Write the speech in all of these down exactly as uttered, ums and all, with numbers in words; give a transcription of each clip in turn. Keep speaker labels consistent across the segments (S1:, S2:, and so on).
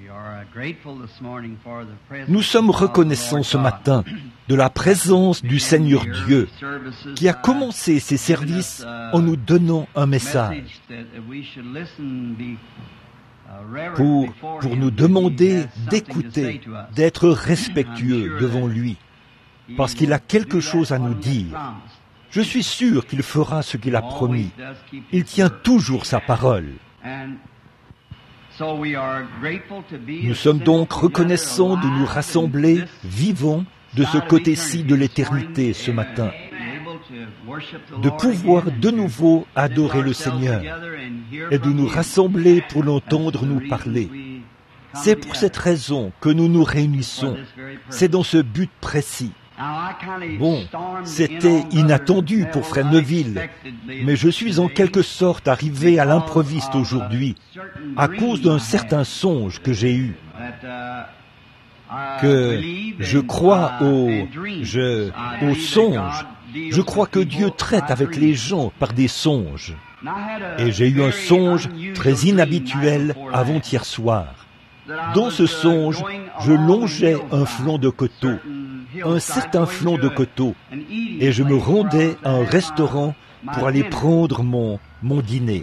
S1: Nous sommes reconnaissants ce matin de la présence du Seigneur Dieu qui a commencé ses services en nous donnant un message pour, pour nous demander d'écouter, d'être respectueux devant lui, parce qu'il a quelque chose à nous dire. Je suis sûr qu'il fera ce qu'il a promis. Il tient toujours sa parole. Nous sommes donc reconnaissants de nous rassembler vivants de ce côté-ci de l'éternité ce matin, de pouvoir de nouveau adorer le Seigneur et de nous rassembler pour l'entendre nous parler. C'est pour cette raison que nous nous réunissons. C'est dans ce but précis. Bon, c'était inattendu pour Frère Neville, mais je suis en quelque sorte arrivé à l'improviste aujourd'hui à cause d'un certain songe que j'ai eu, que je crois au, je, au songe. Je crois que Dieu traite avec les gens par des songes. Et j'ai eu un songe très inhabituel avant-hier soir. Dans ce songe, je longeais un flanc de coteau, un certain flanc de coteau, et je me rendais à un restaurant pour aller prendre mon, mon dîner.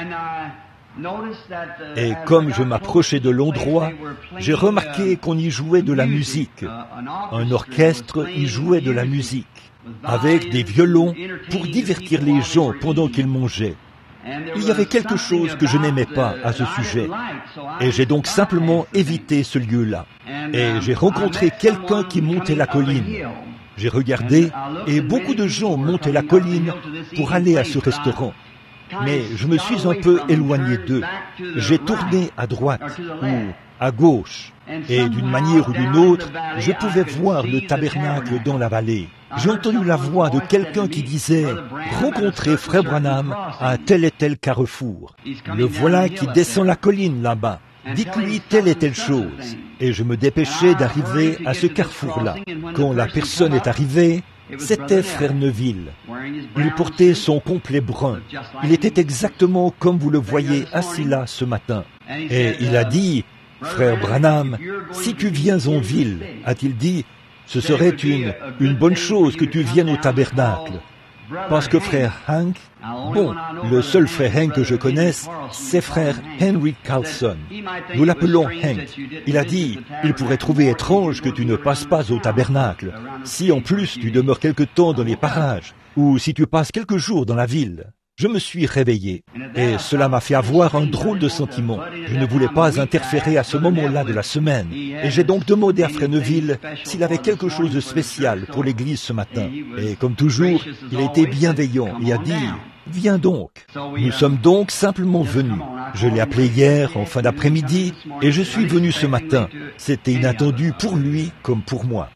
S1: Et comme je m'approchais de l'endroit, j'ai remarqué qu'on y jouait de la musique. Un orchestre y jouait de la musique, avec des violons pour divertir les gens pendant qu'ils mangeaient. Il y avait quelque chose que je n'aimais pas à ce sujet, et j'ai donc simplement évité ce lieu-là. Et j'ai rencontré quelqu'un qui montait la colline. J'ai regardé, et beaucoup de gens montaient la colline pour aller à ce restaurant. Mais je me suis un peu éloigné d'eux. J'ai tourné à droite ou à gauche, et d'une manière ou d'une autre, je pouvais voir le tabernacle dans la vallée. J'ai entendu la voix de quelqu'un qui disait « Rencontrez Frère Branham à tel et tel carrefour. Le voilà qui descend la colline là-bas. Dites-lui telle et telle chose. » Et je me dépêchais d'arriver à ce carrefour-là. Quand la personne est arrivée, c'était Frère Neville. Il portait son complet brun. Il était exactement comme vous le voyez assis là ce matin. Et il a dit « Frère Branham, si tu viens en ville, a-t-il dit, ce serait une, une bonne chose que tu viennes au tabernacle. Parce que frère Hank, bon, le seul frère Hank que je connaisse, c'est frère Henry Carlson. Nous l'appelons Hank. Il a dit, il pourrait trouver étrange que tu ne passes pas au tabernacle, si en plus tu demeures quelque temps dans les parages, ou si tu passes quelques jours dans la ville. Je me suis réveillé, et cela m'a fait avoir un drôle de sentiment. Je ne voulais pas interférer à ce moment-là de la semaine, et j'ai donc demandé à Frère Neville s'il avait quelque chose de spécial pour l'église ce matin. Et comme toujours, il a été bienveillant et a dit « Viens donc ». Nous sommes donc simplement venus. Je l'ai appelé hier en fin d'après-midi, et je suis venu ce matin. C'était inattendu pour lui comme pour moi.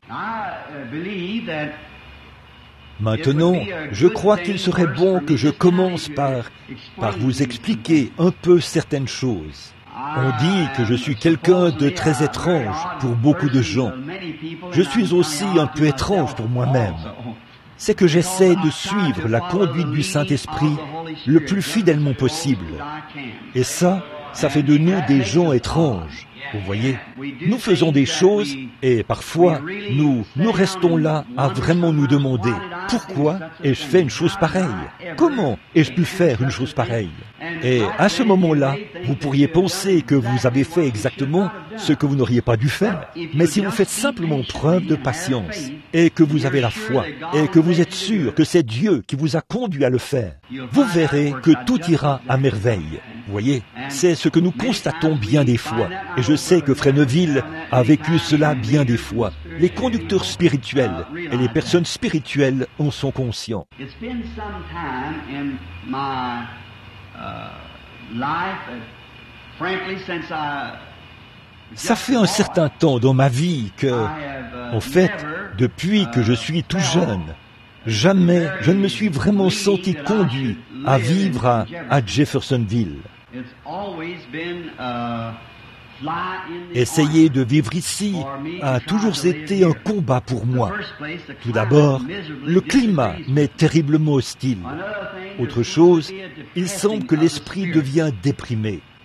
S1: Maintenant, je crois qu'il serait bon que je commence par, par vous expliquer un peu certaines choses. On dit que je suis quelqu'un de très étrange pour beaucoup de gens. Je suis aussi un peu étrange pour moi-même. C'est que j'essaie de suivre la conduite du Saint-Esprit le plus fidèlement possible. Et ça, ça fait de nous des gens étranges. Vous voyez, nous faisons des choses et parfois nous, nous restons là à vraiment nous demander « Pourquoi ai-je fait une chose pareille? Comment ai-je pu faire une chose pareille ?» Et à ce moment-là, vous pourriez penser que vous avez fait exactement ce que vous n'auriez pas dû faire. Mais si vous faites simplement preuve de patience et que vous avez la foi et que vous êtes sûr que c'est Dieu qui vous a conduit à le faire, vous verrez que tout ira à merveille. Vous voyez, c'est ce que nous constatons bien des fois. Et je sais que Frère Neville a vécu cela bien des fois. Les conducteurs spirituels et les personnes spirituelles en sont conscients. Ça fait un certain temps dans ma vie que, en fait, depuis que je suis tout jeune, jamais je ne me suis vraiment senti conduit à vivre à, à Jeffersonville. Essayer de vivre ici a toujours été un combat pour moi. Tout d'abord, le climat m'est terriblement hostile. Autre chose, il semble que l'esprit devient déprimé.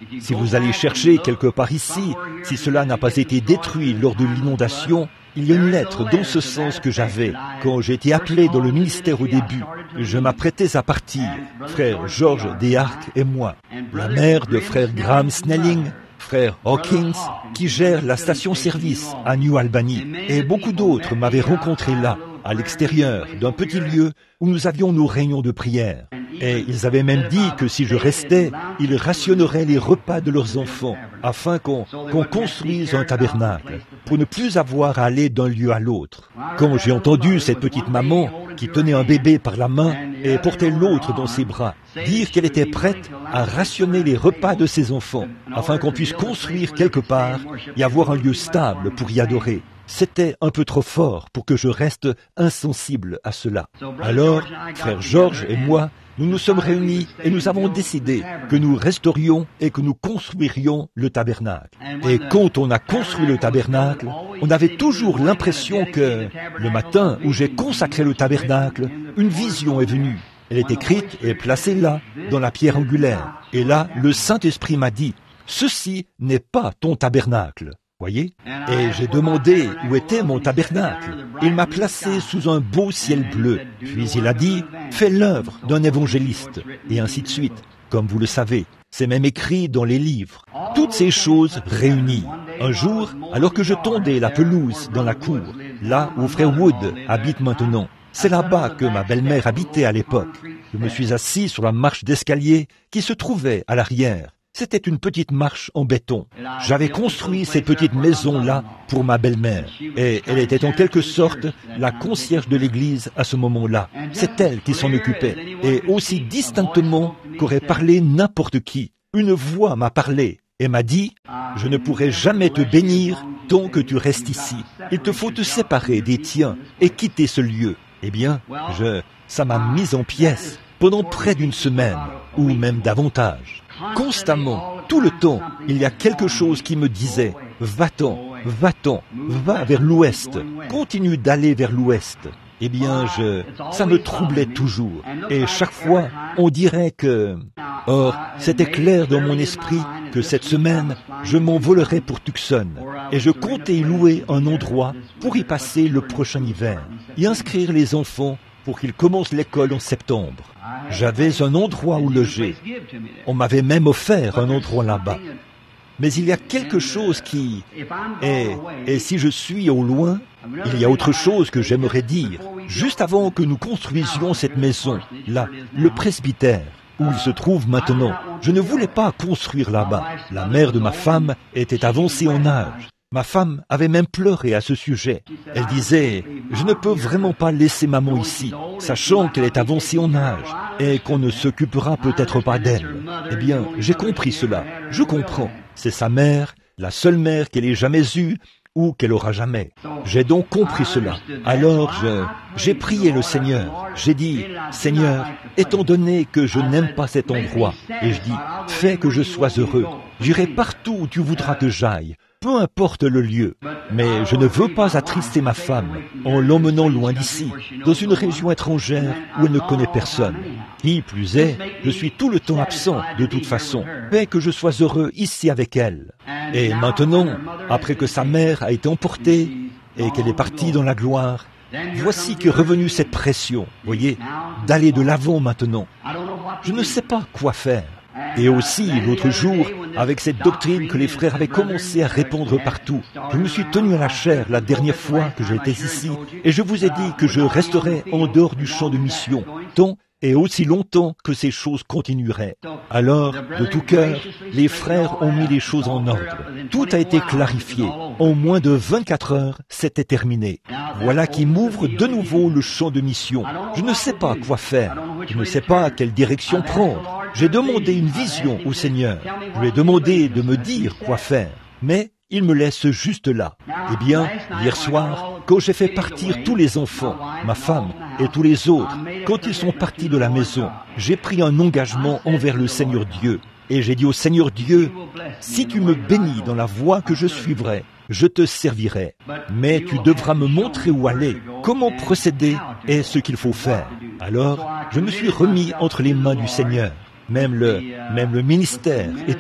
S1: Si vous allez chercher quelque part ici, si cela n'a pas été détruit lors de l'inondation, il y a une lettre dans ce sens que j'avais quand j'ai été appelé dans le ministère au début. Je m'apprêtais à partir, frère George Dehark et moi. La mère de frère Graham Snelling, frère Hawkins, qui gère la station-service à New Albany, et beaucoup d'autres m'avaient rencontré là, à l'extérieur d'un petit lieu où nous avions nos réunions de prière. Et ils avaient même dit que si je restais, ils rationneraient les repas de leurs enfants, afin qu'on qu'on construise un tabernacle, pour ne plus avoir à aller d'un lieu à l'autre. Quand j'ai entendu cette petite maman, qui tenait un bébé par la main et portait l'autre dans ses bras, dire qu'elle était prête à rationner les repas de ses enfants, afin qu'on puisse construire quelque part et avoir un lieu stable pour y adorer, c'était un peu trop fort pour que je reste insensible à cela. Alors, frère George et moi, nous nous sommes réunis et nous avons décidé que nous resterions et que nous construirions le tabernacle. Et quand on a construit le tabernacle, on avait toujours l'impression que, le matin où j'ai consacré le tabernacle, une vision est venue. Elle est écrite et placée là, dans la pierre angulaire. Et là, le Saint-Esprit m'a dit, « Ceci n'est pas ton tabernacle. » Voyez? Et j'ai demandé où était mon tabernacle. Il m'a placé sous un beau ciel bleu. Puis il a dit, fais l'œuvre d'un évangéliste. Et ainsi de suite. Comme vous le savez, c'est même écrit dans les livres. Toutes ces choses réunies. Un jour, alors que je tondais la pelouse dans la cour, là où frère Wood habite maintenant, c'est là-bas que ma belle-mère habitait à l'époque. Je me suis assis sur la marche d'escalier qui se trouvait à l'arrière. C'était une petite marche en béton. J'avais construit cette petite maison-là pour ma belle-mère. Et elle était en quelque sorte la concierge de l'église à ce moment-là. C'est elle qui s'en occupait. Et aussi distinctement qu'aurait parlé n'importe qui. Une voix m'a parlé et m'a dit « Je ne pourrai jamais te bénir tant que tu restes ici. Il te faut te séparer des tiens et quitter ce lieu. » Eh bien, je, ça m'a mis en pièces pendant près d'une semaine, ou même davantage. Constamment, tout le temps, il y a quelque chose qui me disait « Va-t'en, va-t'en, va vers l'ouest, continue d'aller vers l'ouest. » Eh bien, je, ça me troublait toujours. Et chaque fois, on dirait que... Or, c'était clair dans mon esprit que cette semaine, je m'envolerais pour Tucson. Et je comptais y louer un endroit pour y passer le prochain hiver. Y inscrire les enfants pour qu'ils commencent l'école en septembre. J'avais un endroit où loger. On m'avait même offert un endroit là-bas. Mais il y a quelque chose qui... Et, et si je suis au loin, il y a autre chose que j'aimerais dire. Juste avant que nous construisions cette maison, là, le presbytère, où il se trouve maintenant, je ne voulais pas construire là-bas. La mère de ma femme était avancée en âge. Ma femme avait même pleuré à ce sujet. Elle disait, « Je ne peux vraiment pas laisser maman ici, sachant qu'elle est avancée en âge et qu'on ne s'occupera peut-être pas d'elle. » Eh bien, j'ai compris cela. Je comprends. C'est sa mère, la seule mère qu'elle ait jamais eue ou qu'elle aura jamais. J'ai donc compris cela. Alors, je, j'ai prié le Seigneur. J'ai dit, « Seigneur, étant donné que je n'aime pas cet endroit, et je dis, fais que je sois heureux. J'irai partout où tu voudras que j'aille. Peu importe le lieu, mais je ne veux pas attrister ma femme en l'emmenant loin d'ici, dans une région étrangère où elle ne connaît personne. Qui plus est, je suis tout le temps absent de toute façon, mais que je sois heureux ici avec elle. Et maintenant, après que sa mère a été emportée et qu'elle est partie dans la gloire, voici qu'est revenue cette pression, voyez, d'aller de l'avant maintenant. Je ne sais pas quoi faire. Et aussi, l'autre jour, avec cette doctrine que les frères avaient commencé à répandre partout, je me suis tenu à la chair la dernière fois que j'étais ici, et je vous ai dit que je resterais en dehors du champ de mission, tant et aussi longtemps que ces choses continueraient. Alors, de tout cœur, les frères ont mis les choses en ordre. Tout a été clarifié. En moins de vingt-quatre heures, c'était terminé. Voilà qui m'ouvre de nouveau le champ de mission. Je ne sais pas quoi faire. Je ne sais pas quelle direction prendre. J'ai demandé une vision au Seigneur. Je lui ai demandé de me dire quoi faire. Mais il me laisse juste là. Eh bien, hier soir, quand j'ai fait partir tous les enfants, ma femme et tous les autres, quand ils sont partis de la maison, j'ai pris un engagement envers le Seigneur Dieu. Et j'ai dit au Seigneur Dieu, si tu me bénis dans la voie que je suivrai, je te servirai. Mais tu devras me montrer où aller, comment procéder et ce qu'il faut faire. Alors, je me suis remis entre les mains du Seigneur. Même le, même le ministère et tout.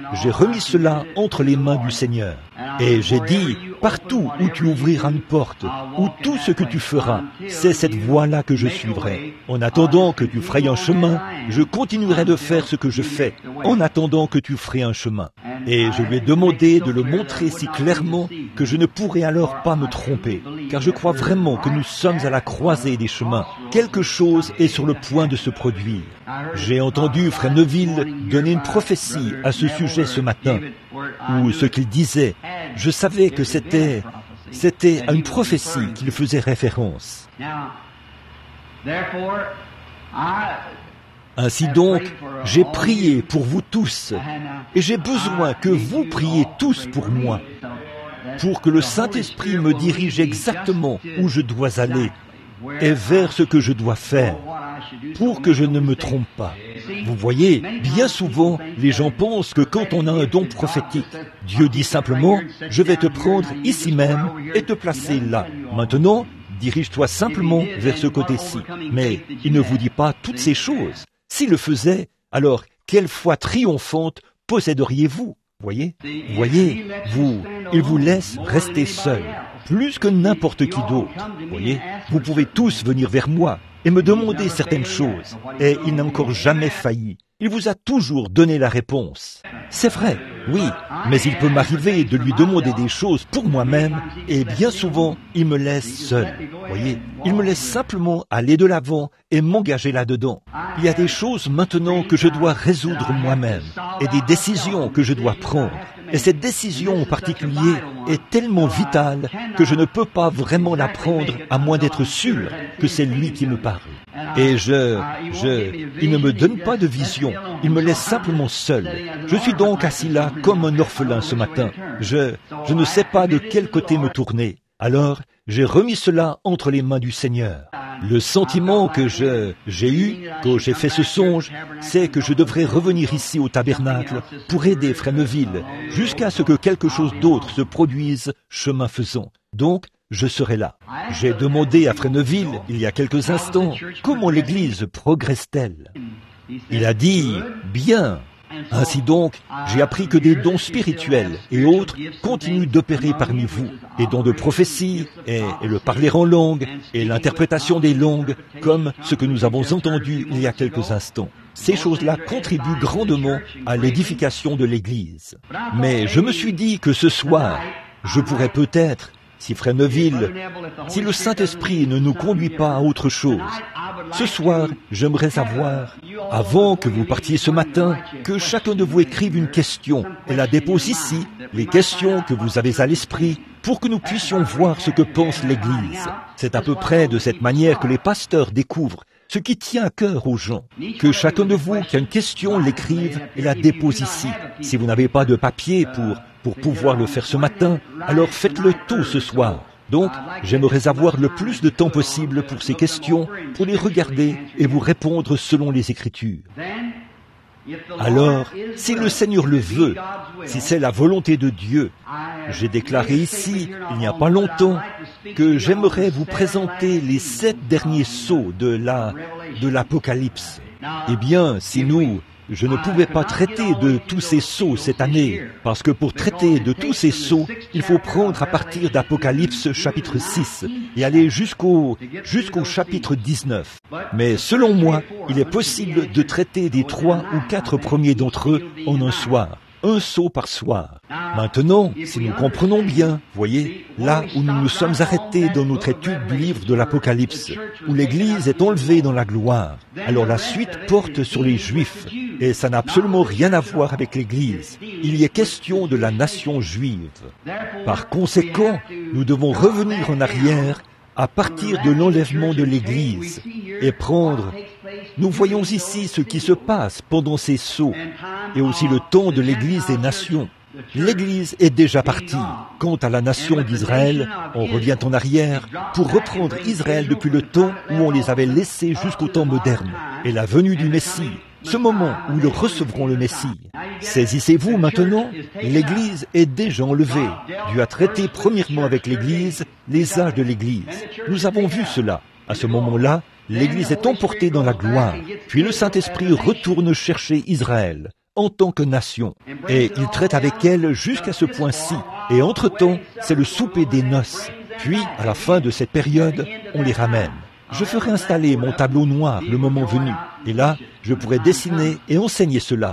S1: j'ai remis cela entre les mains du Seigneur. Et j'ai dit, partout où tu ouvriras une porte, ou tout ce que tu feras, c'est cette voie-là que je suivrai. En attendant que tu frayes un chemin, je continuerai de faire ce que je fais, en attendant que tu frayes un chemin. Et je lui ai demandé de le montrer si clairement que je ne pourrais alors pas me tromper, car je crois vraiment que nous sommes à la croisée des chemins. Quelque chose est sur le point de se produire. J'ai entendu Frère Neville donner une prophétie à ce sujet ce matin, où ce qu'il disait, je savais que c'était, c'était à une prophétie qu'il faisait référence. Ainsi donc, j'ai prié pour vous tous, et j'ai besoin que vous priez tous pour moi, pour que le Saint-Esprit me dirige exactement où je dois aller, et vers ce que je dois faire, pour que je ne me trompe pas. Vous voyez, bien souvent, les gens pensent que quand on a un don prophétique, Dieu dit simplement, je vais te prendre ici même et te placer là. Maintenant, dirige-toi simplement vers ce côté-ci. Mais il ne vous dit pas toutes ces choses. S'il le faisait, alors quelle foi triomphante posséderiez-vous? Voyez, voyez, vous, il vous laisse rester seul, plus que n'importe qui d'autre. Voyez, vous pouvez tous venir vers moi et me demander certaines choses, et il n'a encore jamais failli. Il vous a toujours donné la réponse. C'est vrai, oui, mais il peut m'arriver de lui demander des choses pour moi-même, et bien souvent, il me laisse seul. Voyez, il me laisse simplement aller de l'avant et m'engager là-dedans. Il y a des choses maintenant que je dois résoudre moi-même, et des décisions que je dois prendre. Et cette décision en particulier est tellement vitale que je ne peux pas vraiment la prendre à moins d'être sûr que c'est lui qui me parle. Et je, je, il ne me donne pas de vision, il me laisse simplement seul. Je suis donc assis là comme un orphelin ce matin. Je, je ne sais pas de quel côté me tourner. Alors, j'ai remis cela entre les mains du Seigneur. Le sentiment que je, j'ai eu, quand j'ai fait ce songe, c'est que je devrais revenir ici au tabernacle pour aider Frère Neville, jusqu'à ce que quelque chose d'autre se produise chemin faisant. Donc, je serai là. J'ai demandé à Frère Neville, il y a quelques instants, comment l'Église progresse-t-elle? Il a dit, bien. Ainsi donc, j'ai appris que des dons spirituels et autres continuent d'opérer parmi vous, et dons de prophétie, et, et le parler en langue, et l'interprétation des langues, comme ce que nous avons entendu il y a quelques instants. Ces choses-là contribuent grandement à l'édification de l'Église. Mais je me suis dit que ce soir, je pourrais peut-être, si Frère Neville, si le Saint-Esprit ne nous conduit pas à autre chose, ce soir, j'aimerais savoir, avant que vous partiez ce matin, que chacun de vous écrive une question et la dépose ici, les questions que vous avez à l'esprit, pour que nous puissions voir ce que pense l'Église. C'est à peu près de cette manière que les pasteurs découvrent ce qui tient à cœur aux gens. Que chacun de vous qui a une question l'écrive et la dépose ici. Si vous n'avez pas de papier pour, pour pouvoir le faire ce matin, alors faites-le tôt ce soir. Donc, j'aimerais avoir le plus de temps possible pour ces questions, pour les regarder et vous répondre selon les Écritures. Alors, si le Seigneur le veut, si c'est la volonté de Dieu, j'ai déclaré ici, il n'y a pas longtemps, que j'aimerais vous présenter les sept derniers sceaux de la, de l'Apocalypse. Eh bien, si nous, je ne pouvais pas traiter de tous ces sceaux cette année, parce que pour traiter de tous ces sceaux, il faut prendre à partir d'Apocalypse chapitre six et aller jusqu'au, jusqu'au chapitre dix-neuf. Mais selon moi, il est possible de traiter des trois ou quatre premiers d'entre eux en un soir. Un sceau par soir. Maintenant, si nous comprenons bien, voyez, là où nous nous sommes arrêtés dans notre étude du livre de l'Apocalypse, où l'Église est enlevée dans la gloire, alors la suite porte sur les Juifs, et ça n'a absolument rien à voir avec l'Église. Il y est question de la nation juive. Par conséquent, nous devons revenir en arrière à partir de l'enlèvement de l'Église et prendre... Nous voyons ici ce qui se passe pendant ces sceaux et aussi le temps de l'Église des nations. L'Église est déjà partie. Quant à la nation d'Israël, on revient en arrière pour reprendre Israël depuis le temps où on les avait laissés jusqu'au temps moderne et la venue du Messie, ce moment où ils recevront le Messie. Saisissez-vous maintenant, l'Église est déjà enlevée. Dieu a traité premièrement avec l'Église les âges de l'Église. Nous avons vu cela. À ce moment-là, l'Église est emportée dans la gloire, puis le Saint-Esprit retourne chercher Israël, en tant que nation. Et il traite avec elle jusqu'à ce point-ci. Et entre-temps, c'est le souper des noces. Puis, à la fin de cette période, on les ramène. Je ferai installer mon tableau noir le moment venu. Et là, je pourrai dessiner et enseigner cela.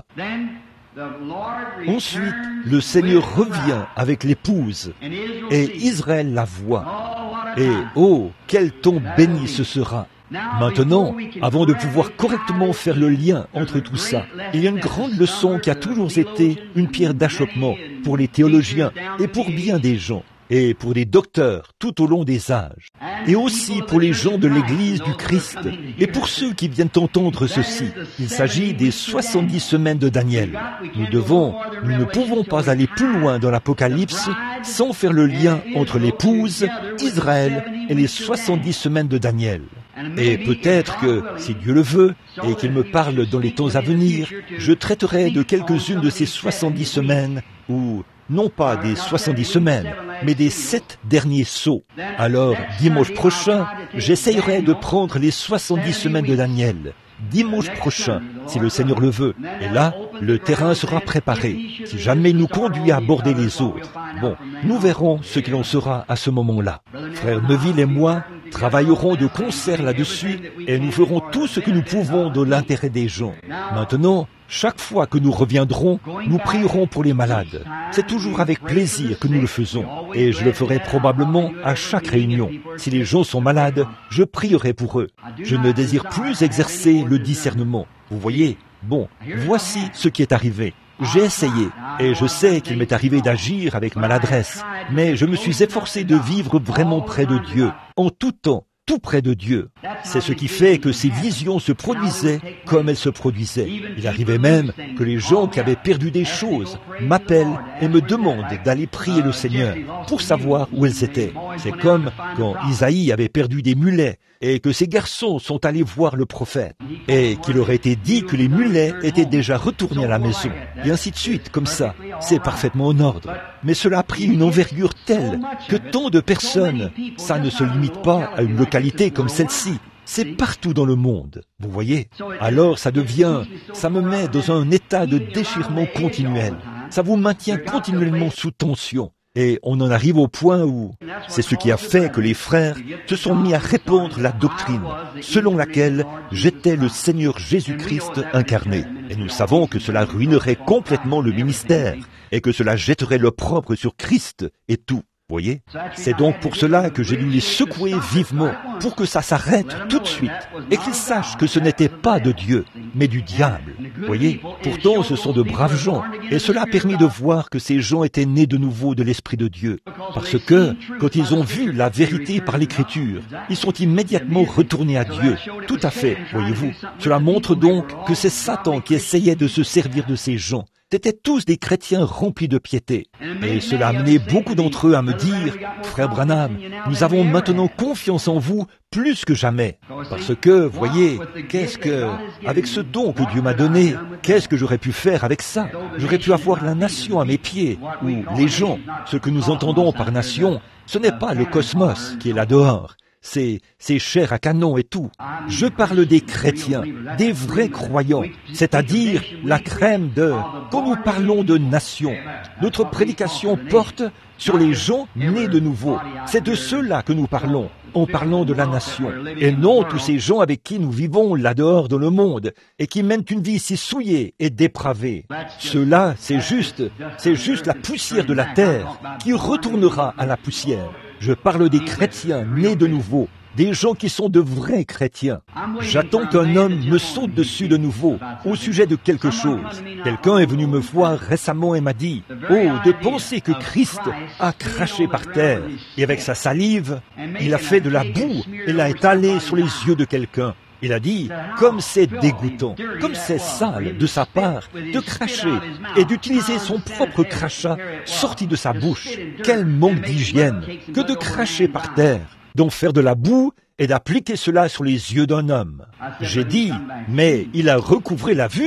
S1: Ensuite, le Seigneur revient avec l'épouse, et Israël la voit. Et oh, quel temps béni ce sera! Maintenant, avant de pouvoir correctement faire le lien entre tout ça, il y a une grande leçon qui a toujours été une pierre d'achoppement pour les théologiens et pour bien des gens, et pour des docteurs tout au long des âges, et aussi pour les gens de l'Église du Christ, et pour ceux qui viennent entendre ceci. Il s'agit des soixante-dix semaines de Daniel. Nous devons, nous ne pouvons pas aller plus loin dans l'Apocalypse sans faire le lien entre l'épouse, Israël et les soixante-dix semaines de Daniel. Et peut-être que, si Dieu le veut, et qu'il me parle dans les temps à venir, je traiterai de quelques-unes de ces soixante-dix semaines, ou non pas des soixante-dix semaines, mais des sept derniers sauts. Alors, dimanche prochain, j'essayerai de prendre les soixante-dix semaines de Daniel. Dimanche prochain, si le Seigneur le veut. Et là, le terrain sera préparé. Si jamais il nous conduit à aborder les autres, bon, nous verrons ce qu'il en sera à ce moment-là. Frère Neville et moi travaillerons de concert là-dessus et nous ferons tout ce que nous pouvons de l'intérêt des gens. Maintenant, chaque fois que nous reviendrons, nous prierons pour les malades. C'est toujours avec plaisir que nous le faisons. Et je le ferai probablement à chaque réunion. Si les gens sont malades, je prierai pour eux. Je ne désire plus exercer le discernement. Vous voyez? Bon, voici ce qui est arrivé. J'ai essayé, et je sais qu'il m'est arrivé d'agir avec maladresse, mais je me suis efforcé de vivre vraiment près de Dieu, en tout temps, tout près de Dieu. C'est ce qui fait que ces visions se produisaient comme elles se produisaient. Il arrivait même que les gens qui avaient perdu des choses m'appellent et me demandent d'aller prier le Seigneur pour savoir où elles étaient. C'est comme quand Isaïe avait perdu des mulets et que ses garçons sont allés voir le prophète et qu'il leur était dit que les mulets étaient déjà retournés à la maison. Et ainsi de suite, comme ça. C'est parfaitement en ordre. Mais cela a pris une envergure telle que tant de personnes, ça ne se limite pas à une localité comme celle-ci. C'est partout dans le monde, vous voyez. Alors ça devient, ça me met dans un état de déchirement continuel. Ça vous maintient continuellement sous tension. Et on en arrive au point où c'est ce qui a fait que les frères se sont mis à répandre la doctrine selon laquelle j'étais le Seigneur Jésus-Christ incarné. Et nous savons que cela ruinerait complètement le ministère et que cela jetterait l'opprobre sur Christ et tout. Vous voyez? C'est donc pour cela que j'ai dû les secouer vivement, pour que ça s'arrête tout de suite, et qu'ils sachent que ce n'était pas de Dieu, mais du diable. Vous voyez? Pourtant, ce sont de braves gens, et cela a permis de voir que ces gens étaient nés de nouveau de l'Esprit de Dieu. Parce que, quand ils ont vu la vérité par l'Écriture, ils sont immédiatement retournés à Dieu. Tout à fait, voyez-vous. Cela montre donc que c'est Satan qui essayait de se servir de ces gens. C'étaient tous des chrétiens remplis de piété. Et cela a amené beaucoup d'entre eux à me dire, « Frère Branham, nous avons maintenant confiance en vous plus que jamais. » Parce que, voyez, qu'est-ce que, avec ce don que Dieu m'a donné, qu'est-ce que j'aurais pu faire avec ça? J'aurais pu avoir la nation à mes pieds, ou les gens. Ce que nous entendons par nation, ce n'est pas le cosmos qui est là dehors. C'est, c'est chair à canon et tout. Je parle des chrétiens, des vrais croyants, c'est-à-dire la crème de... Quand nous parlons de nation, notre prédication porte sur les gens nés de nouveau. C'est de ceux-là que nous parlons, en parlant de la nation, et non tous ces gens avec qui nous vivons là-dehors dans le monde, et qui mènent une vie si souillée et dépravée. Ceux-là, c'est juste, c'est juste la poussière de la terre qui retournera à la poussière. Je parle des chrétiens nés de nouveau, des gens qui sont de vrais chrétiens. J'attends qu'un homme me saute dessus de nouveau au sujet de quelque chose. Quelqu'un est venu me voir récemment et m'a dit, « Oh, de penser que Christ a craché par terre, et avec sa salive, il a fait de la boue et l'a étalée sur les yeux de quelqu'un. » Il a dit, comme c'est dégoûtant, comme c'est sale de sa part de cracher et d'utiliser son propre crachat sorti de sa bouche. Quel manque d'hygiène que de cracher par terre, d'en faire de la boue et d'appliquer cela sur les yeux d'un homme. J'ai dit, mais il a recouvré la vue.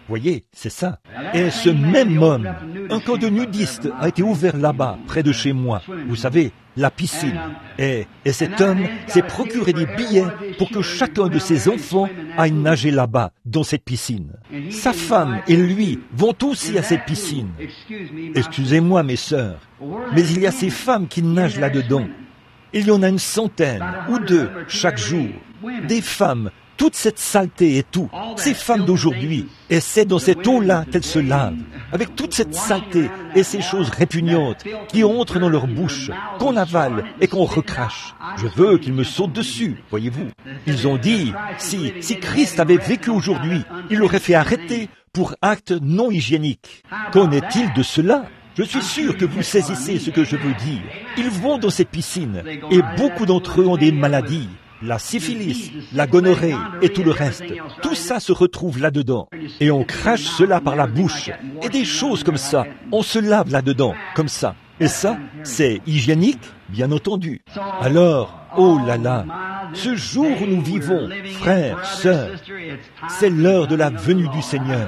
S1: Voyez, c'est ça. Et ce même homme, un camp de nudistes a été ouvert là-bas, près de chez moi. Vous savez, la piscine. Et, et cet homme s'est procuré des billets pour que chacun de ses enfants aille nager là-bas, dans cette piscine. Sa femme et lui vont aussi à cette piscine. Excusez-moi, mes sœurs, mais il y a ces femmes qui nagent là-dedans. Il y en a une centaine ou deux chaque jour. Des femmes, toute cette saleté et tout. Ces femmes d'aujourd'hui, et c'est dans cette eau-là qu'elles se lavent, avec toute cette saleté et ces choses répugnantes qui entrent dans leur bouche, qu'on avale et qu'on recrache. Je veux qu'ils me sautent dessus, voyez-vous. Ils ont dit, si, si Christ avait vécu aujourd'hui, il l'aurait fait arrêter pour actes non hygiéniques. Qu'en est-il de cela ? Je suis sûr que vous saisissez ce que je veux dire. Ils vont dans cette piscine, et beaucoup d'entre eux ont des maladies. La syphilis, la gonorrhée et tout le reste. Tout ça se retrouve là-dedans. Et on crache cela par la bouche. Et des choses comme ça. On se lave là-dedans, comme ça. Et ça, c'est hygiénique, bien entendu. Alors, oh là là, ce jour où nous vivons, frères, sœurs, c'est l'heure de la venue du Seigneur.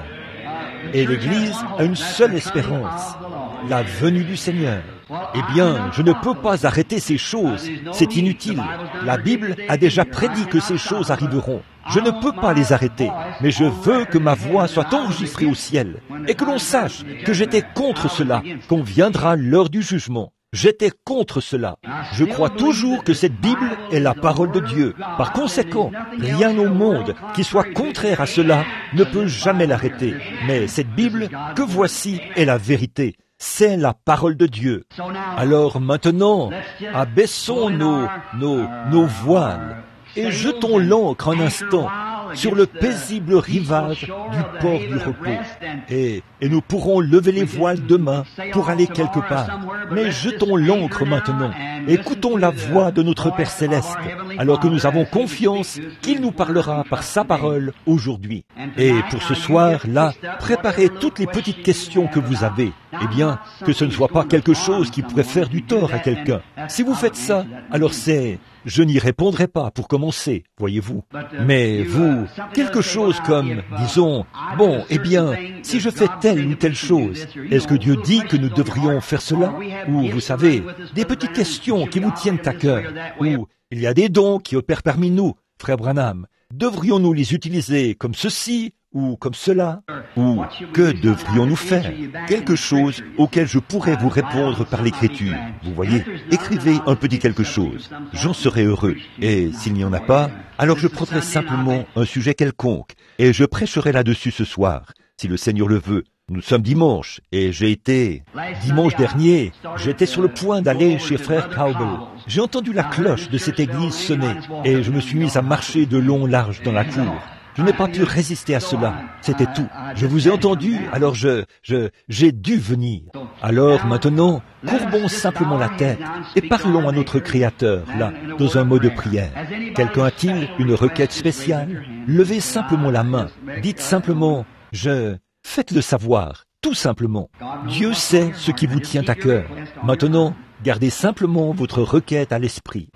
S1: Et l'Église a une seule espérance, la venue du Seigneur. Eh bien, je ne peux pas arrêter ces choses, c'est inutile. La Bible a déjà prédit que ces choses arriveront. Je ne peux pas les arrêter, mais je veux que ma voix soit enregistrée au ciel, et que l'on sache que j'étais contre cela, qu'on viendra l'heure du jugement. J'étais contre cela. Je crois toujours que cette Bible est la parole de Dieu. Par conséquent, rien au monde qui soit contraire à cela ne peut jamais l'arrêter. Mais cette Bible que voici est la vérité. C'est la parole de Dieu. Alors maintenant, abaissons nos, nos, nos voiles et jetons l'ancre un instant sur le paisible rivage du port du repos. Et, et nous pourrons lever les voiles demain pour aller quelque part. Mais jetons l'ancre maintenant. Écoutons la voix de notre Père Céleste, alors que nous avons confiance qu'il nous parlera par sa parole aujourd'hui. Et pour ce soir, là, préparez toutes les petites questions que vous avez. Eh bien, que ce ne soit pas quelque chose qui pourrait faire du tort à quelqu'un. Si vous faites ça, alors c'est... Je n'y répondrai pas pour commencer, voyez-vous. Mais vous, quelque chose comme, disons, bon, eh bien, si je fais telle ou telle chose, est-ce que Dieu dit que nous devrions faire cela? Ou, vous savez, des petites questions qui vous tiennent à cœur. Ou, il y a des dons qui opèrent parmi nous, frère Branham. Devrions-nous les utiliser comme ceci ou comme cela? Ou que devrions-nous faire? Quelque chose auquel je pourrais vous répondre par l'écriture. Vous voyez, écrivez un petit quelque chose. J'en serai heureux. Et s'il n'y en a pas, alors je prendrai simplement un sujet quelconque et je prêcherai là-dessus ce soir, si le Seigneur le veut. Nous sommes dimanche, et j'ai été... Dimanche dernier, j'étais sur le point d'aller chez frère Cowbell. J'ai entendu la cloche de cette église sonner, et je me suis mis à marcher de long large dans la cour. Je n'ai pas pu résister à cela, c'était tout. Je vous ai entendu, alors je... je... j'ai dû venir. Alors maintenant, courbons simplement la tête, et parlons à notre Créateur, là, dans un mot de prière. Quelqu'un a-t-il une requête spéciale? Levez simplement la main, dites simplement, je... Faites-le savoir, tout simplement. Dieu sait ce qui vous tient à cœur. Maintenant, gardez simplement votre requête à l'esprit.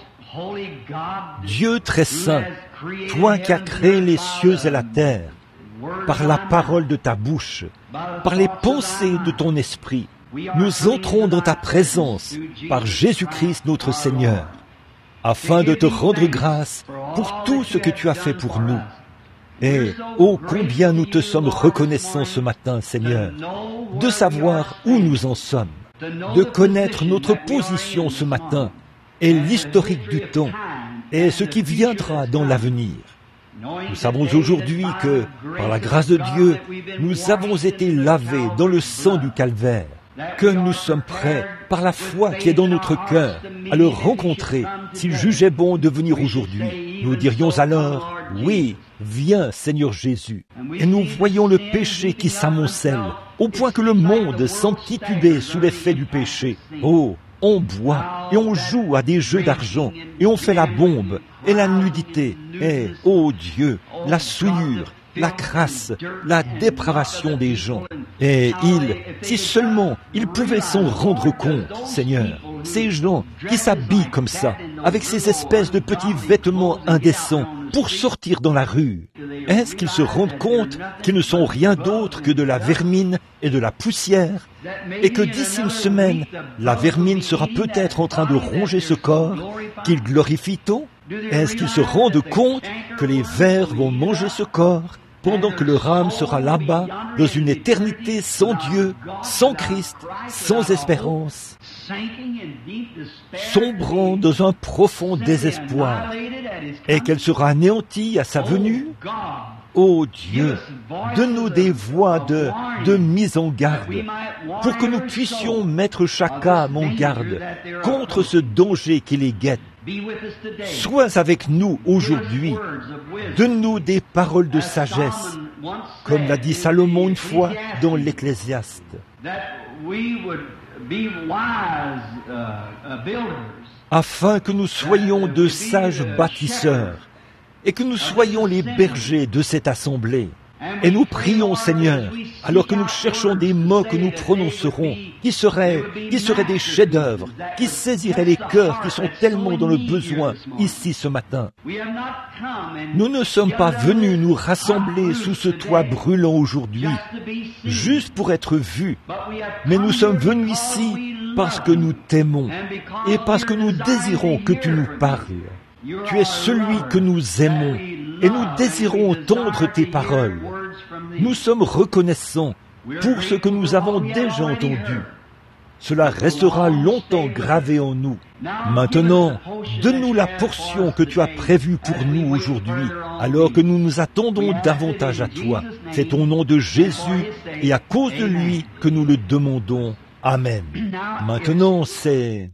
S1: Dieu très saint, toi qui as créé les cieux et la terre, par la parole de ta bouche, par les pensées de ton esprit, nous entrons dans ta présence par Jésus-Christ notre Seigneur, afin de te rendre grâce pour tout ce que tu as fait pour nous. Et, ô combien nous te sommes reconnaissants ce matin, Seigneur, de savoir où nous en sommes, de connaître notre position ce matin, et l'historique du temps, et ce qui viendra dans l'avenir. Nous savons aujourd'hui que, par la grâce de Dieu, nous avons été lavés dans le sang du calvaire, que nous sommes prêts, par la foi qui est dans notre cœur, à le rencontrer, s'il jugeait bon de venir aujourd'hui. Nous dirions alors, oui, viens, Seigneur Jésus. Et nous voyons le péché qui s'amoncelle, au point que le monde semble tituber sous l'effet du péché. Oh, on boit et on joue à des jeux d'argent, et on fait la bombe, et la nudité, et, oh Dieu, la souillure, la crasse, la dépravation des gens. Et ils, si seulement ils pouvaient s'en rendre compte, Seigneur, ces gens qui s'habillent comme ça, avec ces espèces de petits vêtements indécents, pour sortir dans la rue. Est-ce qu'ils se rendent compte qu'ils ne sont rien d'autre que de la vermine et de la poussière, et que d'ici une semaine, la vermine sera peut-être en train de ronger ce corps, qu'ils glorifient tant? Est-ce qu'ils se rendent compte que les vers vont manger ce corps, pendant que leur âme sera là-bas, dans une éternité sans Dieu, sans Christ, sans espérance, sombrant dans un profond désespoir, et qu'elle sera anéantie à sa venue? Ô Dieu, donne-nous des voix de, de mise en garde, pour que nous puissions mettre chaque âme en garde contre ce danger qui les guette. Sois avec nous aujourd'hui, donne-nous des paroles de sagesse, comme l'a dit Salomon une fois dans l'Ecclésiaste, afin que nous soyons de sages bâtisseurs, et que nous soyons les bergers de cette assemblée. Et nous prions, Seigneur, alors que nous cherchons des mots que nous prononcerons, qui seraient, qui seraient des chefs-d'œuvre, qui saisiraient les cœurs qui sont tellement dans le besoin ici ce matin. Nous ne sommes pas venus nous rassembler sous ce toit brûlant aujourd'hui, juste pour être vus, mais nous sommes venus ici parce que nous t'aimons et parce que nous désirons que tu nous parles. Tu es celui que nous aimons et nous désirons entendre tes paroles. Nous sommes reconnaissants pour ce que nous avons déjà entendu. Cela restera longtemps gravé en nous. Maintenant, donne-nous la portion que tu as prévue pour nous aujourd'hui, alors que nous nous attendons davantage à toi. C'est ton nom de Jésus et à cause de lui que nous le demandons. Amen. Maintenant, c'est...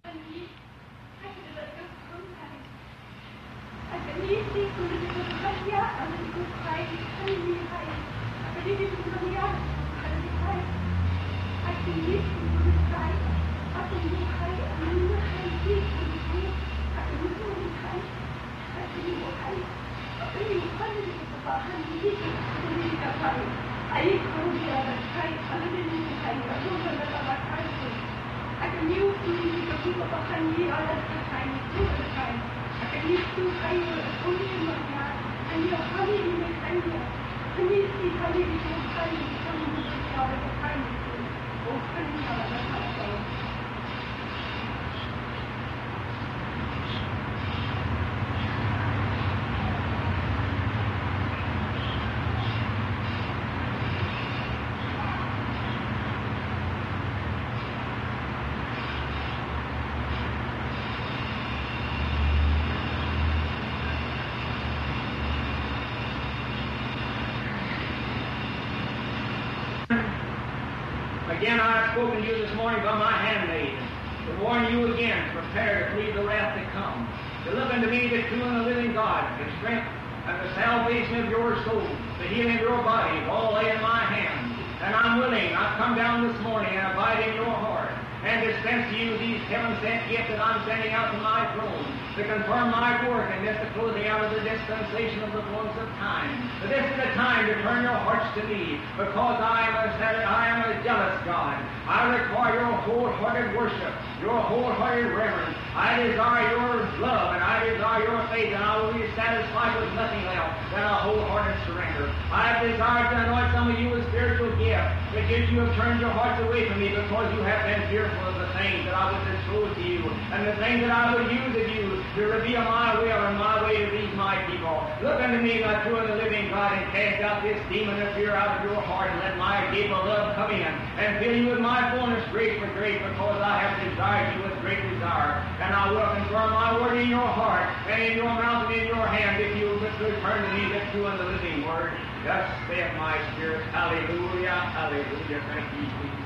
S2: Again, I have spoken to you this morning by my handmaid, to warn you again, prepare to flee the wrath to come, to look unto me, the true and the living God, the strength and the salvation of your soul, the healing of your body, all lay in my hand. And I'm willing, I've come down this morning and abide in your heart, and dispense to you these heaven-sent gifts that I'm sending out to my throne, to confirm my work and this the closing out of the dispensation of the fullness of time. But this is the time to turn your hearts to me, because I am a, I am a jealous God. I require your wholehearted worship, your wholehearted reverence. I desire your love and I desire your faith, and I will be satisfied with nothing else than a wholehearted surrender. I have desired to anoint some of you with spiritual gifts, but yet you have turned your hearts away from me because you have been fearful of the things that I would disclose to you, and the things that I would use of you to reveal my will and my way to these my people. Look unto me, my true and the living God, and cast out this demon of fear out of your heart, and let my gate of love come in, and fill you with my fullness, grace for grace, because I have desired you with great desire. And I will confirm my word in your heart, and in your mouth and in your hand, if you will return to me the true and the living word. Thus saith my spirit. Hallelujah, hallelujah. Thank you, Jesus.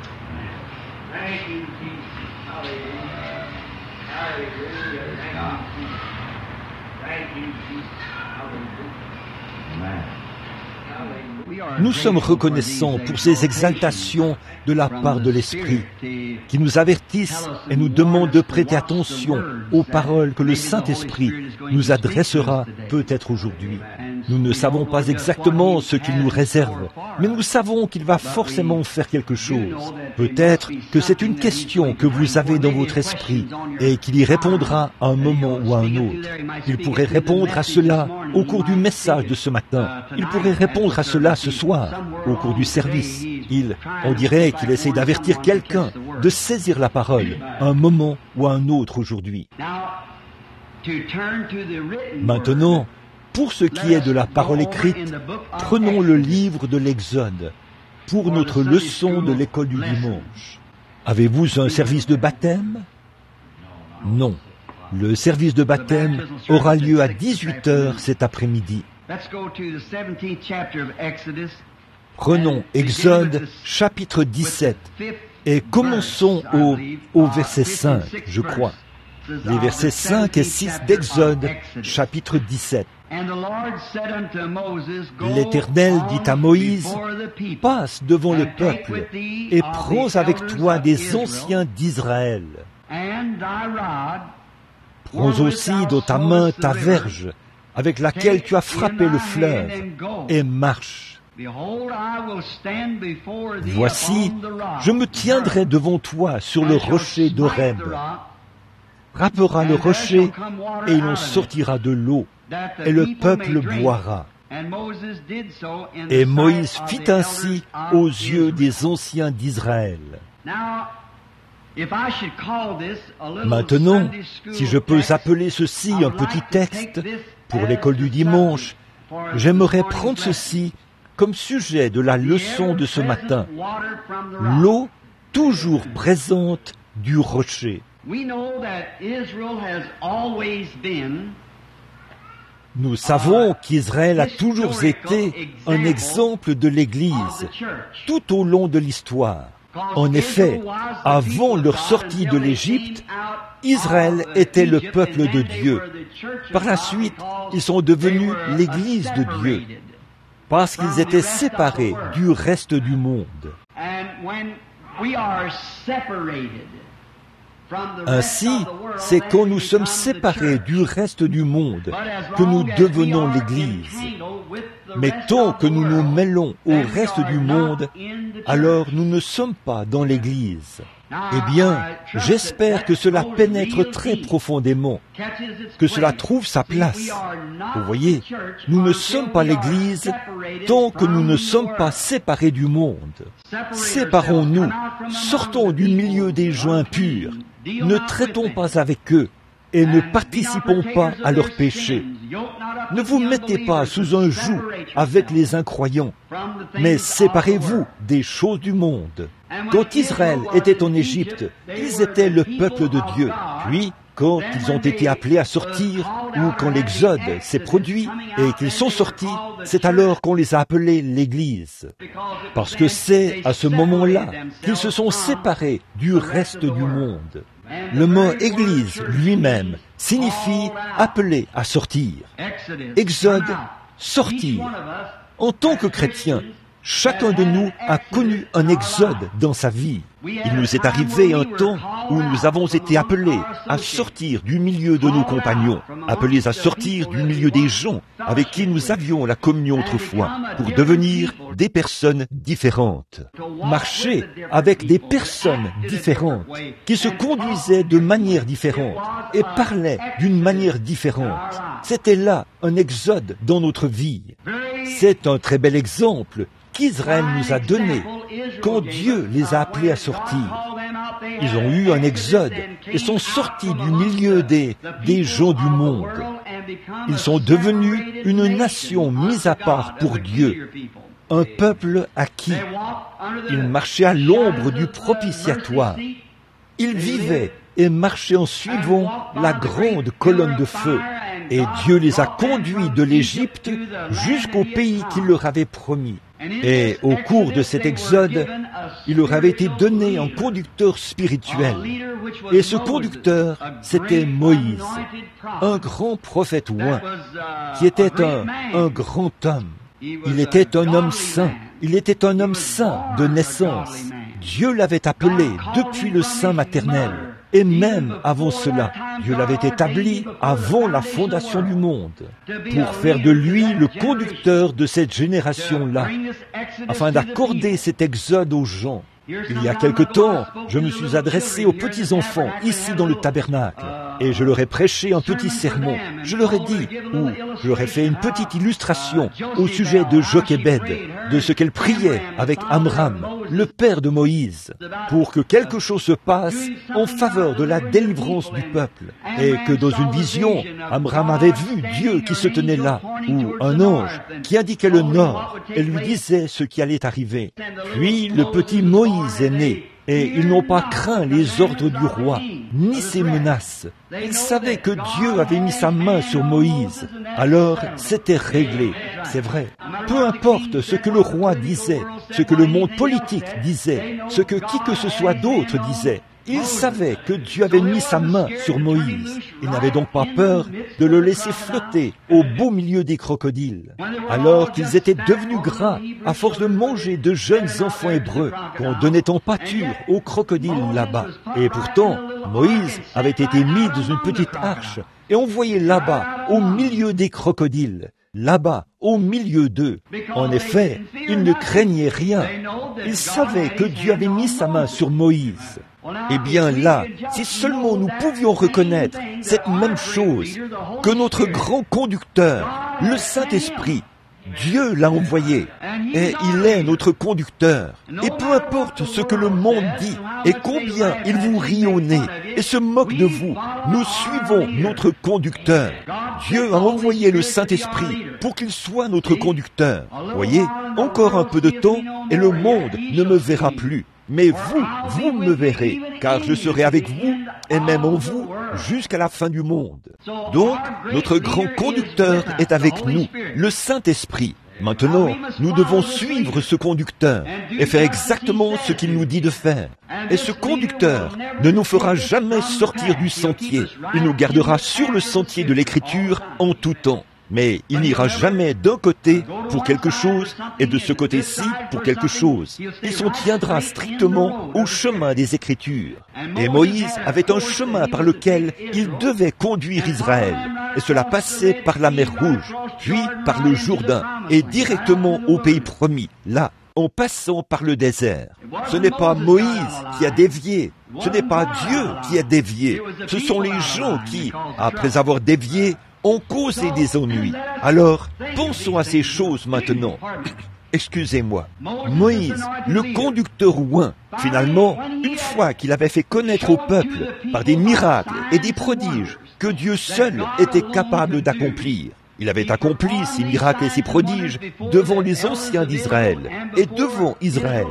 S2: Thank you, Jesus. Hallelujah. Hallelujah. Thank you, Jesus. Thank you, Jesus. Hallelujah. Amen.
S1: Nous sommes reconnaissants pour ces exaltations de la part de l'Esprit qui nous avertissent et nous demandent de prêter attention aux paroles que le Saint-Esprit nous adressera peut-être aujourd'hui. Nous ne savons pas exactement ce qu'il nous réserve, mais nous savons qu'il va forcément faire quelque chose. Peut-être que c'est une question que vous avez dans votre esprit et qu'il y répondra à un moment ou à un autre. Il pourrait répondre à cela au cours du message de ce matin. Il pourrait répondre à cela ce soir, au cours du service. Il, on dirait qu'il essaie d'avertir quelqu'un de saisir la parole à un moment ou à un autre aujourd'hui. Maintenant, pour ce qui est de la parole écrite, prenons le livre de l'Exode pour notre leçon de l'école du dimanche. Avez-vous un service de baptême? Non. Le service de baptême aura lieu à dix-huit heures cet après-midi. Prenons Exode chapitre dix-sept et commençons au, au verset cinq, je crois. Les versets cinq et six d'Exode chapitre dix-sept. L'Éternel dit à Moïse, « Passe devant le peuple et prends avec toi des anciens d'Israël. Prends aussi dans ta main ta verge avec laquelle tu as frappé le fleuve et marche. Voici, je me tiendrai devant toi sur le rocher d'Horeb. Frappera le rocher et il en sortira de l'eau, et le peuple boira. » Et Moïse fit ainsi aux yeux des anciens d'Israël. Maintenant, si je peux appeler ceci un petit texte pour l'école du dimanche, j'aimerais prendre ceci comme sujet de la leçon de ce matin. L'eau toujours présente du rocher. Nous savons qu'Israël a toujours été un exemple de l'Église tout au long de l'histoire. En effet, avant leur sortie de l'Égypte, Israël était le peuple de Dieu. Par la suite, ils sont devenus l'Église de Dieu, parce qu'ils étaient séparés du reste du monde. Ainsi, c'est quand nous sommes séparés du reste du monde que nous devenons l'Église. Mais tant que nous nous mêlons au reste du monde, alors nous ne sommes pas dans l'Église. Eh bien, j'espère que cela pénètre très profondément, que cela trouve sa place. Vous voyez, nous ne sommes pas l'Église tant que nous ne sommes pas séparés du monde. Séparons-nous, sortons du milieu des gens impurs, ne traitons pas avec eux et ne participons pas à leurs péchés. Ne vous mettez pas sous un joug avec les incroyants, mais séparez-vous des choses du monde. Quand Israël était en Égypte, ils étaient le peuple de Dieu. Puis, quand ils ont été appelés à sortir, ou quand l'Exode s'est produit et qu'ils sont sortis, c'est alors qu'on les a appelés l'Église. Parce que c'est à ce moment-là qu'ils se sont séparés du reste du monde. Le mot « Église » lui-même signifie « appeler à sortir ». Exode, sortir. En tant que chrétiens, chacun de nous a connu un exode dans sa vie. Il nous est arrivé un temps où nous avons été appelés à sortir du milieu de nos compagnons, appelés à sortir du milieu des gens avec qui nous avions la communion autrefois, pour devenir des personnes différentes. Marcher avec des personnes différentes, qui se conduisaient de manière différente et parlaient d'une manière différente. C'était là un exode dans notre vie. C'est un très bel exemple qu'Israël nous a donné quand Dieu les a appelés à sortir. Ils ont eu un exode et sont sortis du milieu des, des gens du monde. Ils sont devenus une nation mise à part pour Dieu, un peuple acquis. Ils marchaient à l'ombre du propitiatoire. Ils vivaient et marchaient en suivant la grande colonne de feu. Et Dieu les a conduits de l'Égypte jusqu'au pays qu'il leur avait promis. Et au cours de cet exode, il leur avait été donné un conducteur spirituel. Et ce conducteur, c'était Moïse, un grand prophète oint, qui était un, un grand homme. Il était un homme saint. Il était un homme saint de naissance. Dieu l'avait appelé depuis le sein maternel. Et même avant cela, Dieu l'avait établi avant la fondation du monde, pour faire de lui le conducteur de cette génération-là, afin d'accorder cet exode aux gens. Il y a quelque temps, je me suis adressé aux petits-enfants ici dans le tabernacle, et je leur ai prêché un petit sermon. Je leur ai dit, ou je leur ai fait une petite illustration au sujet de Jochébed, de ce qu'elle priait avec Amram, le père de Moïse, pour que quelque chose se passe en faveur de la délivrance du peuple, et que dans une vision, Amram avait vu Dieu qui se tenait là, ou un ange qui indiquait le nord, et lui disait ce qui allait arriver. Puis le petit Moïse est né, et ils n'ont pas craint les ordres du roi, ni ses menaces. Ils savaient que Dieu avait mis sa main sur Moïse. Alors, c'était réglé, c'est vrai. Peu importe ce que le roi disait, ce que le monde politique disait, ce que qui que ce soit d'autre disait, ils savaient que Dieu avait mis sa main sur Moïse. Ils n'avaient donc pas peur de le laisser flotter au beau milieu des crocodiles. Alors qu'ils étaient devenus gras à force de manger de jeunes enfants hébreux qu'on donnait en pâture aux crocodiles là-bas. Et pourtant, Moïse avait été mis dans une petite arche et on voyait là-bas, au milieu des crocodiles, là-bas, au milieu d'eux. En effet, ils ne craignaient rien. Ils savaient que Dieu avait mis sa main sur Moïse. Eh bien là, si seulement nous pouvions reconnaître cette même chose, que notre grand conducteur, le Saint-Esprit, Dieu l'a envoyé, et il est notre conducteur. Et peu importe ce que le monde dit, et combien il vous rit au nez, et se moque de vous, nous suivons notre conducteur. Dieu a envoyé le Saint-Esprit pour qu'il soit notre conducteur. Voyez, encore un peu de temps, et le monde ne me verra plus. Mais vous, vous me verrez, car je serai avec vous, et même en vous, jusqu'à la fin du monde. Donc, notre grand conducteur est avec nous, le Saint-Esprit. Maintenant, nous devons suivre ce conducteur et faire exactement ce qu'il nous dit de faire. Et ce conducteur ne nous fera jamais sortir du sentier. Il nous gardera sur le sentier de l'Écriture en tout temps. Mais il n'ira jamais d'un côté pour quelque chose et de ce côté-ci pour quelque chose. Il s'en tiendra strictement au chemin des Écritures. Et Moïse avait un chemin par lequel il devait conduire Israël. Et cela passait par la mer Rouge, puis par le Jourdain, et directement au pays promis, là, en passant par le désert. Ce n'est pas Moïse qui a dévié, ce n'est pas Dieu qui a dévié, ce sont les gens qui, après avoir dévié, ont causé des ennuis. Alors, pensons à ces choses maintenant. Excusez-moi. Moïse, le conducteur oint, finalement, une fois qu'il avait fait connaître au peuple, par des miracles et des prodiges, que Dieu seul était capable d'accomplir. Il avait accompli ces miracles et ces prodiges devant les anciens d'Israël et devant Israël.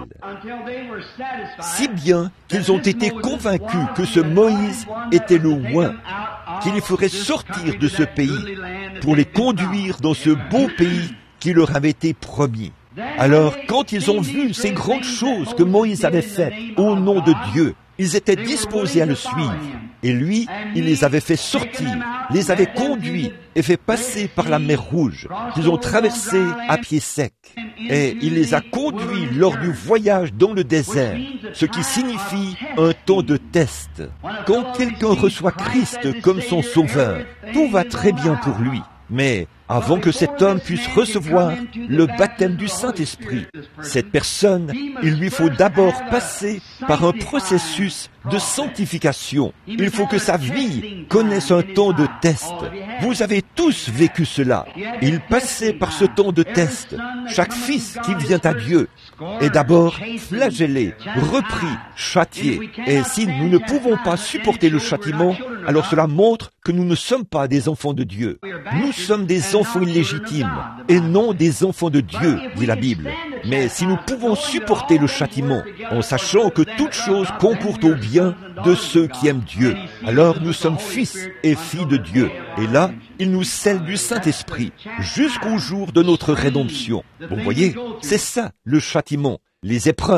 S1: Si bien qu'ils ont été convaincus que ce Moïse était le oint, qu'il les ferait sortir de ce pays pour les conduire dans ce beau pays qui leur avait été promis. Alors, quand ils ont vu ces grandes choses que Moïse avait faites au nom de Dieu, ils étaient disposés à le suivre. Et lui, il les avait fait sortir, les avait conduits et fait passer par la mer Rouge, qu'ils ont traversé à pied sec. Et il les a conduits lors du voyage dans le désert, ce qui signifie un temps de test. Quand quelqu'un reçoit Christ comme son sauveur, tout va très bien pour lui. Mais avant que cet homme puisse recevoir le baptême du Saint-Esprit, cette personne, il lui faut d'abord passer par un processus de sanctification. Il faut que sa vie connaisse un temps de test. Vous avez tous vécu cela. Il passait par ce temps de test. Chaque fils qui vient à Dieu est d'abord flagellé, repris, châtié. Et si nous ne pouvons pas supporter le châtiment, alors cela montre que nous ne sommes pas des enfants de Dieu. Nous sommes des enfants illégitimes et non des enfants de Dieu, dit la Bible. Mais si nous pouvons supporter le châtiment en sachant que toute chose concourt au bien de ceux qui aiment Dieu, alors nous sommes fils et filles de Dieu. Et là, il nous scelle du Saint-Esprit jusqu'au jour de notre rédemption. Vous voyez, c'est ça le châtiment, les épreuves,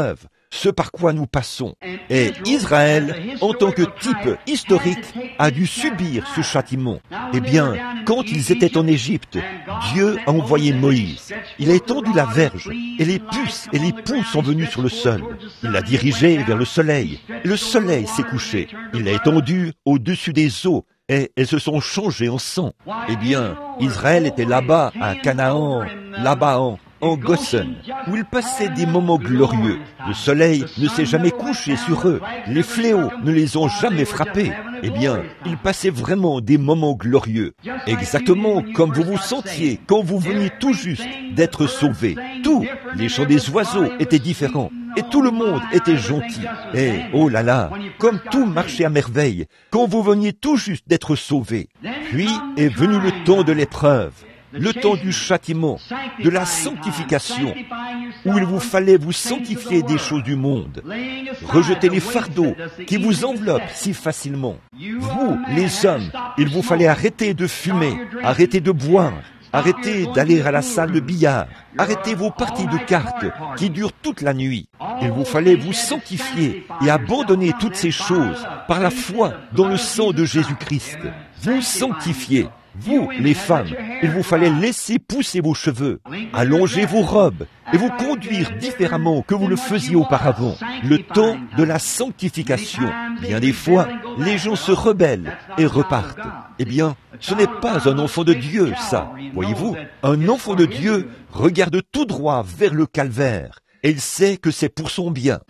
S1: ce par quoi nous passons. Et Israël, en tant que type historique, a dû subir ce châtiment. Eh bien, quand ils étaient en Égypte, Dieu a envoyé Moïse. Il a étendu la verge, et les puces et les poux sont venus sur le sol. Il l'a dirigé vers le soleil, et le soleil s'est couché. Il l'a étendu au-dessus des eaux, et elles se sont changées en sang. Eh bien, Israël était là-bas, à Canaan, là-bas en, en Goshen, où ils passaient des moments glorieux. Le soleil ne s'est jamais couché sur eux, les fléaux ne les ont jamais frappés. Eh bien, ils passaient vraiment des moments glorieux, exactement comme vous vous sentiez quand vous veniez tout juste d'être sauvés. Tous les chants des oiseaux étaient différents, et tout le monde était gentil. Et, oh là là, comme tout marchait à merveille, quand vous veniez tout juste d'être sauvés. Puis est venu le temps de l'épreuve, le temps du châtiment, de la sanctification, où il vous fallait vous sanctifier des choses du monde, rejeter les fardeaux qui vous enveloppent si facilement. Vous, les hommes, il vous fallait arrêter de fumer, arrêter de boire, arrêtez d'aller à la salle de billard. Arrêtez vos parties de cartes qui durent toute la nuit. Il vous fallait vous sanctifier et abandonner toutes ces choses par la foi dans le sang de Jésus-Christ. Vous sanctifier. Vous, les femmes, il vous fallait laisser pousser vos cheveux, allonger vos robes et vous conduire différemment que vous le faisiez auparavant. Le temps de la sanctification. Bien des fois, les gens se rebellent et repartent. Eh bien, ce n'est pas un enfant de Dieu, ça. Voyez-vous, un enfant de Dieu regarde tout droit vers le calvaire et il sait que c'est pour son bien.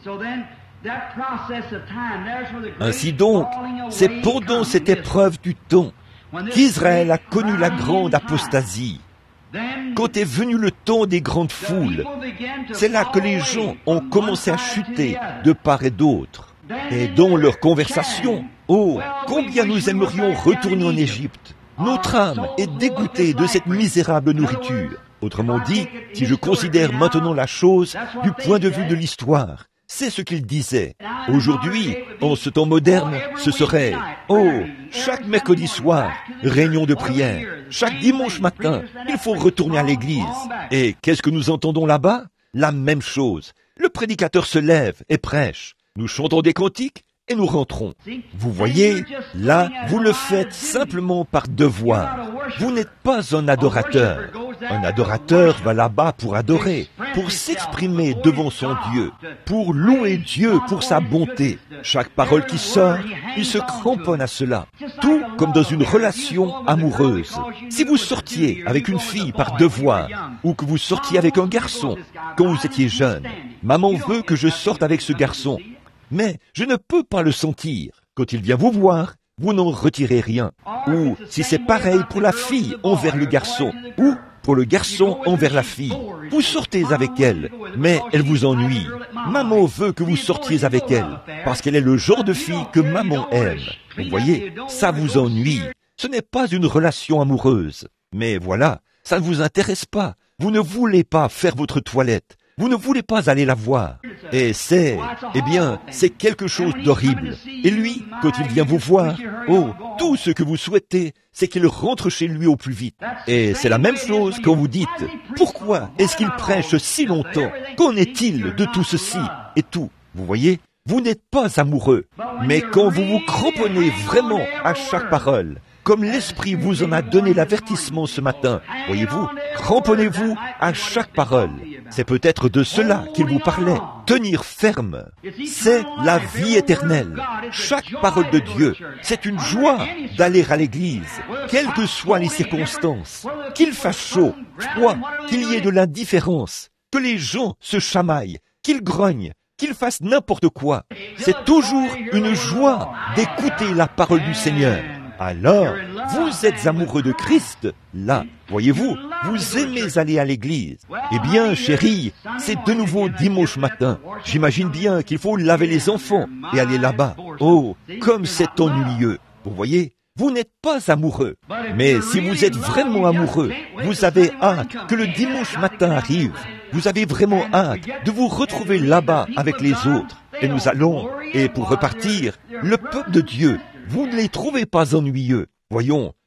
S1: Ainsi donc, c'est pendant cette épreuve du temps qu'Israël a connu la grande apostasie. Quand est venu le temps des grandes foules, c'est là que les gens ont commencé à chuter de part et d'autre. Et dans leur conversation, oh, combien nous aimerions retourner en Égypte. Notre âme est dégoûtée de cette misérable nourriture. Autrement dit, si je considère maintenant la chose du point de vue de l'histoire, c'est ce qu'il disait. Aujourd'hui, en ce temps moderne, ce serait, oh, chaque mercredi soir, réunion de prière. Chaque dimanche matin, il faut retourner à l'église. Et qu'est-ce que nous entendons là-bas? La même chose. Le prédicateur se lève et prêche. Nous chantons des cantiques et nous rentrons. Vous voyez, là, vous le faites simplement par devoir. Vous n'êtes pas un adorateur. Un adorateur va là-bas pour adorer, pour s'exprimer devant son Dieu, pour louer Dieu pour sa bonté. Chaque parole qui sort, il se cramponne à cela. Tout comme dans une relation amoureuse. Si vous sortiez avec une fille par devoir, ou que vous sortiez avec un garçon quand vous étiez jeune, maman veut que je sorte avec ce garçon, mais je ne peux pas le sentir. Quand il vient vous voir, vous n'en retirez rien. Ou si c'est pareil pour la fille envers le garçon, ou pour le garçon envers la fille. Vous sortez avec elle, mais elle vous ennuie. Maman veut que vous sortiez avec elle, parce qu'elle est le genre de fille que maman aime. Vous voyez, ça vous ennuie. Ce n'est pas une relation amoureuse. Mais voilà, ça ne vous intéresse pas. Vous ne voulez pas faire votre toilette. Vous ne voulez pas aller la voir. Et c'est, eh bien, c'est quelque chose d'horrible. Et lui, quand il vient vous voir, oh, tout ce que vous souhaitez, c'est qu'il rentre chez lui au plus vite. Et c'est la même chose quand vous dites, pourquoi est-ce qu'il prêche si longtemps? Qu'en est-il de tout ceci et tout? Vous voyez, vous n'êtes pas amoureux. Mais quand vous vous cramponnez vraiment à chaque parole, comme l'Esprit vous en a donné l'avertissement ce matin, voyez-vous, cramponnez-vous à chaque parole. C'est peut-être de cela qu'il vous parlait. Tenir ferme, c'est la vie éternelle. Chaque parole de Dieu, c'est une joie d'aller à l'église, quelles que soient les circonstances. Qu'il fasse chaud, froid, qu'il y ait de l'indifférence, que les gens se chamaillent, qu'ils grognent, qu'ils fassent n'importe quoi. C'est toujours une joie d'écouter la parole du Seigneur. Alors, vous êtes amoureux de Christ, là, voyez-vous, vous aimez aller à l'église. Eh bien, chérie, c'est de nouveau dimanche matin. J'imagine bien qu'il faut laver les enfants et aller là-bas. Oh, comme c'est ennuyeux. Vous voyez, vous n'êtes pas amoureux. Mais si vous êtes vraiment amoureux, vous avez hâte que le dimanche matin arrive. Vous avez vraiment hâte de vous retrouver là-bas avec les autres. Et nous allons, et pour repartir, le peuple de Dieu, vous ne les trouvez pas ennuyeux. Voyons,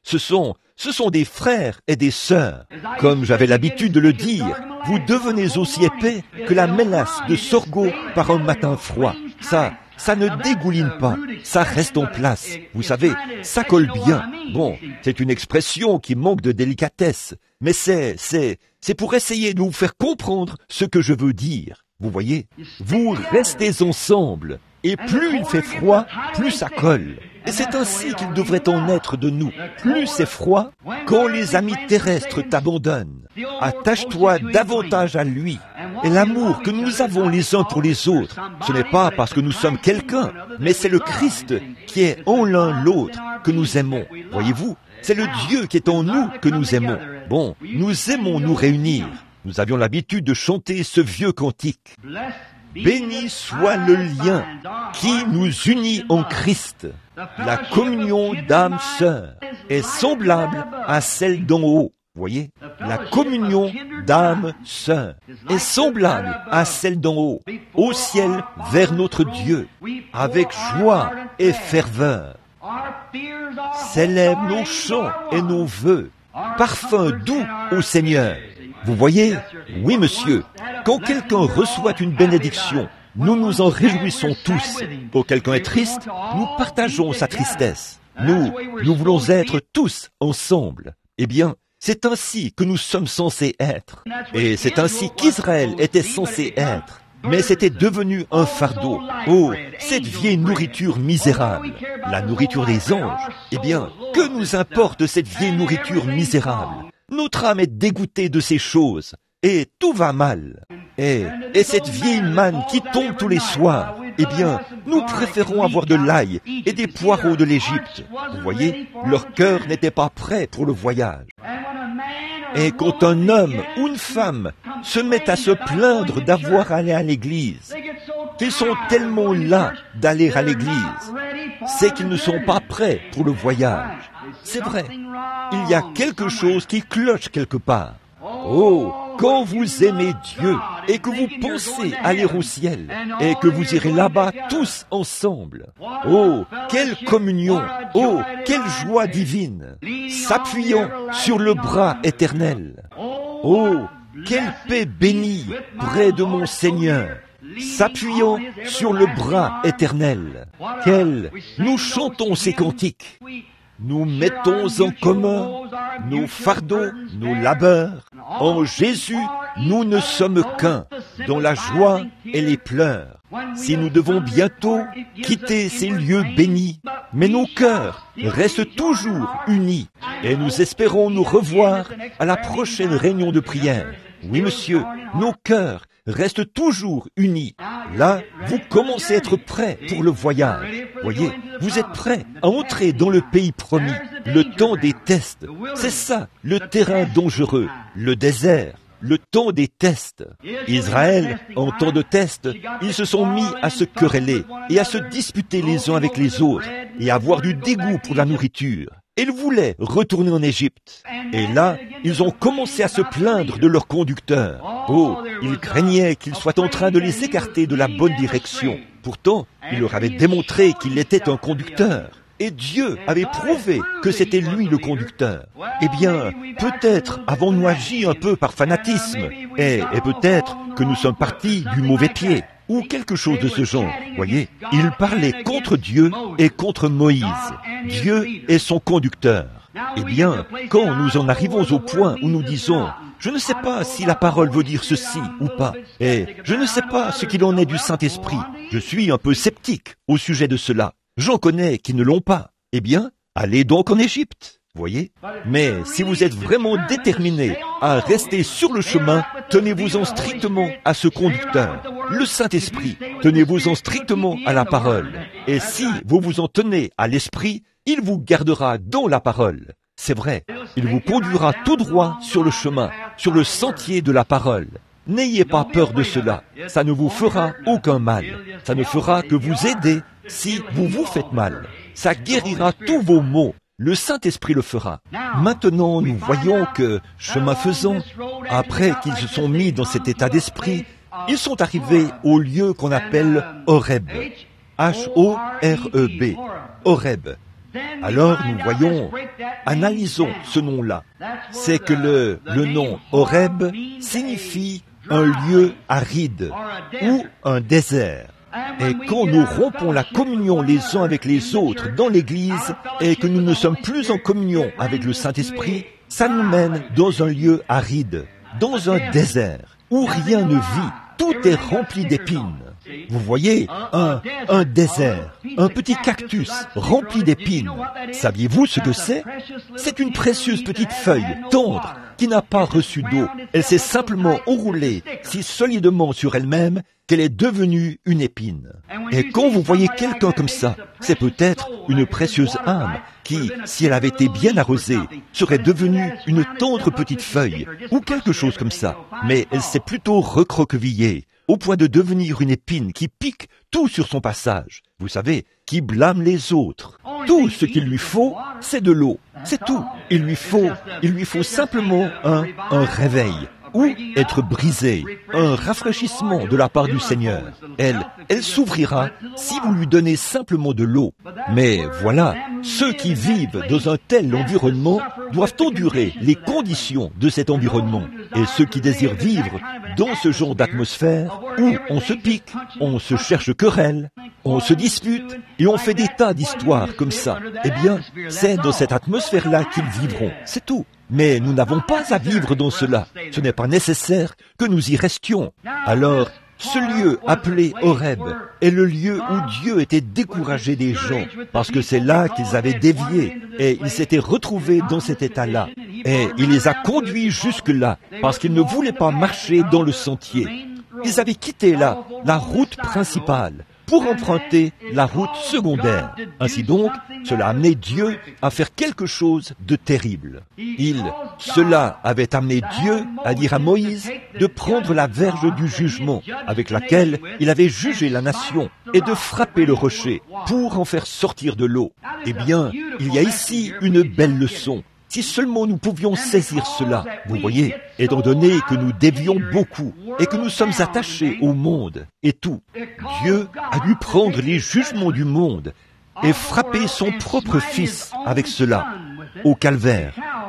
S1: Ce sont, ce sont des frères et des sœurs. Comme j'avais l'habitude de le dire, vous devenez aussi épais que la mélasse de sorgho par un matin froid. Ça, ça ne dégouline pas, ça reste en place. Vous savez, ça colle bien. Bon, c'est une expression qui manque de délicatesse, mais c'est, c'est, c'est pour essayer de vous faire comprendre ce que je veux dire. Vous voyez, vous restez ensemble, et plus il fait froid, plus ça colle. Et c'est ainsi qu'il devrait en être de nous. Plus c'est froid, quand les amis terrestres t'abandonnent, attache-toi davantage à lui. Et l'amour que nous avons les uns pour les autres, ce n'est pas parce que nous sommes quelqu'un, mais c'est le Christ qui est en l'un l'autre que nous aimons. Voyez-vous, c'est le Dieu qui est en nous que nous aimons. Bon, nous aimons nous réunir. Nous avions l'habitude de chanter ce vieux cantique. Béni soit le lien qui nous unit en Christ. La communion d'âme-sœur est semblable à celle d'en haut. Vous voyez, la communion d'âme-sœur est semblable à celle d'en haut, au ciel vers notre Dieu, avec joie et ferveur. Célèbre nos chants et nos vœux, parfum doux au Seigneur. Vous voyez? Oui, monsieur. Quand quelqu'un reçoit une bénédiction, nous nous en réjouissons tous. Quand quelqu'un est triste, nous partageons sa tristesse. Nous, nous voulons être tous ensemble. Eh bien, c'est ainsi que nous sommes censés être. Et c'est ainsi qu'Israël était censé être. Mais c'était devenu un fardeau. Oh, cette vieille nourriture misérable, la nourriture des anges. Eh bien, que nous importe cette vieille nourriture misérable? Notre âme est dégoûtée de ces choses, et tout va mal. Et, et cette vieille manne qui tombe tous les soirs, eh bien, nous préférons avoir de l'ail et des poireaux de l'Égypte. Vous voyez, leur cœur n'était pas prêt pour le voyage. Et quand un homme ou une femme se met à se plaindre d'avoir à aller à l'église, ils sont tellement las d'aller à l'église, c'est qu'ils ne sont pas prêts pour le voyage. C'est vrai, il y a quelque chose qui cloche quelque part. Oh, quand vous aimez Dieu et que vous pensez aller au ciel et que vous irez là-bas tous ensemble. Oh, quelle communion! Oh, quelle joie divine! S'appuyant sur le bras éternel. Oh, quelle paix bénie près de mon Seigneur! S'appuyant sur le bras éternel. Quel! Nous chantons ces cantiques. Nous mettons en commun nos fardeaux, nos labeurs. En Jésus, nous ne sommes qu'un, dans la joie et les pleurs. Si nous devons bientôt quitter ces lieux bénis, mais nos cœurs restent toujours unis et nous espérons nous revoir à la prochaine réunion de prière. Oui, monsieur, nos cœurs restent toujours unis. Là, vous commencez à être prêts pour le voyage. Voyez, vous êtes prêts à entrer dans le pays promis, le temps des tests. C'est ça, le terrain dangereux, le désert, le temps des tests. Israël, en temps de test, ils se sont mis à se quereller et à se disputer les uns avec les autres et à avoir du dégoût pour la nourriture. Ils voulaient retourner en Égypte. Et là, ils ont commencé à se plaindre de leur conducteur. Oh, ils craignaient qu'il soit en train de les écarter de la bonne direction. Pourtant, il leur avait démontré qu'il était un conducteur. Et Dieu avait prouvé que c'était lui le conducteur. Eh bien, peut-être avons-nous agi un peu par fanatisme. Et, et peut-être que nous sommes partis du mauvais pied. Ou quelque chose de ce genre. Voyez, il parlait contre Dieu et contre Moïse. Dieu est son conducteur. Eh bien, quand nous en arrivons au point où nous disons « Je ne sais pas si la parole veut dire ceci ou pas, et je ne sais pas ce qu'il en est du Saint-Esprit, je suis un peu sceptique au sujet de cela. J'en connais qui ne l'ont pas. Eh bien, allez donc en Égypte. » Voyez? Mais si vous êtes vraiment déterminé à rester sur le chemin, tenez-vous-en strictement à ce conducteur, le Saint-Esprit. Tenez-vous-en strictement à la parole. Et si vous vous en tenez à l'Esprit, il vous gardera dans la parole. C'est vrai, il vous conduira tout droit sur le chemin, sur le sentier de la parole. N'ayez pas peur de cela, ça ne vous fera aucun mal. Ça ne fera que vous aider si vous vous faites mal. Ça guérira tous vos maux. Le Saint-Esprit le fera. Maintenant, nous voyons que, chemin faisant, après qu'ils se sont mis dans cet état d'esprit, ils sont arrivés au lieu qu'on appelle Horeb. H O R E B. Horeb. Alors nous voyons, analysons ce nom-là. C'est que le, le nom Horeb signifie un lieu aride ou un désert. Et quand nous rompons la communion les uns avec les autres dans l'Église et que nous ne sommes plus en communion avec le Saint-Esprit, ça nous mène dans un lieu aride, dans un désert, où rien ne vit, tout est rempli d'épines. Vous voyez, un, un désert, un petit cactus rempli d'épines. Saviez-vous ce que c'est? C'est une précieuse petite feuille tendre qui n'a pas reçu d'eau. Elle s'est simplement enroulée si solidement sur elle-même qu'elle est devenue une épine. Et quand vous voyez quelqu'un comme ça, c'est peut-être une précieuse âme qui, si elle avait été bien arrosée, serait devenue une tendre petite feuille ou quelque chose comme ça. Mais elle s'est plutôt recroquevillée au point de devenir une épine qui pique tout sur son passage. Vous savez, qui blâme les autres. Tout ce qu'il lui faut, c'est de l'eau. C'est tout. Il lui faut, il lui faut simplement un, un réveil. Ou être brisé, un rafraîchissement de la part du Seigneur. Elle, elle s'ouvrira si vous lui donnez simplement de l'eau. Mais voilà, ceux qui vivent dans un tel environnement doivent endurer les conditions de cet environnement. Et ceux qui désirent vivre dans ce genre d'atmosphère où on se pique, on se cherche querelle, on se dispute et on fait des tas d'histoires comme ça, eh bien, c'est dans cette atmosphère-là qu'ils vivront. C'est tout. Mais nous n'avons pas à vivre dans cela. Ce n'est pas nécessaire que nous y restions. Alors, ce lieu appelé Horeb est le lieu où Dieu était découragé des gens, parce que c'est là qu'ils avaient dévié, et ils s'étaient retrouvés dans cet état-là. Et il les a conduits jusque-là, parce qu'ils ne voulaient pas marcher dans le sentier. Ils avaient quitté là la route principale pour emprunter la route secondaire. Ainsi donc, cela a amené Dieu à faire quelque chose de terrible. Il, cela avait amené Dieu à dire à Moïse de prendre la verge du jugement avec laquelle il avait jugé la nation et de frapper le rocher pour en faire sortir de l'eau. Eh bien, il y a ici une belle leçon. Si seulement nous pouvions saisir cela, vous voyez, étant donné que nous dévions beaucoup et que nous sommes attachés au monde et tout, Dieu a dû prendre les jugements du monde et frapper son propre Fils avec cela, au calvaire,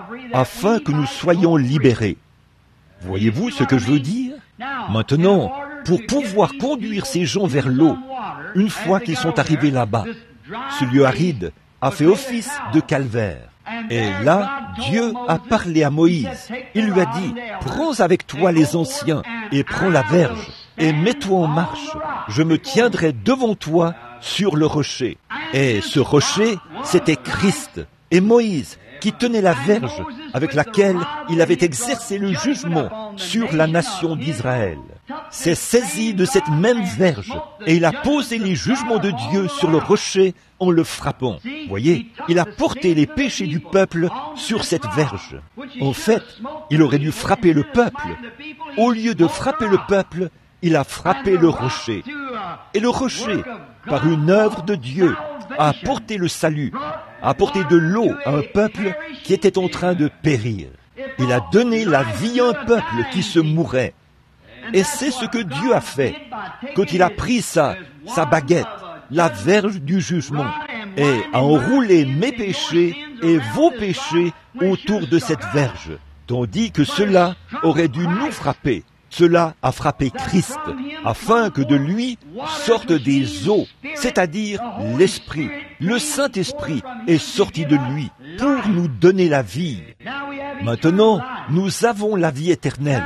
S1: afin que nous soyons libérés. Voyez-vous ce que je veux dire? Maintenant, pour pouvoir conduire ces gens vers l'eau, une fois qu'ils sont arrivés là-bas, ce lieu aride a fait office de calvaire. Et là, Dieu a parlé à Moïse. Il lui a dit, « Prends avec toi les anciens et prends la verge et mets-toi en marche. Je me tiendrai devant toi sur le rocher. » Et ce rocher, c'était Christ. Et Moïse, qui tenait la verge avec laquelle il avait exercé le jugement sur la nation d'Israël, s'est saisi de cette même verge et il a posé les jugements de Dieu sur le rocher en le frappant. Voyez, il a porté les péchés du peuple sur cette verge. En fait, il aurait dû frapper le peuple. Au lieu de frapper le peuple, il a frappé le rocher. Et le rocher, par une œuvre de Dieu, a apporté le salut, a apporté de l'eau à un peuple qui était en train de périr. Il a donné la vie à un peuple qui se mourait. Et c'est ce que Dieu a fait quand il a pris sa, sa baguette, la verge du jugement, et a enroulé mes péchés et vos péchés autour de cette verge, tandis que cela aurait dû nous frapper. Cela a frappé Christ, afin que de lui sortent des eaux, c'est-à-dire l'Esprit. Le Saint-Esprit est sorti de lui pour nous donner la vie. Maintenant, nous avons la vie éternelle.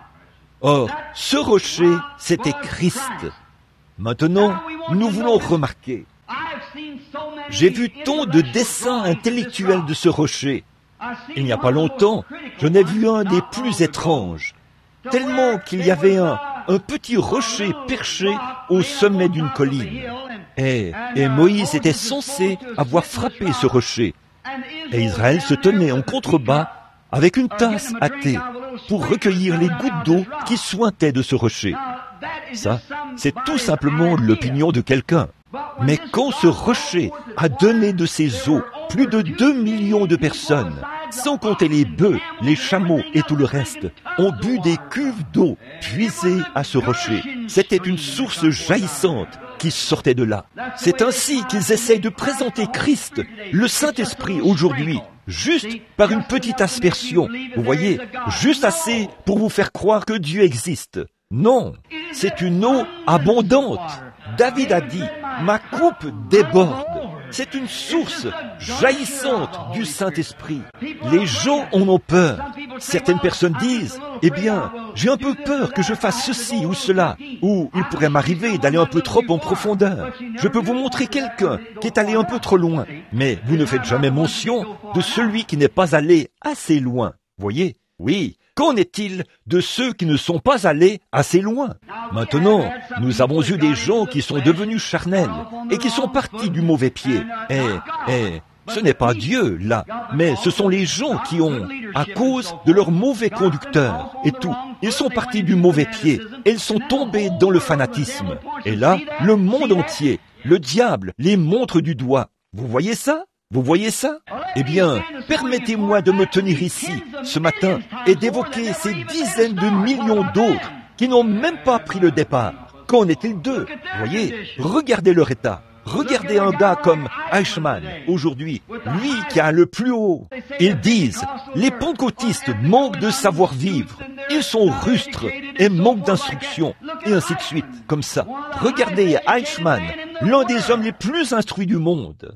S1: Or, ce rocher, c'était Christ. Maintenant, nous voulons remarquer. J'ai vu tant de dessins intellectuels de ce rocher. Il n'y a pas longtemps, j'en ai vu un des plus étranges. Tellement qu'il y avait un, un petit rocher perché au sommet d'une colline. Et, et Moïse était censé avoir frappé ce rocher. Et Israël se tenait en contrebas avec une tasse à thé pour recueillir les gouttes d'eau qui suintaient de ce rocher. Ça, c'est tout simplement l'opinion de quelqu'un. Mais quand ce rocher a donné de ses eaux, plus de deux millions de personnes, sans compter les bœufs, les chameaux et tout le reste, ont bu des cuves d'eau puisées à ce rocher. C'était une source jaillissante qui sortait de là. C'est ainsi qu'ils essayent de présenter Christ, le Saint-Esprit aujourd'hui, juste par une petite aspersion. Vous voyez, juste assez pour vous faire croire que Dieu existe. Non, c'est une eau abondante. David a dit, ma coupe déborde. C'est une source jaillissante du Saint-Esprit. Les gens en ont peur. Certaines personnes disent, eh bien, j'ai un peu peur que je fasse ceci ou cela, ou il pourrait m'arriver d'aller un peu trop en profondeur. Je peux vous montrer quelqu'un qui est allé un peu trop loin, mais vous ne faites jamais mention de celui qui n'est pas allé assez loin. Voyez? Oui. Qu'en est-il de ceux qui ne sont pas allés assez loin? Maintenant, nous avons eu des gens qui sont devenus charnels et qui sont partis du mauvais pied. Et, et ce n'est pas Dieu, là, mais ce sont les gens qui ont, à cause de leurs mauvais conducteurs et tout, ils sont partis du mauvais pied et ils sont tombés dans le fanatisme. Et là, le monde entier, le diable, les montre du doigt. Vous voyez ça? Vous voyez ça? Eh bien, permettez-moi de me tenir ici, ce matin, et d'évoquer ces dizaines de millions d'autres qui n'ont même pas pris le départ. Qu'en est-il d'eux? Voyez, regardez leur état. Regardez un gars comme Eichmann, aujourd'hui, lui qui a le plus haut. Ils disent, les pentecôtistes manquent de savoir-vivre, ils sont rustres et manquent d'instruction, et ainsi de suite, comme ça. Regardez Eichmann, l'un des hommes les plus instruits du monde.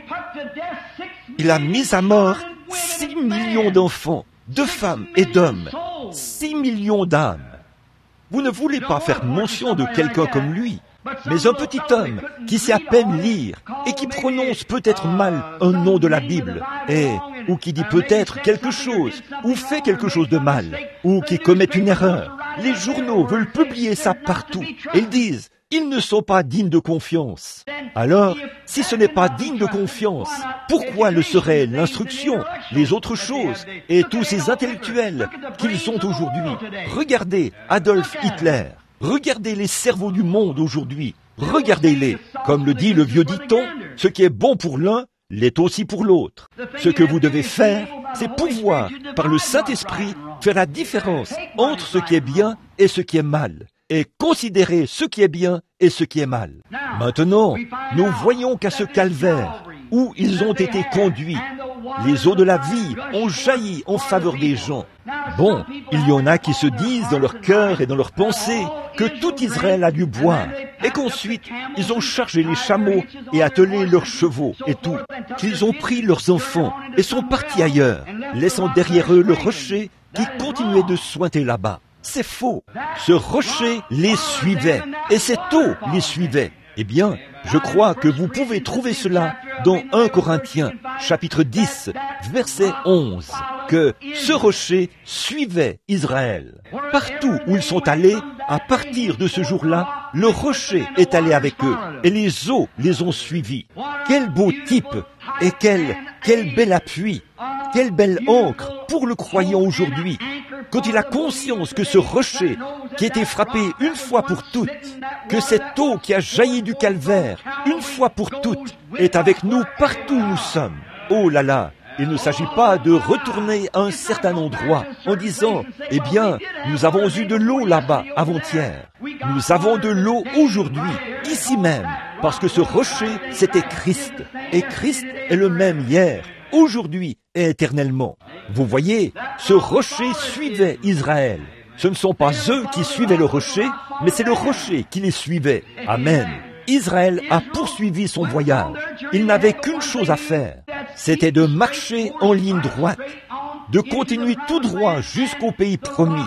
S1: Il a mis à mort six millions d'enfants, de femmes et d'hommes, six millions d'âmes. Vous ne voulez pas faire mention de quelqu'un comme lui, mais un petit homme qui sait à peine lire et qui prononce peut-être mal un nom de la Bible, et, ou qui dit peut-être quelque chose, ou fait quelque chose de mal, ou qui commet une erreur. Les journaux veulent publier ça partout. Ils disent, ils ne sont pas dignes de confiance. Alors, si ce n'est pas digne de confiance, pourquoi le serait l'instruction, les autres choses, et tous ces intellectuels qu'ils sont aujourd'hui? Regardez Adolf Hitler. Regardez les cerveaux du monde aujourd'hui. Regardez-les. Comme le dit le vieux dicton, ce qui est bon pour l'un l'est aussi pour l'autre. Ce que vous devez faire, c'est pouvoir, par le Saint-Esprit, faire la différence entre ce qui est bien et ce qui est mal, et considérer ce qui est bien et ce qui est mal. Maintenant, nous voyons qu'à ce calvaire, où ils ont été conduits, les eaux de la vie ont jailli en faveur des gens. Bon, il y en a qui se disent dans leur cœur et dans leurs pensées que tout Israël a dû boire, et qu'ensuite ils ont chargé les chameaux et attelé leurs chevaux et tout, qu'ils ont pris leurs enfants et sont partis ailleurs, laissant derrière eux le rocher qui continuait de suinter là-bas. C'est faux. Ce rocher les suivait, et cette eau les suivait. Eh bien, je crois que vous pouvez trouver cela dans un Corinthiens, chapitre dix, verset onze, que ce rocher suivait Israël. Partout où ils sont allés, à partir de ce jour-là, le rocher est allé avec eux, et les eaux les ont suivis. Quel beau type, et quel, quel bel appui, quelle belle encre pour le croyant aujourd'hui, quand il a conscience que ce rocher qui a été frappé une fois pour toutes, que cette eau qui a jailli du calvaire une fois pour toutes est avec nous partout où nous sommes. Oh là là, il ne s'agit pas de retourner à un certain endroit en disant, eh bien, nous avons eu de l'eau là-bas avant-hier. Nous avons de l'eau aujourd'hui, ici même, parce que ce rocher, c'était Christ. Et Christ est le même hier, aujourd'hui et éternellement. Vous voyez, ce rocher suivait Israël. Ce ne sont pas eux qui suivaient le rocher, mais c'est le rocher qui les suivait. Amen. Israël a poursuivi son voyage. Il n'avait qu'une chose à faire, c'était de marcher en ligne droite, de continuer tout droit jusqu'au pays promis.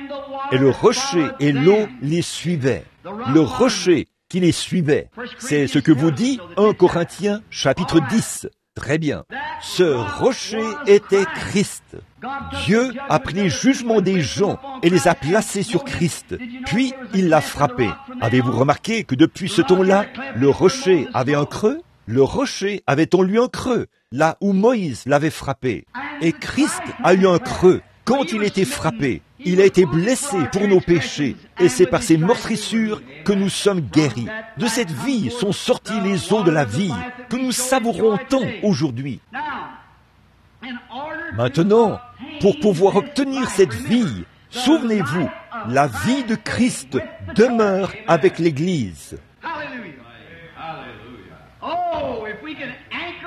S1: Et le rocher et l'eau les suivaient. Le rocher qui les suivait. C'est ce que vous dit un Corinthiens chapitre dix. Très bien. Ce rocher était Christ. Dieu a pris les jugements des gens et les a placés sur Christ. Puis, il l'a frappé. Avez-vous remarqué que depuis ce temps-là, le rocher avait un creux? Le rocher avait en lui un creux, là où Moïse l'avait frappé. Et Christ a eu un creux quand il était frappé. Il a été blessé pour nos péchés, et c'est par ses meurtrissures que nous sommes guéris. De cette vie sont sorties les eaux de la vie, que nous savourons tant aujourd'hui. Maintenant, pour pouvoir obtenir cette vie, souvenez-vous, la vie de Christ demeure avec l'Église.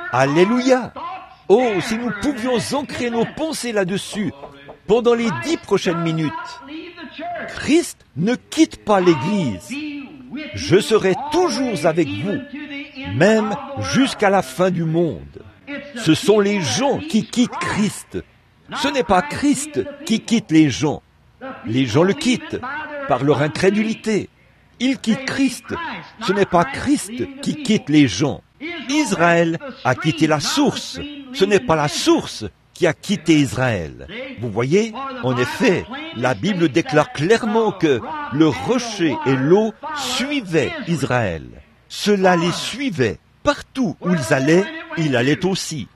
S1: Alléluia! Oh, si nous pouvions ancrer nos pensées là-dessus pendant les dix prochaines minutes. Christ ne quitte pas l'Église. Je serai toujours avec vous, même jusqu'à la fin du monde. Ce sont les gens qui quittent Christ. Ce n'est pas Christ qui quitte les gens. Les gens le quittent par leur incrédulité. Ils quittent Christ. Ce n'est pas Christ qui quitte les gens. Israël a quitté la source. Ce n'est pas la source qui a quitté Israël. Vous voyez, en effet, la Bible déclare clairement que le rocher et l'eau suivaient Israël. Cela les suivait. Partout où ils allaient, il allait aussi.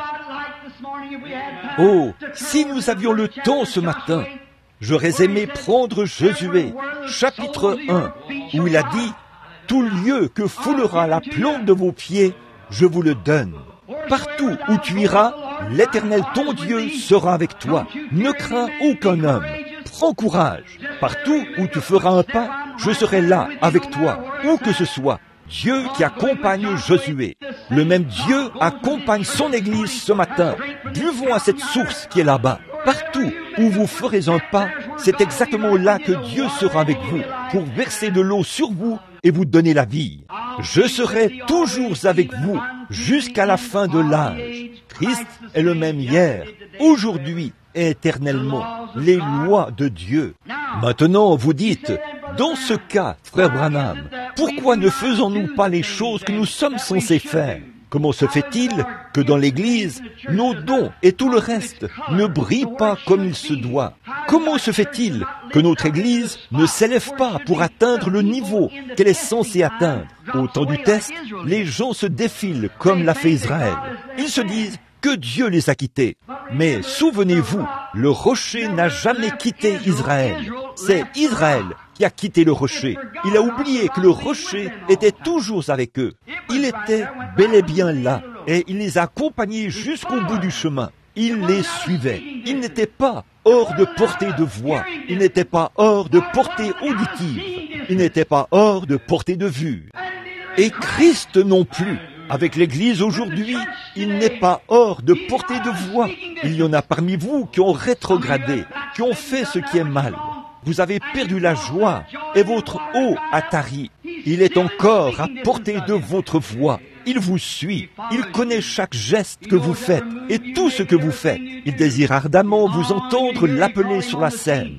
S1: Oh, si nous avions le temps ce matin, j'aurais aimé prendre Josué, chapitre un, où il a dit « Tout lieu que foulera la plante de vos pieds, je vous le donne. Partout où tu iras, l'Éternel ton Dieu sera avec toi. Ne crains aucun homme. Prends courage. Partout où tu feras un pas, je serai là avec toi, où que ce soit. » Dieu qui accompagne Josué. Le même Dieu accompagne son Église ce matin. Buvons à cette source qui est là-bas. Partout où vous ferez un pas, c'est exactement là que Dieu sera avec vous pour verser de l'eau sur vous et vous donner la vie. Je serai toujours avec vous jusqu'à la fin de l'âge. Christ est le même hier, aujourd'hui et éternellement. Les lois de Dieu. Maintenant, vous dites, dans ce cas, frère Branham, pourquoi ne faisons-nous pas les choses que nous sommes censés faire? Comment se fait-il que dans l'Église, nos dons et tout le reste ne brillent pas comme il se doit? Comment se fait-il que notre Église ne s'élève pas pour atteindre le niveau qu'elle est censée atteindre? Au temps du test, les gens se défilent comme l'a fait Israël. Ils se disent que Dieu les a quittés. Mais souvenez-vous, le rocher n'a jamais quitté Israël. C'est Israël qui a quitté le rocher. Il a oublié que le rocher était toujours avec eux. Il était bel et bien là, et il les a accompagnés jusqu'au bout du chemin. Il les suivait. Il n'était pas hors de portée de voix. Il n'était pas hors de portée auditive. Il n'était pas hors de portée de vue. Et Christ non plus. Avec l'Église aujourd'hui, il n'est pas hors de portée de voix. Il y en a parmi vous qui ont rétrogradé, qui ont fait ce qui est mal. Vous avez perdu la joie et votre eau a tari. Il est encore à portée de votre voix. Il vous suit. Il connaît chaque geste que vous faites et tout ce que vous faites. Il désire ardemment vous entendre l'appeler sur la scène.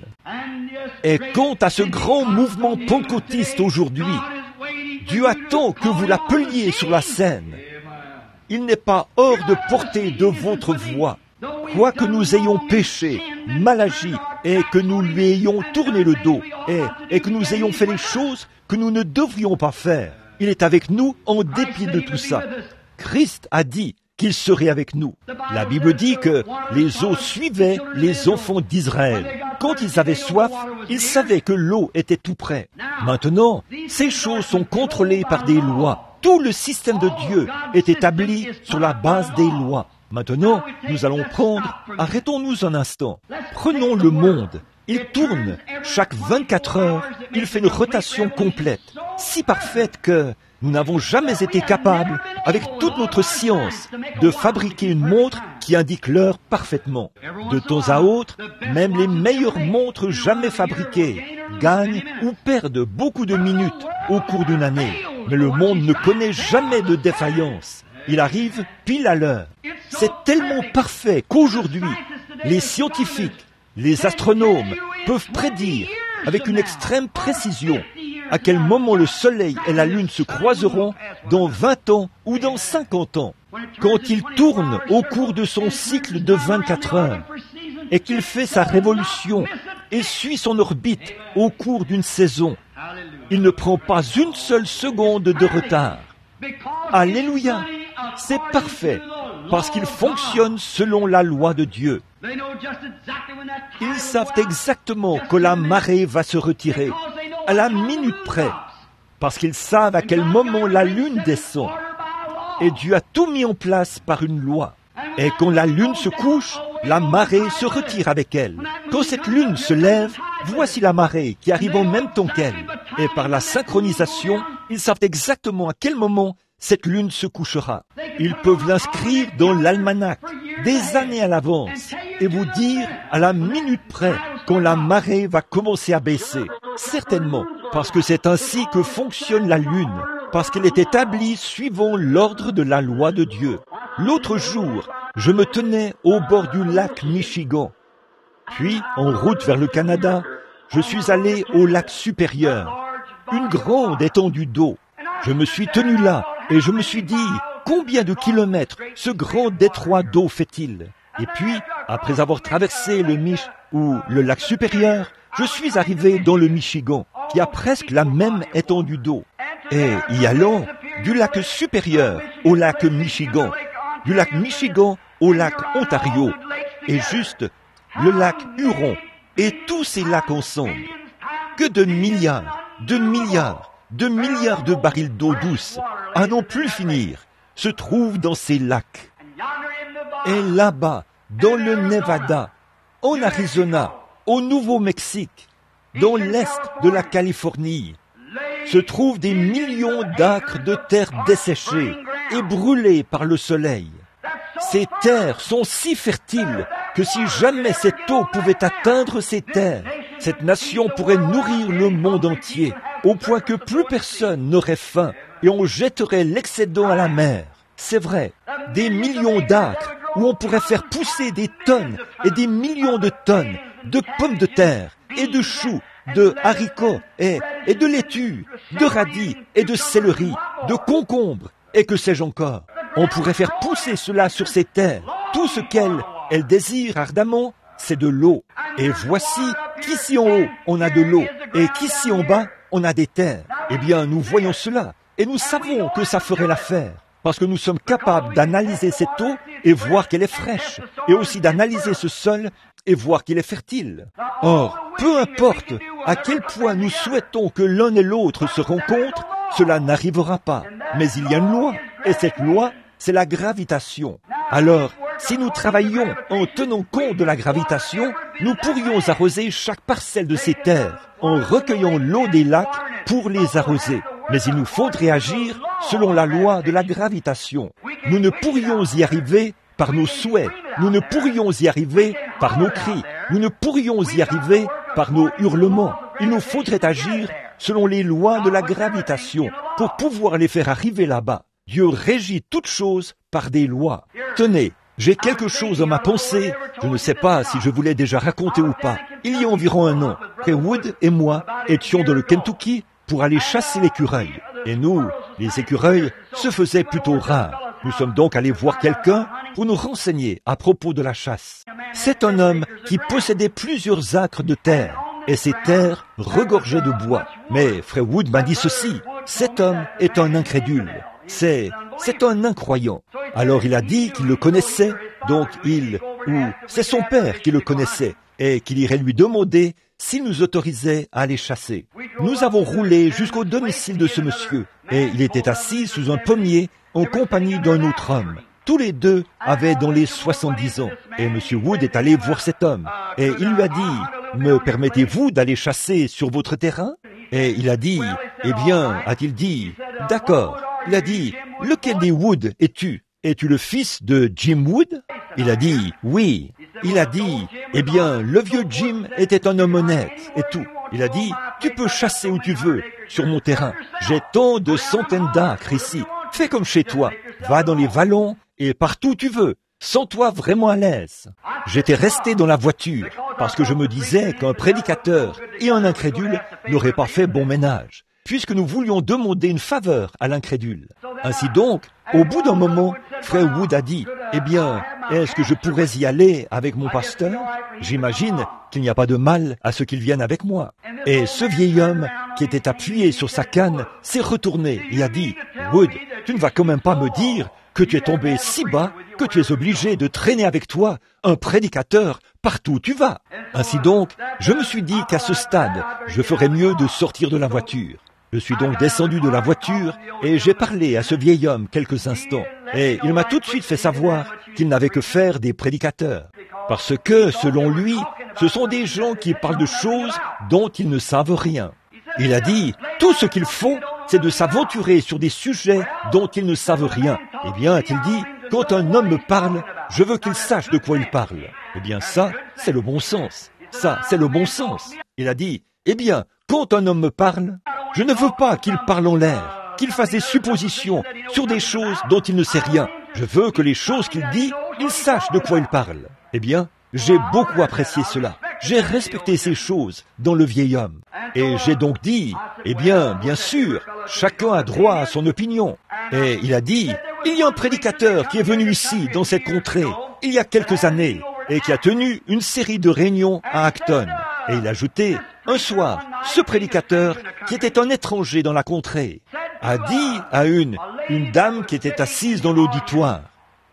S1: Et quant à ce grand mouvement pentecôtiste aujourd'hui, Dieu attend que vous l'appeliez sur la scène. Il n'est pas hors de portée de votre voix. Quoique nous ayons péché, mal agi, et que nous lui ayons tourné le dos, et, et que nous ayons fait les choses que nous ne devrions pas faire, il est avec nous en dépit de tout ça. Christ a dit qu'il serait avec nous. La Bible dit que les eaux suivaient les enfants d'Israël. Quand ils avaient soif, ils savaient que l'eau était tout près. Maintenant, ces choses sont contrôlées par des lois. Tout le système de Dieu est établi sur la base des lois. Maintenant, nous allons prendre, arrêtons-nous un instant. Prenons le monde. Il tourne. Chaque vingt-quatre heures, il fait une rotation complète, si parfaite que nous n'avons jamais été capables, avec toute notre science, de fabriquer une montre qui indique l'heure parfaitement. De temps à autre, même les meilleures montres jamais fabriquées gagnent ou perdent beaucoup de minutes au cours d'une année. Mais le monde ne connaît jamais de défaillance. Il arrive pile à l'heure. C'est tellement parfait qu'aujourd'hui, les scientifiques, les astronomes peuvent prédire avec une extrême précision à quel moment le soleil et la lune se croiseront dans vingt ans ou dans cinquante ans. Quand il tourne au cours de son cycle de vingt-quatre heures et qu'il fait sa révolution et suit son orbite au cours d'une saison, il ne prend pas une seule seconde de retard. Alléluia! C'est parfait parce qu'il fonctionne selon la loi de Dieu. Ils savent exactement que la marée va se retirer à la minute près, parce qu'ils savent à quel moment la lune descend. Et Dieu a tout mis en place par une loi. Et quand la lune se couche, la marée se retire avec elle. Quand cette lune se lève, voici la marée qui arrive en même temps qu'elle. Et par la synchronisation, ils savent exactement à quel moment cette lune se couchera. Ils peuvent l'inscrire dans l'almanach des années à l'avance et vous dire à la minute près quand la marée va commencer à baisser. Certainement, parce que c'est ainsi que fonctionne la lune, parce qu'elle est établie suivant l'ordre de la loi de Dieu. L'autre jour, je me tenais au bord du lac Michigan. Puis, en route vers le Canada, je suis allé au lac supérieur, une grande étendue d'eau. Je me suis tenu là et je me suis dit, combien de kilomètres ce grand détroit d'eau fait-il? Et puis, après avoir traversé le Mich ou le lac supérieur, je suis arrivé dans le Michigan, qui a presque la même étendue d'eau. Et y allant du lac supérieur au lac Michigan, du lac Michigan au lac Ontario, et juste le lac Huron, et tous ces lacs ensemble, que de milliards, de milliards, de milliards de barils d'eau douce, à n'en plus finir, se trouvent dans ces lacs. Et là-bas, dans le Nevada, en Arizona, au Nouveau-Mexique, dans l'est de la Californie, se trouvent des millions d'acres de terre desséchées et brûlées par le soleil. Ces terres sont si fertiles que si jamais cette eau pouvait atteindre ces terres, cette nation pourrait nourrir le monde entier, au point que plus personne n'aurait faim et on jetterait l'excédent à la mer. C'est vrai, des millions d'acres où on pourrait faire pousser des tonnes et des millions de tonnes de pommes de terre et de choux, de haricots et, et de laitues, de radis et de céleri, de concombres et que sais-je encore. On pourrait faire pousser cela sur ces terres. Tout ce qu'elles elles désirent ardemment, c'est de l'eau. Et voici qu'ici en haut, on a de l'eau et qu'ici en bas, on a des terres. Eh bien, nous voyons cela et nous savons que ça ferait l'affaire. Parce que nous sommes capables d'analyser cette eau et voir qu'elle est fraîche, et aussi d'analyser ce sol et voir qu'il est fertile. Or, peu importe à quel point nous souhaitons que l'un et l'autre se rencontrent, cela n'arrivera pas. Mais il y a une loi, et cette loi, c'est la gravitation. Alors, si nous travaillions en tenant compte de la gravitation, nous pourrions arroser chaque parcelle de ces terres en recueillant l'eau des lacs pour les arroser. Mais il nous faudrait agir selon la loi de la gravitation. Nous ne pourrions y arriver par nos souhaits, nous ne pourrions y arriver par nos cris, nous ne pourrions y arriver par nos hurlements. Il nous faudrait agir selon les lois de la gravitation pour pouvoir les faire arriver là-bas. Dieu régit toutes choses par des lois. Tenez, j'ai quelque chose dans ma pensée, je ne sais pas si je vous l'ai déjà raconté ou pas. Il y a environ un an, Ray Wood et moi étions dans le Kentucky pour aller chasser l'écureuil. Et nous, les écureuils, se faisaient plutôt rares. Nous sommes donc allés voir quelqu'un pour nous renseigner à propos de la chasse. C'est un homme qui possédait plusieurs acres de terre, et ces terres regorgeaient de bois. Mais Frère Wood m'a dit ceci, cet homme est un incrédule. C'est, c'est un incroyant. Alors il a dit qu'il le connaissait, donc il, ou c'est son père qui le connaissait, et qu'il irait lui demander s'il nous autorisait à aller chasser. Nous avons roulé jusqu'au domicile de ce monsieur, et il était assis sous un pommier en compagnie d'un autre homme. Tous les deux avaient dans les soixante-dix ans, et M. Wood est allé voir cet homme, et il lui a dit, « Me permettez-vous d'aller chasser sur votre terrain ?» Et il a dit, « Eh bien, a-t-il dit, d'accord. » Il a dit, « Lequel des Wood es-tu? Es-tu le fils de Jim Wood ?» Il a dit, « Oui. » Il a dit, « Eh bien, le vieux Jim était un homme honnête, et tout. » Il a dit, « Tu peux chasser où tu veux, sur mon terrain. J'ai tant de centaines d'acres ici. Fais comme chez toi. Va dans les vallons et partout où tu veux. Sens-toi vraiment à l'aise. » J'étais resté dans la voiture parce que je me disais qu'un prédicateur et un incrédule n'auraient pas fait bon ménage, puisque nous voulions demander une faveur à l'incrédule. Ainsi donc, au bout d'un moment, Frère Wood a dit, « Eh bien, est-ce que je pourrais y aller avec mon pasteur? J'imagine qu'il n'y a pas de mal à ce qu'il vienne avec moi. » Et ce vieil homme, qui était appuyé sur sa canne, s'est retourné et a dit, « Wood, tu ne vas quand même pas me dire que tu es tombé si bas que tu es obligé de traîner avec toi un prédicateur partout où tu vas. » Ainsi donc, je me suis dit qu'à ce stade, je ferais mieux de sortir de la voiture. Je suis donc descendu de la voiture et j'ai parlé à ce vieil homme quelques instants. Et il m'a tout de suite fait savoir qu'il n'avait que faire des prédicateurs. Parce que, selon lui, ce sont des gens qui parlent de choses dont ils ne savent rien. Il a dit, tout ce qu'il faut, c'est de s'aventurer sur des sujets dont ils ne savent rien. Eh bien, a-t-il dit, quand un homme me parle, je veux qu'il sache de quoi il parle. Eh bien, ça, c'est le bon sens. Ça, c'est le bon sens. Il a dit, eh bien, quand un homme me parle, je ne veux pas qu'il parle en l'air, qu'il fasse des suppositions sur des choses dont il ne sait rien. Je veux que les choses qu'il dit, il sache de quoi il parle. Eh bien, j'ai beaucoup apprécié cela. J'ai respecté ces choses dans le vieil homme. Et j'ai donc dit, eh bien, bien sûr, chacun a droit à son opinion. Et il a dit, il y a un prédicateur qui est venu ici, dans cette contrée, il y a quelques années, et qui a tenu une série de réunions à Acton. Et il a ajouté, un soir, ce prédicateur, qui était un étranger dans la contrée, a dit à une, une dame qui était assise dans l'auditoire,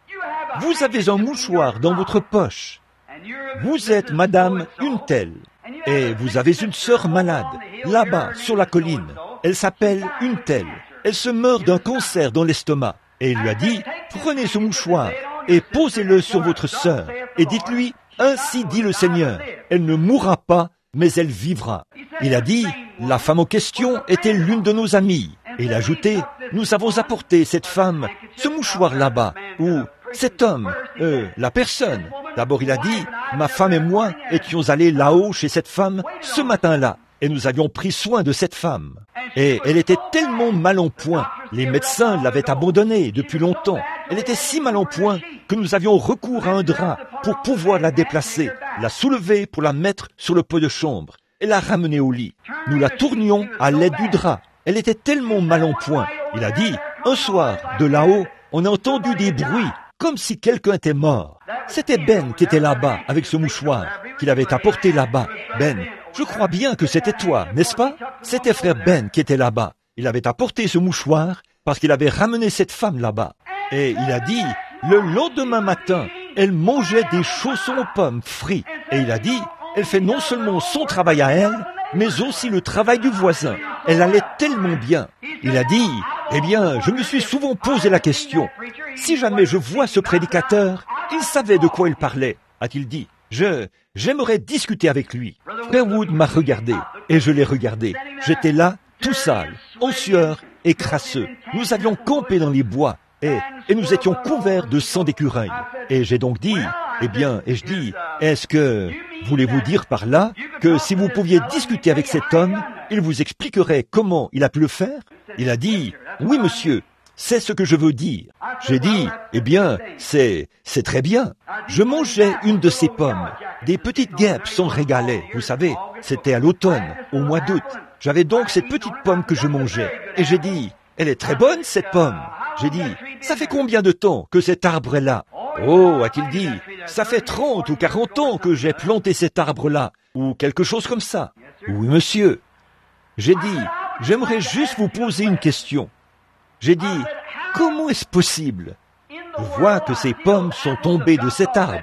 S1: « Vous avez un mouchoir dans votre poche. Vous êtes madame une telle, et vous avez une sœur malade, là-bas, sur la colline. Elle s'appelle une telle. Elle se meurt d'un cancer dans l'estomac. » Et il lui a dit, « Prenez ce mouchoir et posez-le sur votre sœur, et dites-lui, ainsi dit le Seigneur, elle ne mourra pas, mais elle vivra. » Il a dit, la femme en question était l'une de nos amies. Et il a ajouté, nous avons apporté cette femme, ce mouchoir là-bas, ou cet homme, euh, la personne. D'abord il a dit, ma femme et moi étions allés là-haut chez cette femme ce matin-là, et nous avions pris soin de cette femme. Et elle était tellement mal en point, les médecins l'avaient abandonnée depuis longtemps. Elle était si mal en point que nous avions recours à un drap pour pouvoir la déplacer, la soulever pour la mettre sur le pot de chambre et la ramener au lit. Nous la tournions à l'aide du drap. Elle était tellement mal en point. Il a dit, un soir, de là-haut, on a entendu des bruits, comme si quelqu'un était mort. C'était Ben qui était là-bas, avec ce mouchoir, qu'il avait apporté là-bas. Ben, je crois bien que c'était toi, n'est-ce pas? C'était frère Ben qui était là-bas. Il avait apporté ce mouchoir parce qu'il avait ramené cette femme là-bas. Et il a dit, le lendemain matin, elle mangeait des chaussons aux pommes frits. Et il a dit, elle fait non seulement son travail à elle, mais aussi le travail du voisin. Elle allait tellement bien. Il a dit, eh bien, je me suis souvent posé la question, si jamais je vois ce prédicateur, il savait de quoi il parlait, a-t-il dit. Je, j'aimerais discuter avec lui. Frère Wood m'a regardé, et je l'ai regardé. J'étais là, tout sale, en sueur et crasseux. Nous avions campé dans les bois, et, et nous étions couverts de sang d'écureuil. Et j'ai donc dit, eh bien, et je dis, est-ce que, voulez-vous dire par là, que si vous pouviez discuter avec cet homme, il vous expliquerait comment il a pu le faire? Il a dit, oui monsieur, c'est ce que je veux dire. J'ai dit, eh bien, c'est, c'est très bien. Je mangeais une de ces pommes. Des petites guêpes s'en régalaient, vous savez. C'était à l'automne, au mois d'août. J'avais donc cette petite pomme que je mangeais. Et j'ai dit, elle est très bonne cette pomme. J'ai dit, ça fait combien de temps que cet arbre est là? Oh, a-t-il dit, ça fait trente ou quarante ans que j'ai planté cet arbre-là, ou quelque chose comme ça. Oui, monsieur. J'ai dit, j'aimerais juste vous poser une question. J'ai dit, comment est-ce possible? Je vois que ces pommes sont tombées de cet arbre,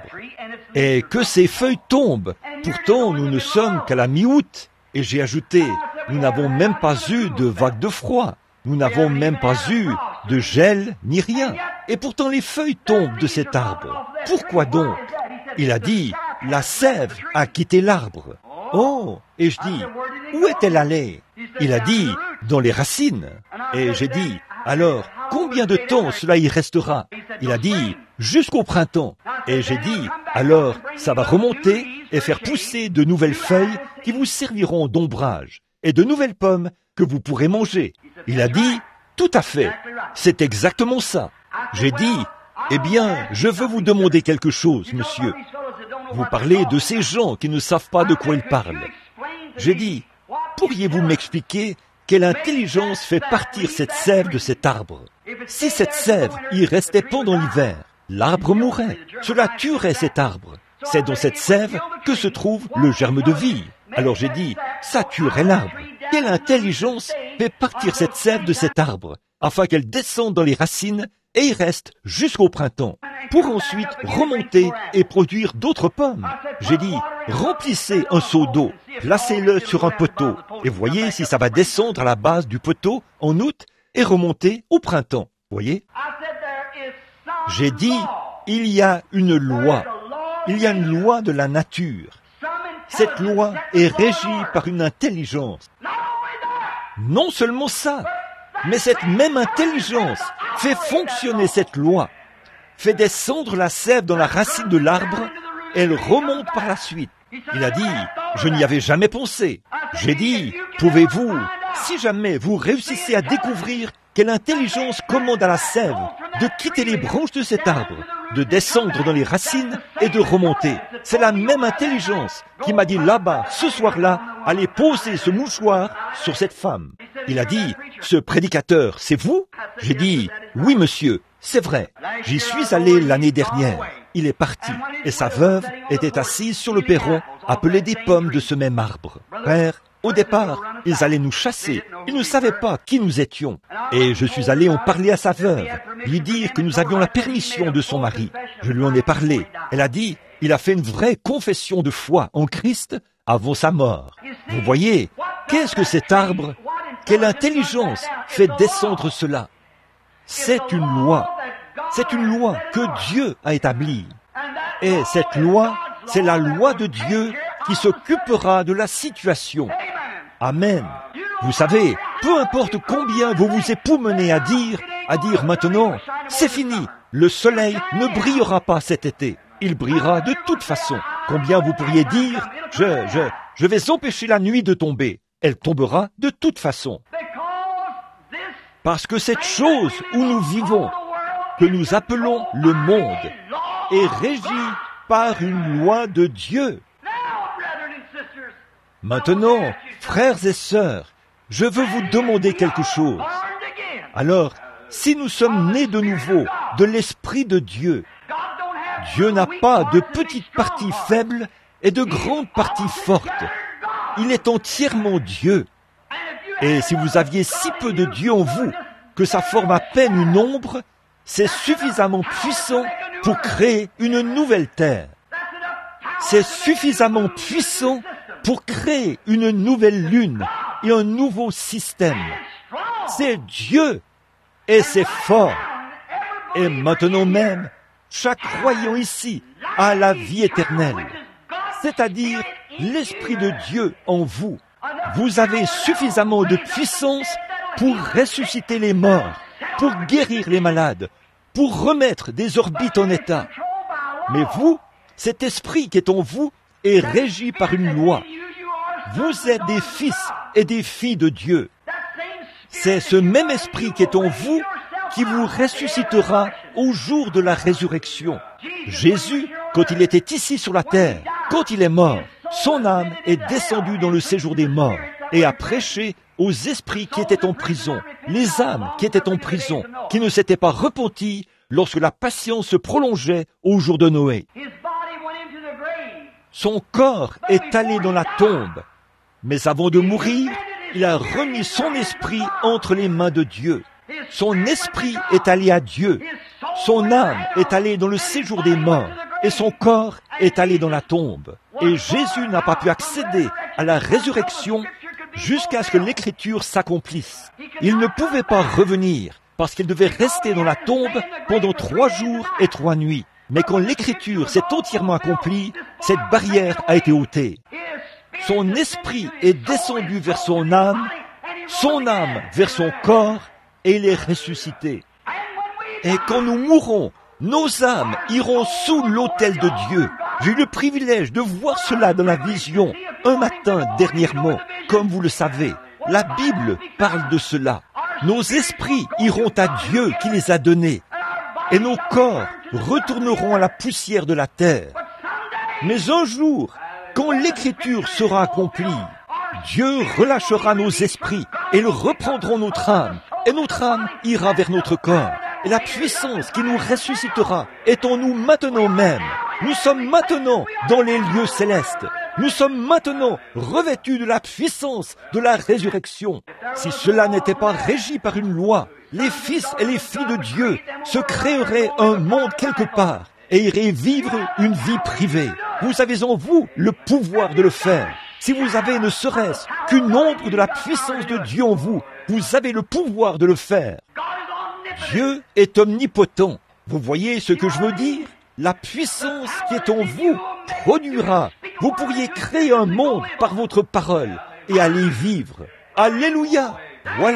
S1: et que ces feuilles tombent. Pourtant, nous ne sommes qu'à la mi-août. Et j'ai ajouté, nous n'avons même pas eu de vague de froid. Nous n'avons même pas eu de gel ni rien. Et pourtant les feuilles tombent de cet arbre. Pourquoi donc? Il a dit, la sève a quitté l'arbre. Oh, et je dis, où est-elle allée? Il a dit, dans les racines. Et j'ai dit, alors, combien de temps cela y restera? Il a dit, jusqu'au printemps. Et j'ai dit, alors, ça va remonter et faire pousser de nouvelles feuilles qui vous serviront d'ombrage et de nouvelles pommes que vous pourrez manger. Il a dit, tout à fait, c'est exactement ça. J'ai dit, eh bien, je veux vous demander quelque chose, monsieur. Vous parlez de ces gens qui ne savent pas de quoi ils parlent. J'ai dit, pourriez-vous m'expliquer quelle intelligence fait partir cette sève de cet arbre? Si cette sève y restait pendant l'hiver, l'arbre mourrait. Cela tuerait cet arbre. C'est dans cette sève que se trouve le germe de vie. Alors j'ai dit, ça tuerait l'arbre. Quelle intelligence fait partir cette sève de cet arbre, afin qu'elle descende dans les racines et y reste jusqu'au printemps, pour ensuite remonter et produire d'autres pommes. J'ai dit, remplissez un seau d'eau, placez-le sur un poteau, et voyez si ça va descendre à la base du poteau en août et remonter au printemps. Voyez? J'ai dit, il y a une loi. Il y a une loi de la nature. Cette loi est régie par une intelligence. Non seulement ça, Mais cette même intelligence fait fonctionner cette loi, fait descendre la sève dans la racine de l'arbre, elle remonte par la suite. Il a dit, je n'y avais jamais pensé. J'ai dit, pouvez-vous, si jamais vous réussissez à découvrir quelle intelligence commande à la sève de quitter les branches de cet arbre, de descendre dans les racines et de remonter. C'est la même intelligence qui m'a dit là-bas, ce soir-là, allez poser ce mouchoir sur cette femme. Il a dit, ce prédicateur, c'est vous? J'ai dit, oui monsieur, c'est vrai. J'y suis allé l'année dernière. Il est parti et sa veuve était assise sur le perron à peler des pommes de ce même arbre. Père, au départ, ils allaient nous chasser. Ils ne savaient pas qui nous étions. Et je suis allé en parler à sa veuve, lui dire que nous avions la permission de son mari. Je lui en ai parlé. Elle a dit, il a fait une vraie confession de foi en Christ avant sa mort. Vous voyez, qu'est-ce que cet arbre? Quelle intelligence fait descendre cela? C'est une loi. C'est une loi que Dieu a établie. Et cette loi, c'est la loi de Dieu qui s'occupera de la situation. Amen. Vous savez, peu importe combien vous vous époumonez à dire, à dire maintenant, c'est fini, le soleil ne brillera pas cet été. Il brillera de toute façon. Combien vous pourriez dire, je, je, je vais empêcher la nuit de tomber. Elle tombera de toute façon. Parce que cette chose où nous vivons, que nous appelons le monde, est régie par une loi de Dieu. Maintenant, frères et sœurs, je veux vous demander quelque chose. Alors, si nous sommes nés de nouveau de l'Esprit de Dieu, Dieu n'a pas de petites parties faibles et de grandes parties fortes. Il est entièrement Dieu. Et si vous aviez si peu de Dieu en vous que ça forme à peine une ombre, c'est suffisamment puissant pour créer une nouvelle terre. C'est suffisamment puissant pour créer une nouvelle lune et un nouveau système. C'est Dieu et c'est fort. Et maintenant même, chaque croyant ici a la vie éternelle, c'est-à-dire l'Esprit de Dieu en vous. Vous avez suffisamment de puissance pour ressusciter les morts, pour guérir les malades, pour remettre des orbites en état. Mais vous, cet esprit qui est en vous est régi par une loi. Vous êtes des fils et des filles de Dieu. C'est ce même esprit qui est en vous qui vous ressuscitera au jour de la résurrection. Jésus, quand il était ici sur la terre, quand il est mort, son âme est descendue dans le séjour des morts et a prêché aux esprits qui étaient en prison, les âmes qui étaient en prison, qui ne s'étaient pas repentis lorsque la patience se prolongeait au jour de Noé. Son corps est allé dans la tombe, mais avant de mourir, il a remis son esprit entre les mains de Dieu. Son esprit est allé à Dieu, son âme est allée dans le séjour des morts, et son corps est allé dans la tombe. Et Jésus n'a pas pu accéder à la résurrection jusqu'à ce que l'Écriture s'accomplisse. Il ne pouvait pas revenir, parce qu'il devait rester dans la tombe pendant trois jours et trois nuits. Mais quand l'Écriture s'est entièrement accomplie, cette barrière a été ôtée. Son esprit est descendu vers son âme, son âme vers son corps, et il est ressuscité. Et quand nous mourrons, nos âmes iront sous l'autel de Dieu. J'ai eu le privilège de voir cela dans la vision, un matin dernièrement, comme vous le savez. La Bible parle de cela. Nos esprits iront à Dieu qui les a donnés, et nos corps retourneront à la poussière de la terre. Mais un jour, quand l'Écriture sera accomplie, Dieu relâchera nos esprits, et ils reprendront notre âme, et notre âme ira vers notre corps. Et la puissance qui nous ressuscitera est en nous maintenant même. Nous sommes maintenant dans les lieux célestes. Nous sommes maintenant revêtus de la puissance de la résurrection. Si cela n'était pas régi par une loi, les fils et les filles de Dieu se créeraient un monde quelque part et iraient vivre une vie privée. Vous avez en vous le pouvoir de le faire. Si vous avez ne serait-ce qu'une ombre de la puissance de Dieu en vous, vous avez le pouvoir de le faire. Dieu est omnipotent. Vous voyez ce que je veux dire? La puissance qui est en vous produira. Vous pourriez créer un monde par votre parole et aller vivre. Alléluia! Voilà.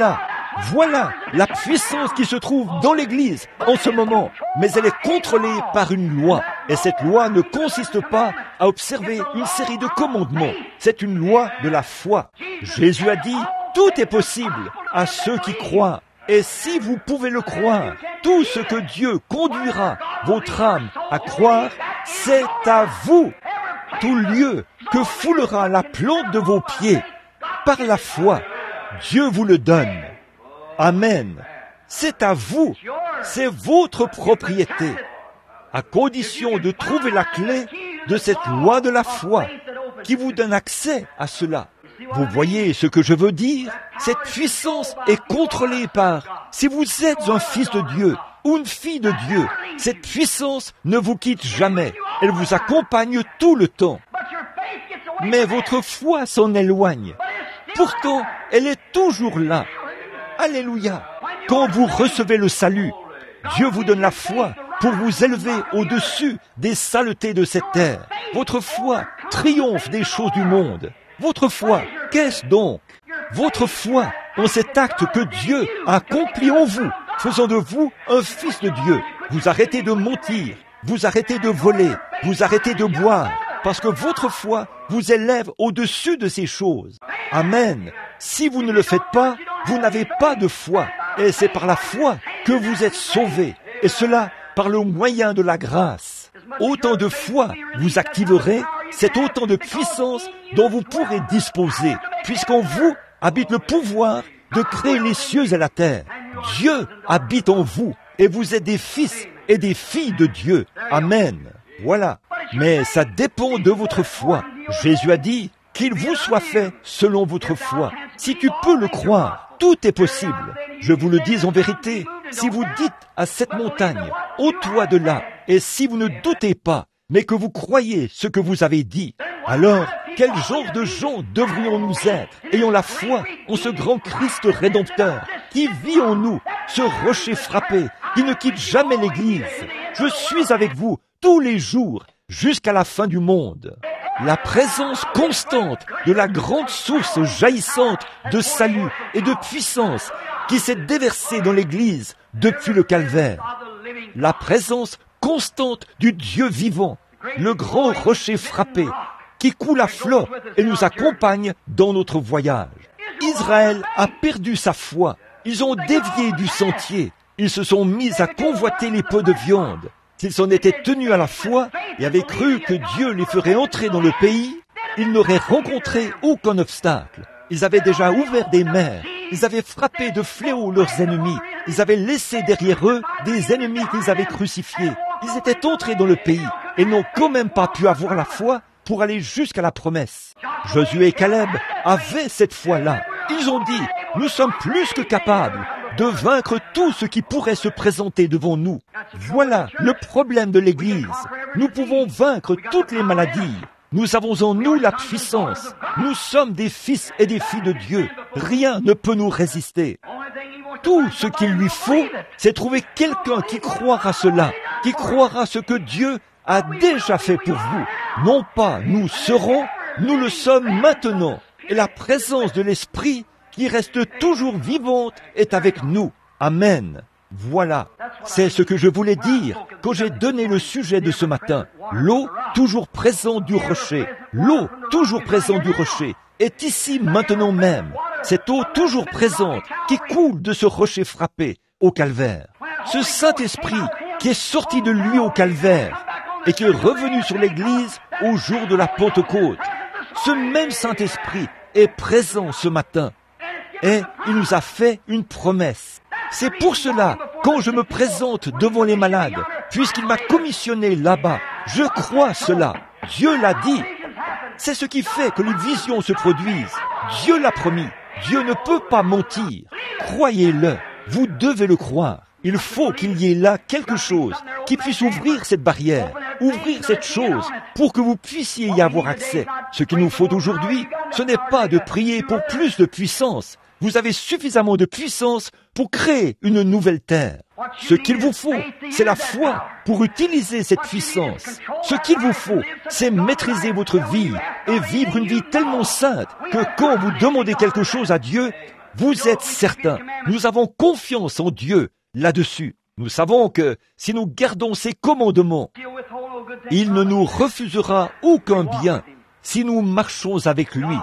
S1: Voilà la puissance qui se trouve dans l'Église en ce moment, mais elle est contrôlée par une loi. Et cette loi ne consiste pas à observer une série de commandements. C'est une loi de la foi. Jésus a dit, tout est possible à ceux qui croient. Et si vous pouvez le croire, tout ce que Dieu conduira votre âme à croire, c'est à vous. Tout lieu que foulera la plante de vos pieds, par la foi, Dieu vous le donne. Amen. C'est à vous. C'est votre propriété. À condition de trouver la clé de cette loi de la foi qui vous donne accès à cela. Vous voyez ce que je veux dire? Cette puissance est contrôlée par, si vous êtes un fils de Dieu ou une fille de Dieu, cette puissance ne vous quitte jamais. Elle vous accompagne tout le temps. Mais votre foi s'en éloigne. Pourtant, elle est toujours là. Alléluia. Quand vous recevez le salut, Dieu vous donne la foi pour vous élever au-dessus des saletés de cette terre. Votre foi triomphe des choses du monde. Votre foi, qu'est-ce donc? Votre foi en cet acte que Dieu a accompli en vous, faisant de vous un fils de Dieu. Vous arrêtez de mentir, vous arrêtez de voler, vous arrêtez de boire, parce que votre foi vous élève au-dessus de ces choses. Amen. Si vous ne le faites pas, vous n'avez pas de foi. Et c'est par la foi que vous êtes sauvés. Et cela par le moyen de la grâce. Autant de foi vous activerez, c'est autant de puissance dont vous pourrez disposer, puisqu'en vous habite le pouvoir de créer les cieux et la terre. Dieu habite en vous, et vous êtes des fils et des filles de Dieu. Amen. Voilà. Mais ça dépend de votre foi. Jésus a dit qu'il vous soit fait selon votre foi. Si tu peux le croire, tout est possible. Je vous le dis en vérité, si vous dites à cette montagne, ôte-toi de là, et si vous ne doutez pas, mais que vous croyez ce que vous avez dit, alors quel genre de gens devrions-nous être, ayant la foi en ce grand Christ rédempteur, qui vit en nous, ce rocher frappé, qui ne quitte jamais l'Église. Je suis avec vous tous les jours, jusqu'à la fin du monde. La présence constante de la grande source jaillissante de salut et de puissance qui s'est déversée dans l'Église depuis le calvaire. La présence constante du Dieu vivant, le grand rocher frappé, qui coule à flot et nous accompagne dans notre voyage. Israël a perdu sa foi. Ils ont dévié du sentier. Ils se sont mis à convoiter les peu de viande. S'ils s'en étaient tenus à la foi et avaient cru que Dieu les ferait entrer dans le pays, ils n'auraient rencontré aucun obstacle. Ils avaient déjà ouvert des mers. Ils avaient frappé de fléaux leurs ennemis. Ils avaient laissé derrière eux des ennemis qu'ils avaient crucifiés. Ils étaient entrés dans le pays et n'ont quand même pas pu avoir la foi pour aller jusqu'à la promesse. Josué et Caleb avaient cette foi-là. Ils ont dit, nous sommes plus que capables de vaincre tout ce qui pourrait se présenter devant nous. Voilà le problème de l'Église. Nous pouvons vaincre toutes les maladies. Nous avons en nous la puissance. Nous sommes des fils et des filles de Dieu. Rien ne peut nous résister. Tout ce qu'il lui faut, c'est trouver quelqu'un qui croira cela, qui croira ce que Dieu a déjà fait pour vous. Non pas nous serons, nous le sommes maintenant. Et la présence de l'Esprit qui reste toujours vivante est avec nous. Amen. Voilà, c'est ce que je voulais dire quand j'ai donné le sujet de ce matin. L'eau toujours présente du rocher, l'eau toujours présente du rocher est ici maintenant même. Cette eau toujours présente qui coule de ce rocher frappé au calvaire. Ce Saint-Esprit qui est sorti de lui au calvaire et qui est revenu sur l'Église au jour de la Pentecôte. Ce même Saint-Esprit est présent ce matin et il nous a fait une promesse. C'est pour cela, quand je me présente devant les malades, puisqu'il m'a commissionné là-bas, je crois cela. Dieu l'a dit. C'est ce qui fait que les visions se produisent. Dieu l'a promis. Dieu ne peut pas mentir. Croyez-le. Vous devez le croire. Il faut qu'il y ait là quelque chose qui puisse ouvrir cette barrière, ouvrir cette chose pour que vous puissiez y avoir accès. Ce qu'il nous faut aujourd'hui, ce n'est pas de prier pour plus de puissance. Vous avez suffisamment de puissance pour créer une nouvelle terre. Ce qu'il vous faut, c'est la foi pour utiliser cette puissance. Ce qu'il vous faut, c'est maîtriser votre vie et vivre une vie tellement sainte que quand vous demandez quelque chose à Dieu, Vous êtes certains. Nous avons confiance en Dieu là-dessus. Nous savons que si nous gardons ses commandements, il ne nous refusera aucun bien si nous marchons avec lui.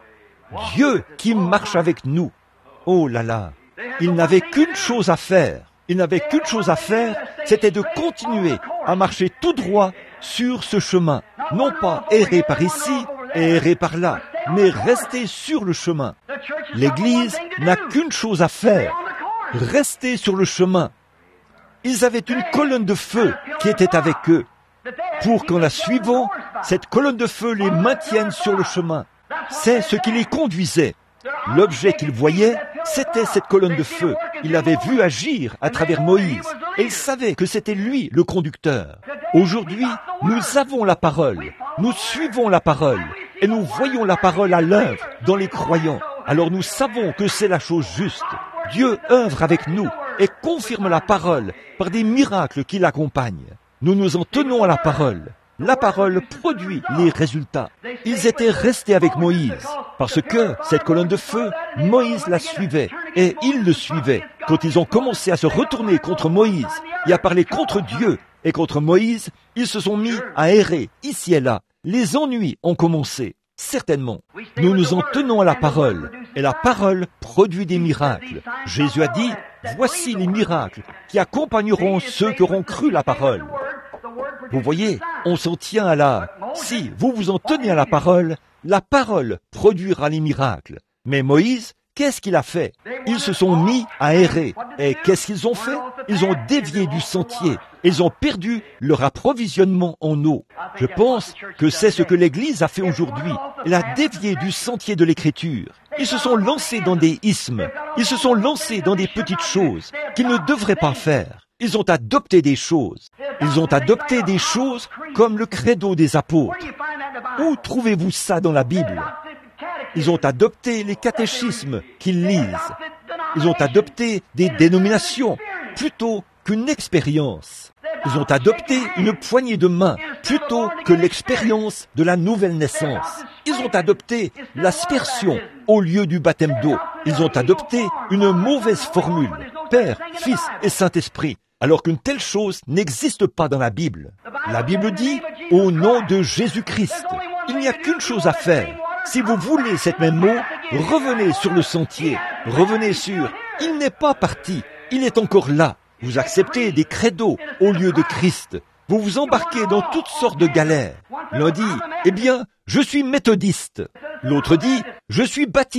S1: Dieu qui marche avec nous. Oh là là, il n'avait qu'une chose à faire. Il n'avait qu'une chose à faire, c'était de continuer à marcher tout droit sur ce chemin. Non pas errer par ici et errer par là, mais rester sur le chemin. L'Église n'a qu'une chose à faire, rester sur le chemin. Ils avaient une colonne de feu qui était avec eux, pour qu'en la suivant, cette colonne de feu les maintienne sur le chemin. C'est ce qui les conduisait. L'objet qu'ils voyaient, c'était cette colonne de feu. Il l'avait vu agir à travers Moïse, et ils savaient que c'était lui le conducteur. Aujourd'hui, nous avons la parole, nous suivons la parole, et nous voyons la parole à l'œuvre dans les croyants. Alors nous savons que c'est la chose juste. Dieu œuvre avec nous et confirme la parole par des miracles qui l'accompagnent. Nous nous en tenons à la parole. La parole produit les résultats. Ils étaient restés avec Moïse, parce que cette colonne de feu, Moïse la suivait, et ils le suivaient. Quand ils ont commencé à se retourner contre Moïse, et à parler contre Dieu et contre Moïse, ils se sont mis à errer, ici et là. Les ennuis ont commencé, certainement. Nous nous en tenons à la parole, et la parole produit des miracles. Jésus a dit, voici les miracles qui accompagneront ceux qui auront cru la parole. Vous voyez, on s'en tient à la... Si vous vous en tenez à la parole, la parole produira les miracles. Mais Moïse, qu'est-ce qu'il a fait? Ils se sont mis à errer. Et qu'est-ce qu'ils ont fait? Ils ont dévié du sentier. Ils ont perdu leur approvisionnement en eau. Je pense que c'est ce que l'Église a fait aujourd'hui. Elle a dévié du sentier de l'Écriture. Ils se sont lancés dans des ismes. Ils se sont lancés dans des petites choses qu'ils ne devraient pas faire. Ils ont adopté des choses. Ils ont adopté des choses comme le credo des apôtres. Où trouvez-vous ça dans la Bible? Ils ont adopté les catéchismes qu'ils lisent. Ils ont adopté des dénominations plutôt qu'une expérience. Ils ont adopté une poignée de main plutôt que l'expérience de la nouvelle naissance. Ils ont adopté l'aspersion au lieu du baptême d'eau. Ils ont adopté une mauvaise formule, Père, Fils et Saint-Esprit, alors qu'une telle chose n'existe pas dans la Bible. La Bible dit « Au nom de Jésus-Christ ». Il n'y a qu'une chose à faire. Si vous voulez cette même mot, revenez sur le sentier. Revenez sur « Il n'est pas parti, il est encore là ». Vous acceptez des credos au lieu de Christ. Vous vous embarquez dans toutes sortes de galères. L'un dit « Eh bien, je suis méthodiste ». L'autre dit « Je suis baptiste ».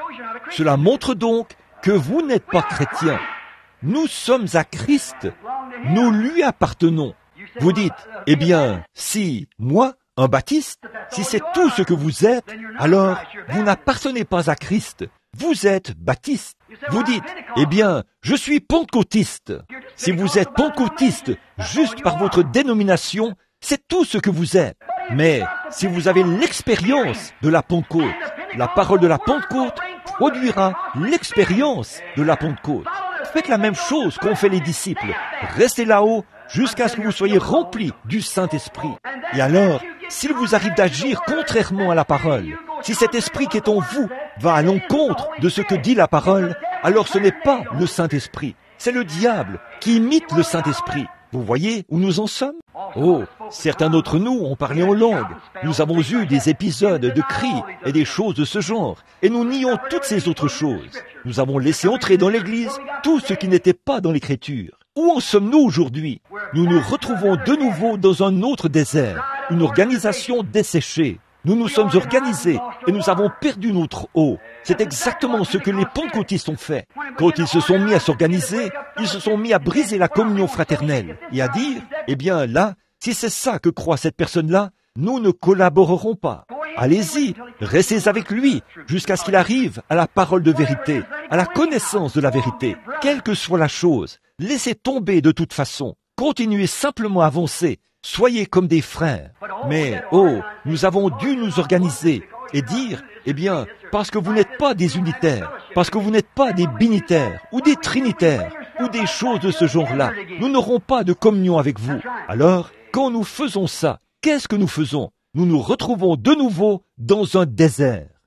S1: Cela montre donc que vous n'êtes pas chrétien. Nous sommes à Christ. Nous lui appartenons. Vous dites « Eh bien, si moi, un baptiste, si c'est tout ce que vous êtes, alors vous n'appartenez pas à Christ. Vous êtes baptiste. » Vous dites « Eh bien, je suis pentecôtiste. » Si vous êtes pentecôtiste juste par votre dénomination, c'est tout ce que vous êtes. Mais si vous avez l'expérience de la Pentecôte, la parole de la Pentecôte produira l'expérience de la Pentecôte. Faites la même chose qu'ont fait les disciples. Restez là-haut jusqu'à ce que vous soyez remplis du Saint-Esprit. Et alors, s'il vous arrive d'agir contrairement à la parole, si cet esprit qui est en vous va à l'encontre de ce que dit la parole, alors ce n'est pas le Saint-Esprit, c'est le diable qui imite le Saint-Esprit. Vous voyez où nous en sommes? Oh, certains d'entre nous ont parlé en langue. Nous avons eu des épisodes de cris et des choses de ce genre, et nous nions toutes ces autres choses. Nous avons laissé entrer dans l'Église tout ce qui n'était pas dans l'Écriture. Où en sommes-nous aujourd'hui? Nous nous retrouvons de nouveau dans un autre désert, une organisation desséchée. Nous nous sommes organisés et nous avons perdu notre eau. C'est exactement ce que les pentecôtistes ont fait. Quand ils se sont mis à s'organiser, ils se sont mis à briser la communion fraternelle et à dire, eh bien là, si c'est ça que croit cette personne-là, nous ne collaborerons pas. Allez-y, restez avec lui jusqu'à ce qu'il arrive à la parole de vérité, à la connaissance de la vérité. Quelle que soit la chose, laissez tomber de toute façon. Continuez simplement à avancer. Soyez comme des frères. Mais, oh, nous avons dû nous organiser et dire, eh bien, parce que vous n'êtes pas des unitaires, parce que vous n'êtes pas des binitaires ou des trinitaires ou des choses de ce genre-là, nous n'aurons pas de communion avec vous. Alors, quand nous faisons ça, qu'est-ce que nous faisons? Nous nous retrouvons de nouveau dans un désert.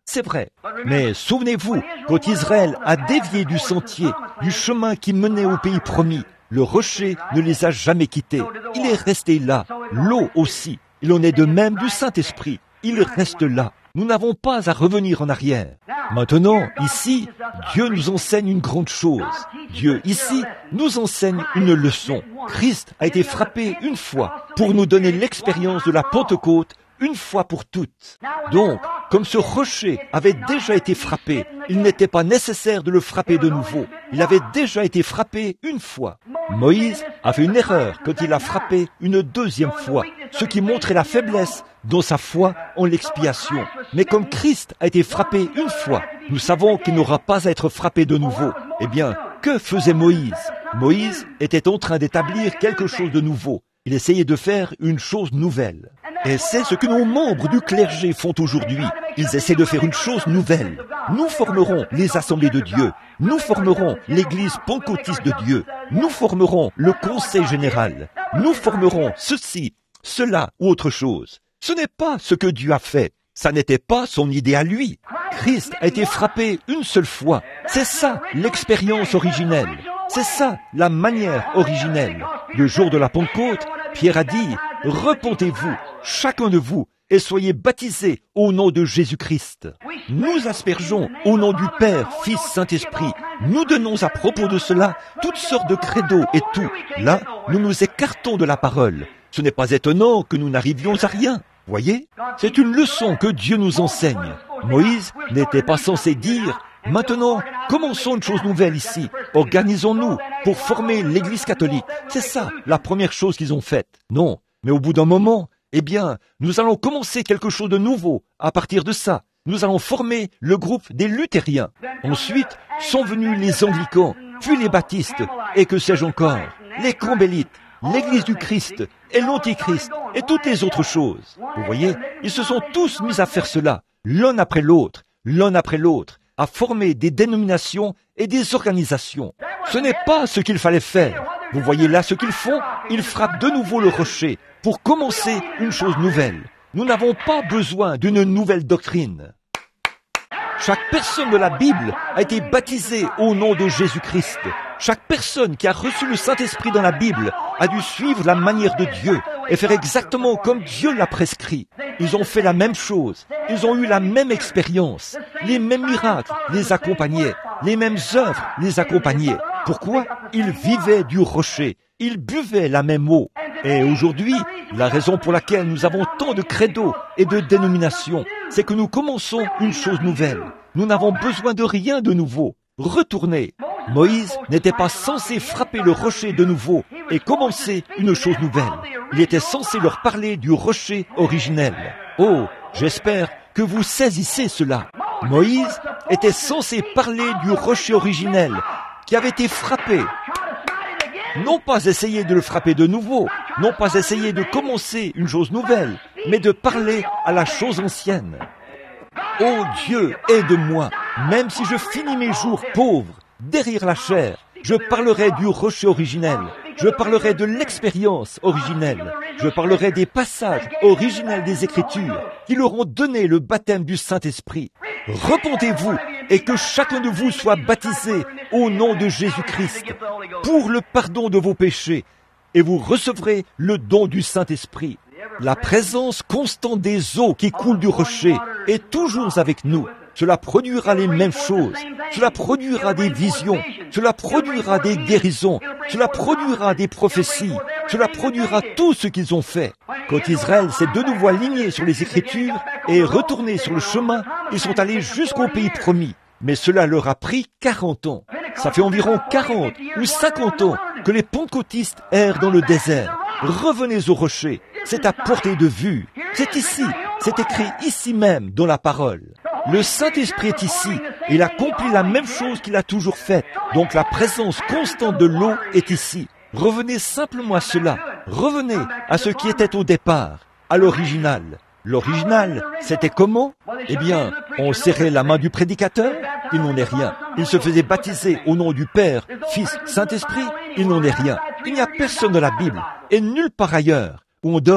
S1: c'est vrai. Mais souvenez-vous, quand Israël a dévié du sentier, du chemin qui menait au pays promis, le rocher ne les a jamais quittés. Il est resté là. L'eau aussi. Il en est de même du Saint-Esprit. Il reste là. Nous n'avons pas à revenir en arrière. Maintenant, ici, Dieu nous enseigne une grande chose. Dieu, ici, nous enseigne une leçon. Christ a été frappé une fois pour nous donner l'expérience de la Pentecôte une fois pour toutes. Donc, comme ce rocher avait déjà été frappé, il n'était pas nécessaire de le frapper de nouveau. Il avait déjà été frappé une fois. Moïse a fait une erreur quand il a frappé une deuxième fois, ce qui montrait la faiblesse dans sa foi en l'expiation. Mais comme Christ a été frappé une fois, nous savons qu'il n'aura pas à être frappé de nouveau. Eh bien, que faisait Moïse? Moïse était en train d'établir quelque chose de nouveau. Il essayait de faire une chose nouvelle. Et c'est ce que nos membres du clergé font aujourd'hui. Ils essaient de faire une chose nouvelle. Nous formerons les assemblées de Dieu. Nous formerons l'église pentecôtiste de Dieu. Nous formerons le conseil général. Nous formerons ceci, cela ou autre chose. Ce n'est pas ce que Dieu a fait. Ça n'était pas son idée à lui. Christ a été frappé une seule fois. C'est ça l'expérience originelle. C'est ça la manière originelle. Le jour de la Pentecôte, Pierre a dit, « Repentez-vous, chacun de vous, et soyez baptisés au nom de Jésus-Christ. » Nous aspergeons au nom du Père, Fils, Saint-Esprit. Nous donnons à propos de cela toutes sortes de credos et tout. Là, nous nous écartons de la parole. Ce n'est pas étonnant que nous n'arrivions à rien. Voyez, c'est une leçon que Dieu nous enseigne. Moïse n'était pas censé dire « Maintenant, commençons une chose nouvelle ici. Organisons-nous pour former l'Église catholique. » C'est ça, la première chose qu'ils ont faite. Non, mais au bout d'un moment, eh bien, nous allons commencer quelque chose de nouveau. À partir de ça, nous allons former le groupe des luthériens. Ensuite, sont venus les anglicans, puis les baptistes, et que sais-je encore, les campbellites, l'Église du Christ et l'Antichrist et toutes les autres choses. Vous voyez, ils se sont tous mis à faire cela, l'un après l'autre, l'un après l'autre, à former des dénominations et des organisations. Ce n'est pas ce qu'il fallait faire. Vous voyez là ce qu'ils font? Ils frappent de nouveau le rocher pour commencer une chose nouvelle. Nous n'avons pas besoin d'une nouvelle doctrine. Chaque personne de la Bible a été baptisée au nom de Jésus-Christ. Chaque personne qui a reçu le Saint-Esprit dans la Bible a dû suivre la manière de Dieu et faire exactement comme Dieu l'a prescrit. Ils ont fait la même chose. Ils ont eu la même expérience. Les mêmes miracles les accompagnaient. Les mêmes œuvres les accompagnaient. Pourquoi? Ils vivaient du rocher. Ils buvaient la même eau. Et aujourd'hui, la raison pour laquelle nous avons tant de credos et de dénominations, c'est que nous commençons une chose nouvelle. Nous n'avons besoin de rien de nouveau. Retournez. Moïse n'était pas censé frapper le rocher de nouveau et commencer une chose nouvelle. Il était censé leur parler du rocher originel. Oh, j'espère que vous saisissez cela. Moïse était censé parler du rocher originel qui avait été frappé. Non pas essayer de le frapper de nouveau, non pas essayer de commencer une chose nouvelle, mais de parler à la chose ancienne. Ô Dieu, aide-moi, même si je finis mes jours pauvres, derrière la chair, je parlerai du rocher originel, je parlerai de l'expérience originelle, je parlerai des passages originels des Écritures qui leur ont donné le baptême du Saint-Esprit. Repentez-vous et que chacun de vous soit baptisé au nom de Jésus-Christ pour le pardon de vos péchés et vous recevrez le don du Saint-Esprit. La présence constante des eaux qui coulent du rocher est toujours avec nous. Cela produira les mêmes choses. Cela produira des visions. Cela produira des guérisons. Cela produira des prophéties. Cela produira tout ce qu'ils ont fait. Quand Israël s'est de nouveau aligné sur les Écritures et retourné sur le chemin, ils sont allés jusqu'au pays promis. Mais cela leur a pris quarante ans. Ça fait environ quarante ou cinquante ans que les pentecôtistes errent dans le désert. Revenez au rocher. C'est à portée de vue. C'est ici. C'est écrit ici même dans la parole. Le Saint-Esprit est ici. Il accomplit la même chose qu'il a toujours faite. Donc la présence constante de l'eau est ici. Revenez simplement à cela. Revenez à ce qui était au départ, à l'original. L'original, c'était comment? Eh bien, on serrait la main du prédicateur, il n'en est rien. Il se faisait baptiser au nom du Père, Fils, Saint-Esprit, il n'en est rien. Il n'y a personne dans la Bible, et nulle part ailleurs, où on dort,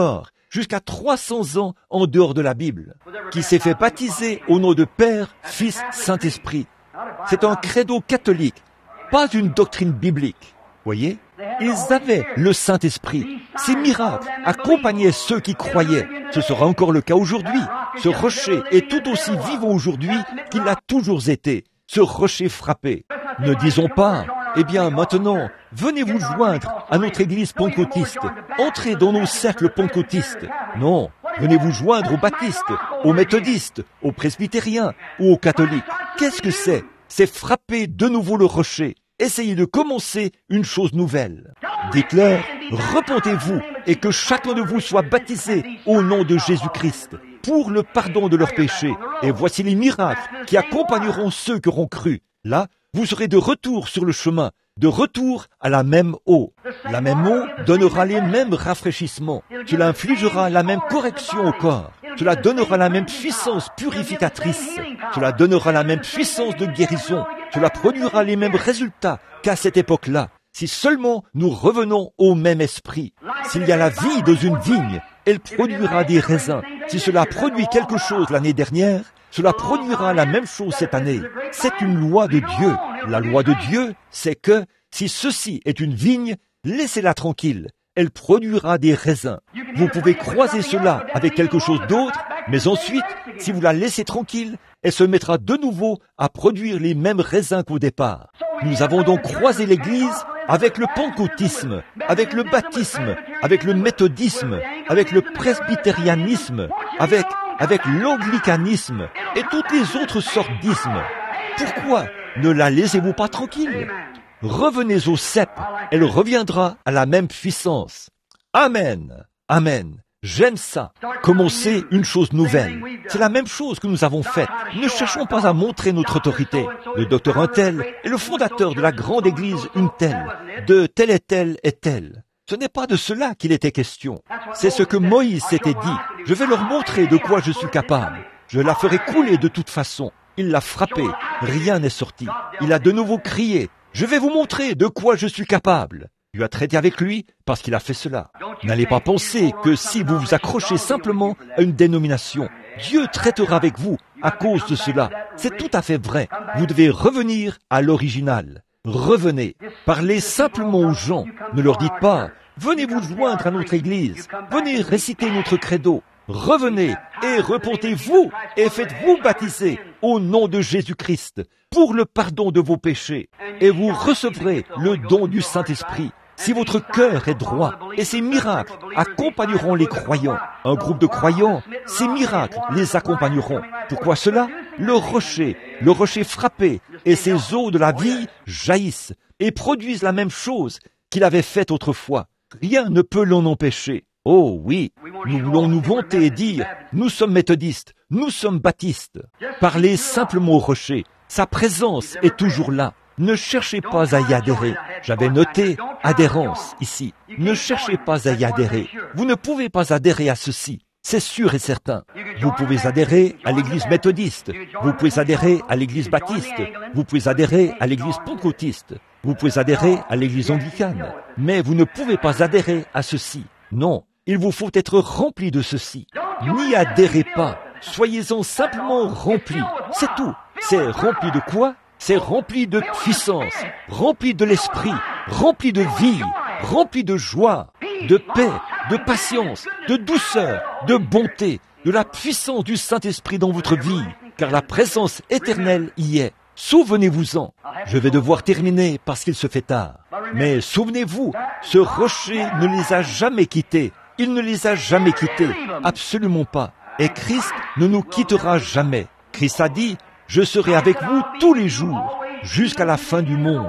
S1: jusqu'à trois cents ans en dehors de la Bible, qui s'est fait baptiser au nom de Père, Fils, Saint-Esprit. C'est un credo catholique, pas une doctrine biblique. Voyez, ils avaient le Saint-Esprit. Ces miracles accompagnaient ceux qui croyaient. Ce sera encore le cas aujourd'hui. Ce rocher est tout aussi vivant aujourd'hui qu'il l'a toujours été. Ce rocher frappé. Ne disons pas, eh bien maintenant, venez vous joindre à notre église pentecôtiste. Entrez dans nos cercles pentecôtistes. Non, venez vous joindre aux baptistes, aux méthodistes, aux presbytériens ou aux catholiques. Qu'est-ce que c'est? C'est frapper de nouveau le rocher. Essayez de commencer une chose nouvelle. Dites-leur, repentez-vous et que chacun de vous soit baptisé au nom de Jésus-Christ pour le pardon de leurs péchés. Et voici les miracles qui accompagneront ceux qui auront cru. Là, vous serez de retour sur le chemin, de retour à la même eau. La même eau donnera les mêmes rafraîchissements. Cela infligera la même correction au corps. Cela donnera la même puissance purificatrice. Cela donnera la même puissance de guérison. Cela produira les mêmes résultats qu'à cette époque-là. Si seulement nous revenons au même esprit. S'il y a la vie dans une vigne, elle produira des raisins. Si cela produit quelque chose l'année dernière, cela produira la même chose cette année. C'est une loi de Dieu. La loi de Dieu, c'est que si ceci est une vigne, laissez-la tranquille. Elle produira des raisins. Vous pouvez croiser cela avec quelque chose d'autre, mais ensuite, si vous la laissez tranquille, elle se mettra de nouveau à produire les mêmes raisins qu'au départ. Nous avons donc croisé l'Église avec le pentecôtisme, avec le baptisme, avec le méthodisme, avec le presbytérianisme, avec, avec l'anglicanisme et toutes les autres sortes d'ismes. Pourquoi ne la laissez-vous pas tranquille? Revenez au cep, elle reviendra à la même puissance. Amen, amen. J'aime ça. Commencer une chose nouvelle. C'est la même chose que nous avons faite. Ne cherchons pas à montrer notre autorité. Le docteur un tel est le fondateur de la grande église une telle, de tel et tel et tel. Ce n'est pas de cela qu'il était question. C'est ce que Moïse s'était dit. Je vais leur montrer de quoi je suis capable. Je la ferai couler de toute façon. Il l'a frappé. Rien n'est sorti. Il a de nouveau crié. Je vais vous montrer de quoi je suis capable. Dieu a traité avec lui parce qu'il a fait cela. N'allez pas penser que si vous vous accrochez simplement à une dénomination, Dieu traitera avec vous à cause de cela. C'est tout à fait vrai. Vous devez revenir à l'original. Revenez. Parlez simplement aux gens. Ne leur dites pas, venez vous joindre à notre église. Venez réciter notre credo. Revenez et repentez-vous et faites-vous baptiser au nom de Jésus-Christ pour le pardon de vos péchés. Et vous recevrez le don du Saint-Esprit. Si votre cœur est droit, et ces miracles accompagneront les croyants. Un groupe de croyants, ces miracles les accompagneront. Pourquoi cela? Le rocher, le rocher frappé, et ces eaux de la vie jaillissent et produisent la même chose qu'il avait faite autrefois. Rien ne peut l'en empêcher. Oh oui, nous voulons nous vanter et dire, nous sommes méthodistes, nous sommes baptistes. Parlez simplement au rocher, sa présence est toujours là. Ne cherchez pas à y adhérer. J'avais noté adhérence ici. Ne cherchez pas à y adhérer. Vous ne pouvez pas adhérer à ceci. C'est sûr et certain. Vous pouvez adhérer à l'église méthodiste. Vous pouvez adhérer à l'église baptiste. Vous pouvez adhérer à l'église pentecôtiste. Vous pouvez adhérer à l'église anglicane. Mais vous ne pouvez pas adhérer à ceci. Non, il vous faut être rempli de ceci. N'y adhérez pas. Soyez-en simplement remplis. C'est tout. C'est rempli de quoi? C'est rempli de puissance, rempli de l'esprit, rempli de vie, rempli de joie, de paix, de patience, de douceur, de bonté, de la puissance du Saint-Esprit dans votre vie, car la présence éternelle y est. Souvenez-vous-en. Je vais devoir terminer parce qu'il se fait tard. Mais souvenez-vous, ce rocher ne les a jamais quittés. Il ne les a jamais quittés. Absolument pas. Et Christ ne nous quittera jamais. Christ a dit, je serai avec vous tous les jours, jusqu'à la fin du monde.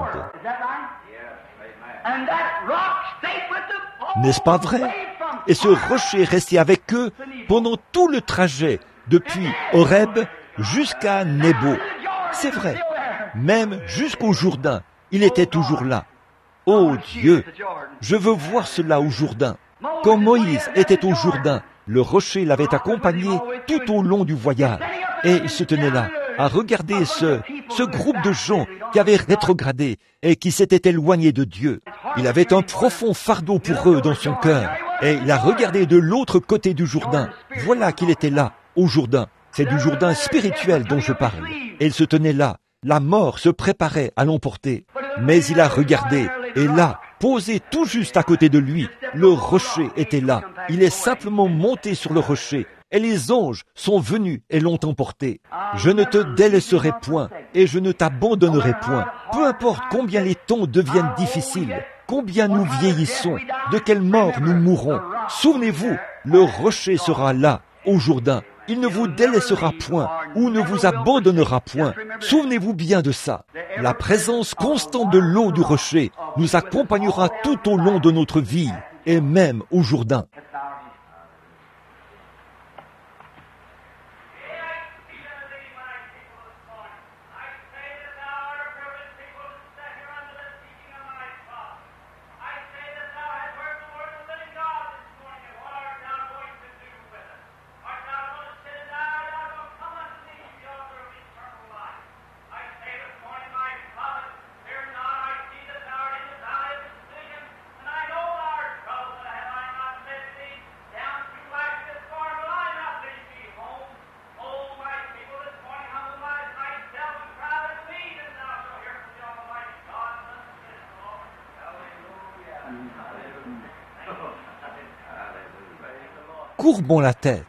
S1: N'est-ce pas vrai? Et ce rocher restait avec eux pendant tout le trajet, depuis Horeb jusqu'à Nebo. C'est vrai, même jusqu'au Jourdain, il était toujours là. Oh Dieu, je veux voir cela au Jourdain. Quand Moïse était au Jourdain, le rocher l'avait accompagné tout au long du voyage. Et il se tenait là, à regarder ce, ce groupe de gens qui avaient rétrogradé et qui s'étaient éloignés de Dieu. Il avait un profond fardeau pour eux dans son cœur. Et il a regardé de l'autre côté du Jourdain. Voilà qu'il était là, au Jourdain. C'est du Jourdain spirituel dont je parle. Et il se tenait là. La mort se préparait à l'emporter. Mais il a regardé. Et là, posé tout juste à côté de lui, le rocher était là. Il est simplement monté sur le rocher. Et les anges sont venus et l'ont emporté. Je ne te délaisserai point, et je ne t'abandonnerai point. Peu importe combien les temps deviennent difficiles, combien nous vieillissons, de quelle mort nous mourrons. Souvenez-vous, le rocher sera là, au Jourdain. Il ne vous délaissera point, ou ne vous abandonnera point. Souvenez-vous bien de ça. La présence constante de l'eau du rocher nous accompagnera tout au long de notre vie, et même au Jourdain. Courbons la tête.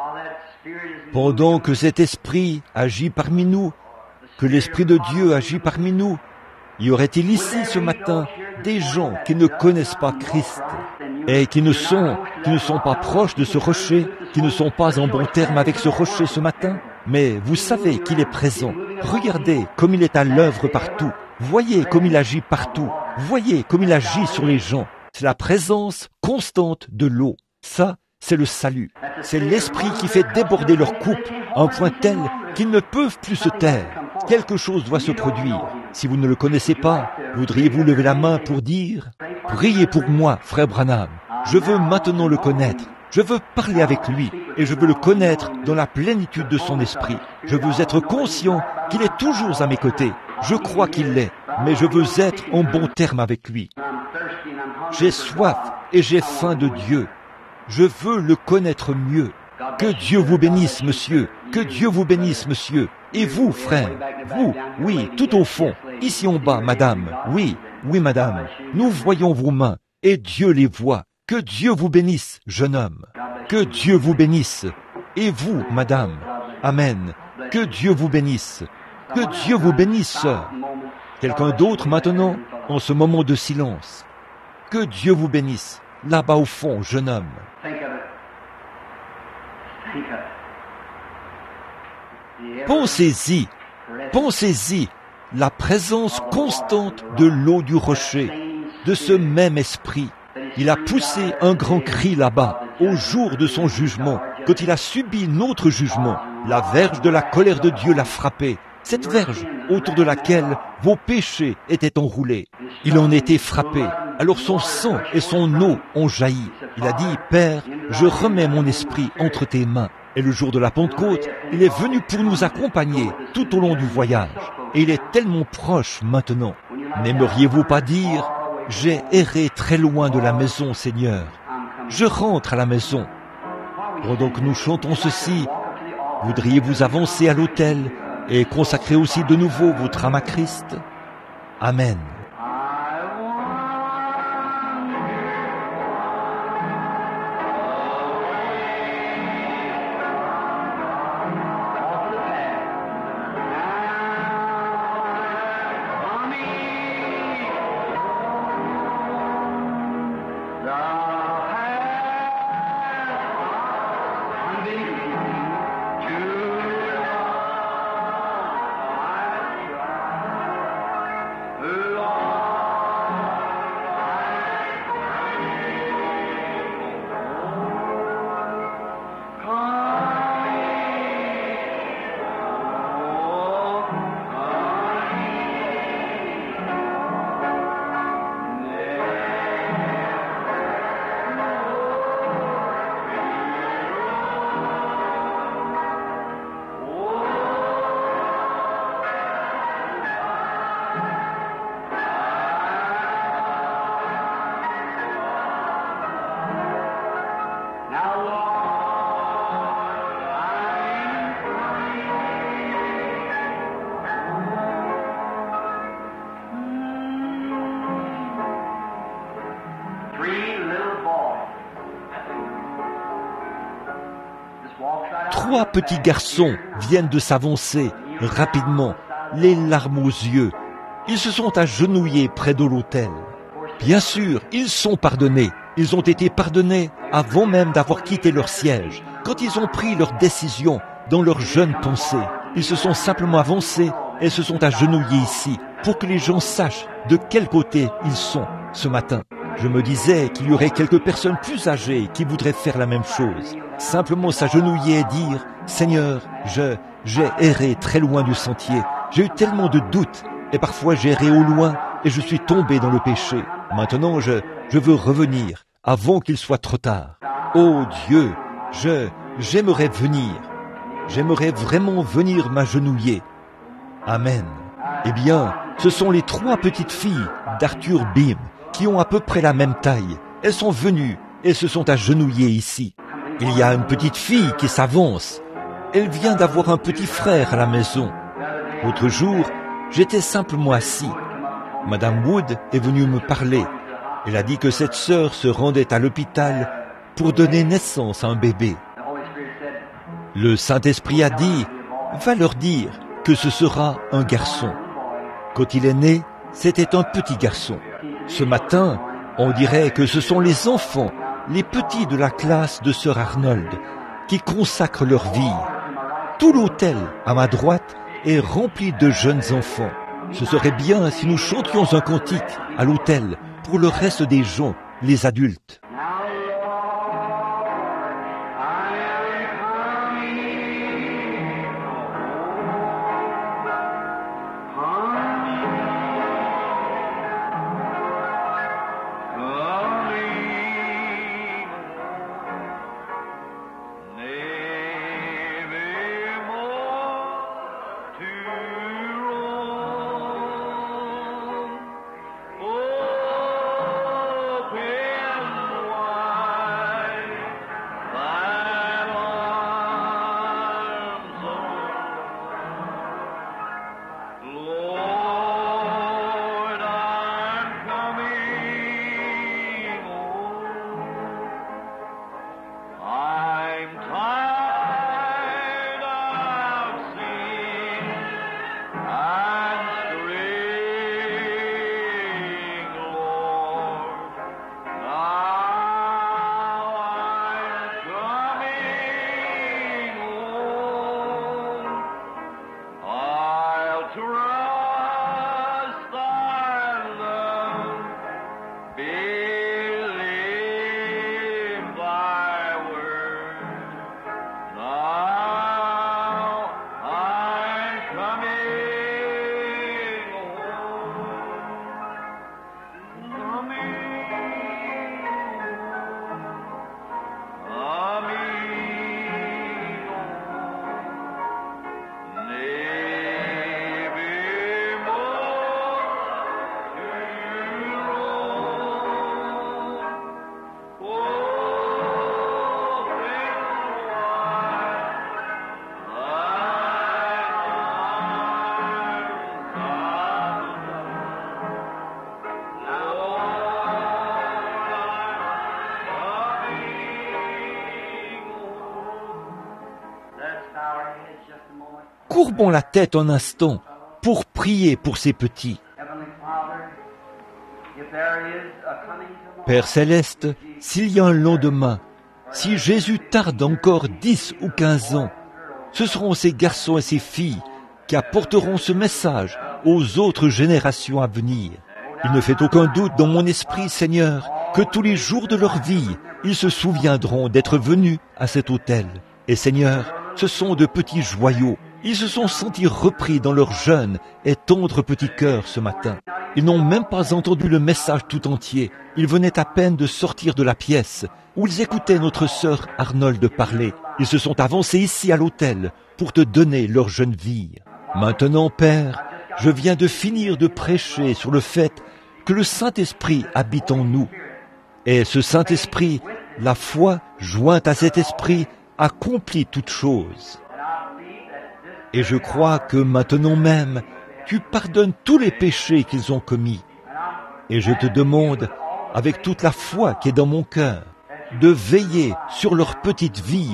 S1: Pendant que cet esprit agit parmi nous, que l'Esprit de Dieu agit parmi nous, y aurait-il ici ce matin des gens qui ne connaissent pas Christ et qui ne sont, qui ne sont pas proches de ce rocher, qui ne sont pas en bon terme avec ce rocher ce matin? Mais vous savez qu'il est présent. Regardez comme il est à l'œuvre partout. Voyez comme il agit partout. Voyez comme il agit sur les gens. C'est la présence constante de l'eau. Ça, c'est le salut. C'est l'esprit qui fait déborder leur coupe à un point tel qu'ils ne peuvent plus se taire. Quelque chose doit se produire. Si vous ne le connaissez pas, voudriez-vous lever la main pour dire « Priez pour moi, frère Branham. Je veux maintenant le connaître. Je veux parler avec lui et je veux le connaître dans la plénitude de son esprit. Je veux être conscient qu'il est toujours à mes côtés. Je crois qu'il l'est, mais je veux être en bon terme avec lui. J'ai soif et j'ai faim de Dieu. Je veux le connaître mieux. Que Dieu vous bénisse, monsieur. Que Dieu vous bénisse, monsieur. Et vous, frère, vous, oui, tout au fond, ici en bas, madame, oui, oui, madame, nous voyons vos mains, et Dieu les voit. Que Dieu vous bénisse, jeune homme. Que Dieu vous bénisse. Et vous, madame. Amen. Que Dieu vous bénisse. Que Dieu vous bénisse, sœur. Quelqu'un d'autre maintenant, en ce moment de silence. Que Dieu vous bénisse. Là-bas au fond, jeune homme. Pensez-y, pensez-y, la présence constante de l'eau du rocher, de ce même esprit. Il a poussé un grand cri là-bas, au jour de son jugement, quand il a subi notre jugement. La verge de la colère de Dieu l'a frappé, cette verge autour de laquelle vos péchés étaient enroulés. Il en était frappé. Alors son sang et son eau ont jailli. Il a dit, « Père, je remets mon esprit entre tes mains. » Et le jour de la Pentecôte, il est venu pour nous accompagner tout au long du voyage. Et il est tellement proche maintenant. N'aimeriez-vous pas dire, « J'ai erré très loin de la maison, Seigneur. Je rentre à la maison. » Pendant que nous chantons ceci, voudriez-vous avancer à l'autel et consacrer aussi de nouveau votre âme à Christ? Amen.
S2: Who
S1: Trois petits garçons viennent de s'avancer rapidement, les larmes aux yeux. Ils se sont agenouillés près de l'autel. Bien sûr, ils sont pardonnés. Ils ont été pardonnés avant même d'avoir quitté leur siège. Quand ils ont pris leur décision dans leur jeune pensée, ils se sont simplement avancés et se sont agenouillés ici pour que les gens sachent de quel côté ils sont ce matin. Je me disais qu'il y aurait quelques personnes plus âgées qui voudraient faire la même chose. Simplement s'agenouiller et dire « Seigneur, je, j'ai erré très loin du sentier. J'ai eu tellement de doutes et parfois j'ai erré au loin et je suis tombé dans le péché. Maintenant, je, je veux revenir avant qu'il soit trop tard. Oh Dieu, je, j'aimerais venir. J'aimerais vraiment venir m'agenouiller. Amen. » Eh bien, ce sont les trois petites filles d'Arthur Bim qui ont à peu près la même taille. Elles sont venues et se sont agenouillées ici. Il y a une petite fille qui s'avance. Elle vient d'avoir un petit frère à la maison. L'autre jour, j'étais simplement assis. Madame Wood est venue me parler. Elle a dit que cette sœur se rendait à l'hôpital pour donner naissance à un bébé. Le Saint-Esprit a dit, va leur dire que ce sera un garçon. Quand il est né, c'était un petit garçon. Ce matin, on dirait que ce sont les enfants, les petits de la classe de Sœur Arnold, qui consacrent leur vie. Tout l'autel, à ma droite, est rempli de jeunes enfants. Ce serait bien si nous chantions un cantique à l'autel pour le reste des gens, les adultes. Courbons la tête un instant pour prier pour ces petits. Père Céleste, s'il y a un lendemain, si Jésus tarde encore dix ou quinze ans, ce seront ces garçons et ces filles qui apporteront ce message aux autres générations à venir. Il ne fait aucun doute dans mon esprit, Seigneur, que tous les jours de leur vie, ils se souviendront d'être venus à cet autel. Et Seigneur, ce sont de petits joyaux. Ils se sont sentis repris dans leur jeune et tendre petit cœur ce matin. Ils n'ont même pas entendu le message tout entier. Ils venaient à peine de sortir de la pièce où ils écoutaient notre sœur Arnold parler. Ils se sont avancés ici à l'autel pour te donner leur jeune vie. Maintenant, Père, je viens de finir de prêcher sur le fait que le Saint-Esprit habite en nous. Et ce Saint-Esprit, la foi jointe à cet esprit, accomplit toutes choses. Et je crois que maintenant même, tu pardonnes tous les péchés qu'ils ont commis. Et je te demande, avec toute la foi qui est dans mon cœur, de veiller sur leur petite vie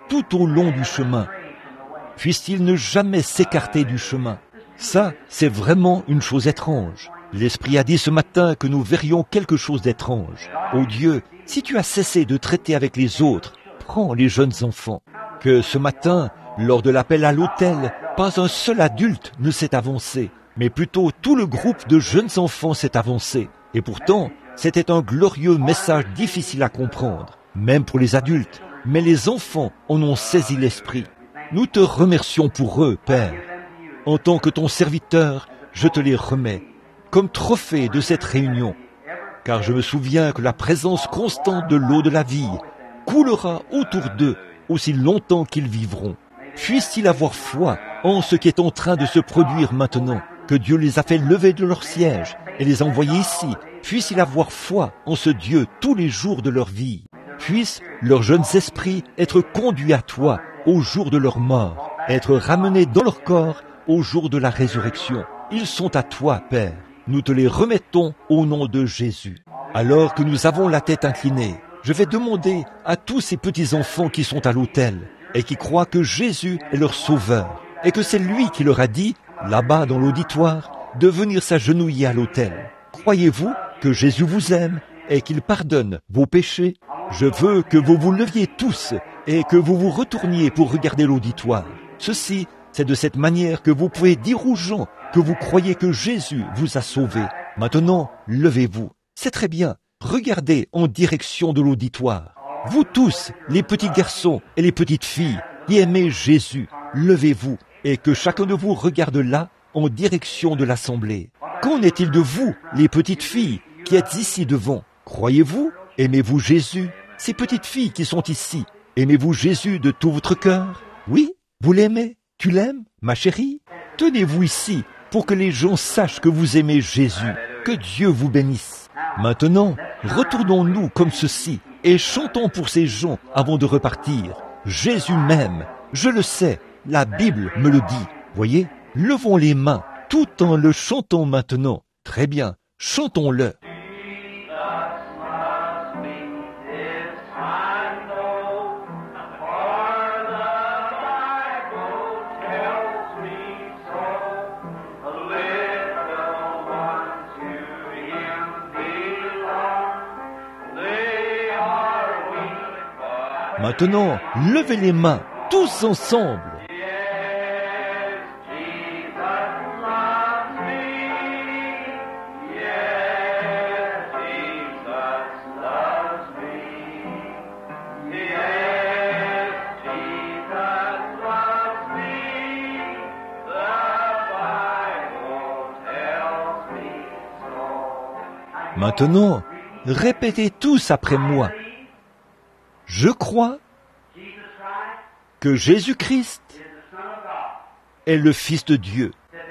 S1: tout au long du chemin. Puisse-t-il ne jamais s'écarter du chemin. Ça, c'est vraiment une chose étrange. L'Esprit a dit ce matin que nous verrions quelque chose d'étrange. Oh Dieu, si tu as cessé de traiter avec les autres, prends les jeunes enfants. Que ce matin, lors de l'appel à l'autel, pas un seul adulte ne s'est avancé, mais plutôt tout le groupe de jeunes enfants s'est avancé. Et pourtant, c'était un glorieux message difficile à comprendre, même pour les adultes, mais les enfants en ont saisi l'esprit. Nous te remercions pour eux, Père. En tant que ton serviteur, je te les remets, comme trophée de cette réunion, car je me souviens que la présence constante de l'eau de la vie coulera autour d'eux aussi longtemps qu'ils vivront. Puissent-ils avoir foi en ce qui est en train de se produire maintenant, que Dieu les a fait lever de leur siège et les envoyer ici. Puissent-ils avoir foi en ce Dieu tous les jours de leur vie. Puissent leurs jeunes esprits être conduits à toi au jour de leur mort, être ramenés dans leur corps au jour de la résurrection. Ils sont à toi, Père. Nous te les remettons au nom de Jésus. Alors que nous avons la tête inclinée, je vais demander à tous ces petits-enfants qui sont à l'autel et qui croient que Jésus est leur sauveur et que c'est lui qui leur a dit, là-bas dans l'auditoire, de venir s'agenouiller à l'autel. Croyez-vous que Jésus vous aime et qu'il pardonne vos péchés? Je veux que vous vous leviez tous et que vous vous retourniez pour regarder l'auditoire. Ceci, c'est de cette manière que vous pouvez dire aux gens que vous croyez que Jésus vous a sauvé. Maintenant, levez-vous. C'est très bien. Regardez en direction de l'auditoire. Vous tous, les petits garçons et les petites filles qui aimez Jésus, levez-vous et que chacun de vous regarde là en direction de l'assemblée. Qu'en est-il de vous, les petites filles qui êtes ici devant? Croyez-vous? Aimez-vous Jésus? Ces petites filles qui sont ici, aimez-vous Jésus de tout votre cœur? Oui? Vous l'aimez? Tu l'aimes, ma chérie? Tenez-vous ici pour que les gens sachent que vous aimez Jésus. Que Dieu vous bénisse. Maintenant, retournons-nous comme ceci et chantons pour ces gens avant de repartir. Jésus m'aime, je le sais, la Bible me le dit. Voyez, levons les mains tout en le chantant maintenant. Très bien, chantons-le. Maintenant, levez les mains, tous ensemble. Maintenant, répétez tous après moi. Je crois que Jésus-Christ est le Fils de Dieu.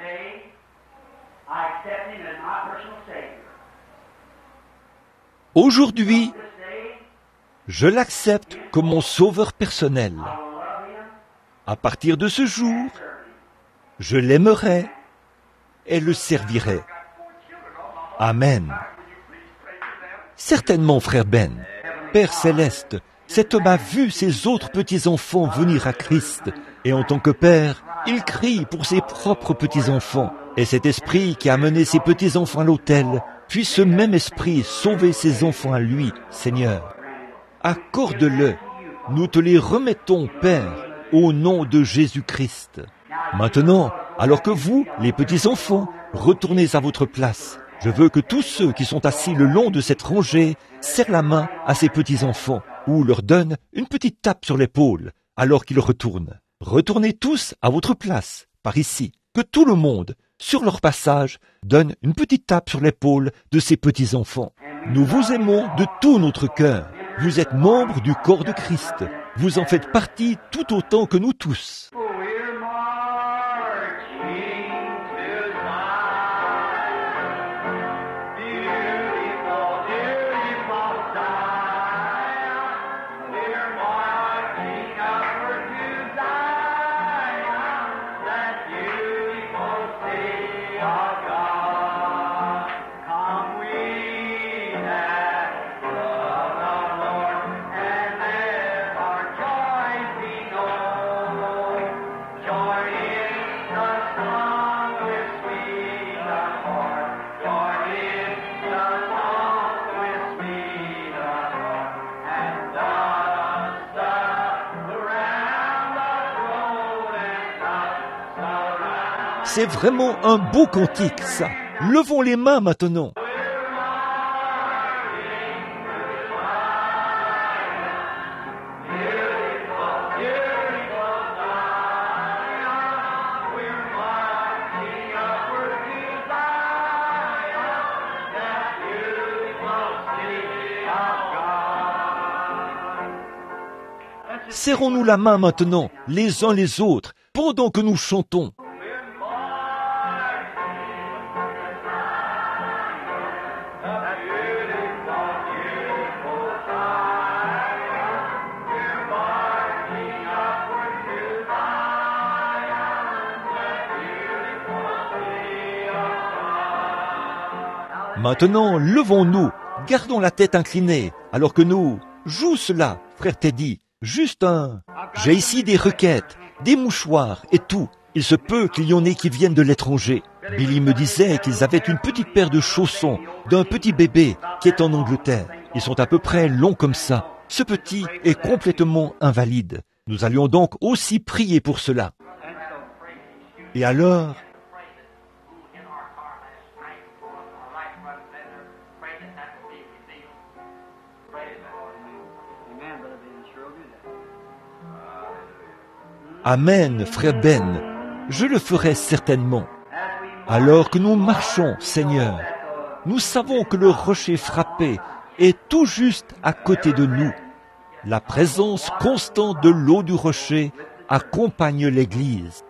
S1: Aujourd'hui, je l'accepte comme mon sauveur personnel. À partir de ce jour, je l'aimerai et le servirai. Amen. Certainement, frère Ben, Père Céleste, cet homme a vu ses autres petits-enfants venir à Christ, et en tant que père, il crie pour ses propres petits-enfants. Et cet esprit qui a mené ses petits-enfants à l'autel, puis ce même esprit sauver ses enfants à lui, Seigneur. Accorde-le, nous te les remettons, Père, au nom de Jésus-Christ. Maintenant, alors que vous, les petits-enfants, retournez à votre place, je veux que tous ceux qui sont assis le long de cette rangée serrent la main à ces petits-enfants, ou leur donnent une petite tape sur l'épaule, alors qu'ils retournent. Retournez tous à votre place, par ici, que tout le monde, sur leur passage, donne une petite tape sur l'épaule de ces petits-enfants. Nous vous aimons de tout notre cœur. Vous êtes membres du corps de Christ. Vous en faites partie tout autant que nous tous. C'est vraiment un beau cantique, ça. Levons les mains maintenant. Serrons-nous la main maintenant, les uns les autres, pendant que nous chantons. Maintenant, levons-nous, gardons la tête inclinée, alors que nous... Joue cela, frère Teddy, juste un... J'ai ici des requêtes, des mouchoirs et tout. Il se peut qu'il y en ait qui viennent de l'étranger. Billy me disait qu'ils avaient une petite paire de chaussons d'un petit bébé qui est en Angleterre. Ils sont à peu près longs comme ça. Ce petit est complètement invalide. Nous allions donc aussi prier pour cela. Et alors... Amen, frère Ben, je le ferai certainement. Alors que nous marchons, Seigneur, nous savons que le rocher frappé est tout juste à côté de nous. La présence constante de l'eau du rocher accompagne l'Église.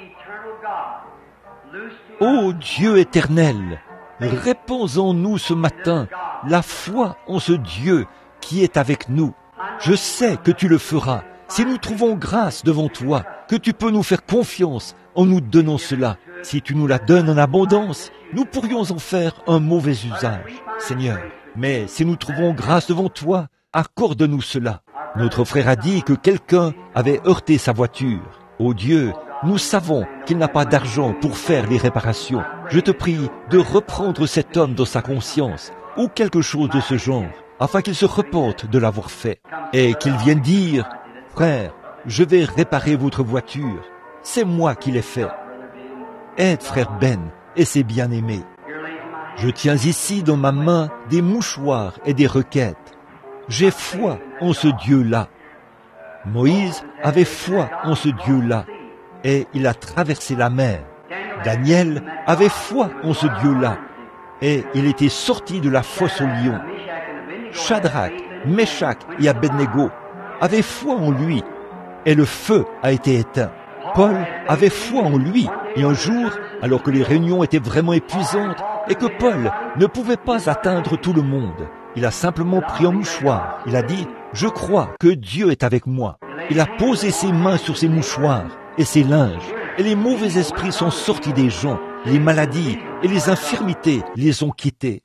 S1: Ô Dieu éternel, répands en nous ce matin la foi en ce Dieu qui est avec nous. Je sais que tu le feras. Si nous trouvons grâce devant toi, que tu peux nous faire confiance en nous donnant cela. Si tu nous la donnes en abondance, nous pourrions en faire un mauvais usage, Seigneur. Mais si nous trouvons grâce devant toi, accorde-nous cela. Notre frère a dit que quelqu'un avait heurté sa voiture. Ô Dieu, nous savons qu'il n'a pas d'argent pour faire les réparations. Je te prie de reprendre cet homme dans sa conscience, ou quelque chose de ce genre, afin qu'il se repente de l'avoir fait, et qu'il vienne dire... Frère, je vais réparer votre voiture. C'est moi qui l'ai fait. Aide frère Ben et ses bien-aimés. Je tiens ici dans ma main des mouchoirs et des requêtes. J'ai foi en ce Dieu-là. Moïse avait foi en ce Dieu-là et il a traversé la mer. Daniel avait foi en ce Dieu-là et il était sorti de la fosse aux lions. Shadrach, Meshach et Abednego avait foi en lui, et le feu a été éteint. Paul avait foi en lui, et un jour, alors que les réunions étaient vraiment épuisantes, et que Paul ne pouvait pas atteindre tout le monde, il a simplement pris un mouchoir. Il a dit, « Je crois que Dieu est avec moi. » Il a posé ses mains sur ses mouchoirs et ses linges, et les mauvais esprits sont sortis des gens, les maladies et les infirmités les ont quittés.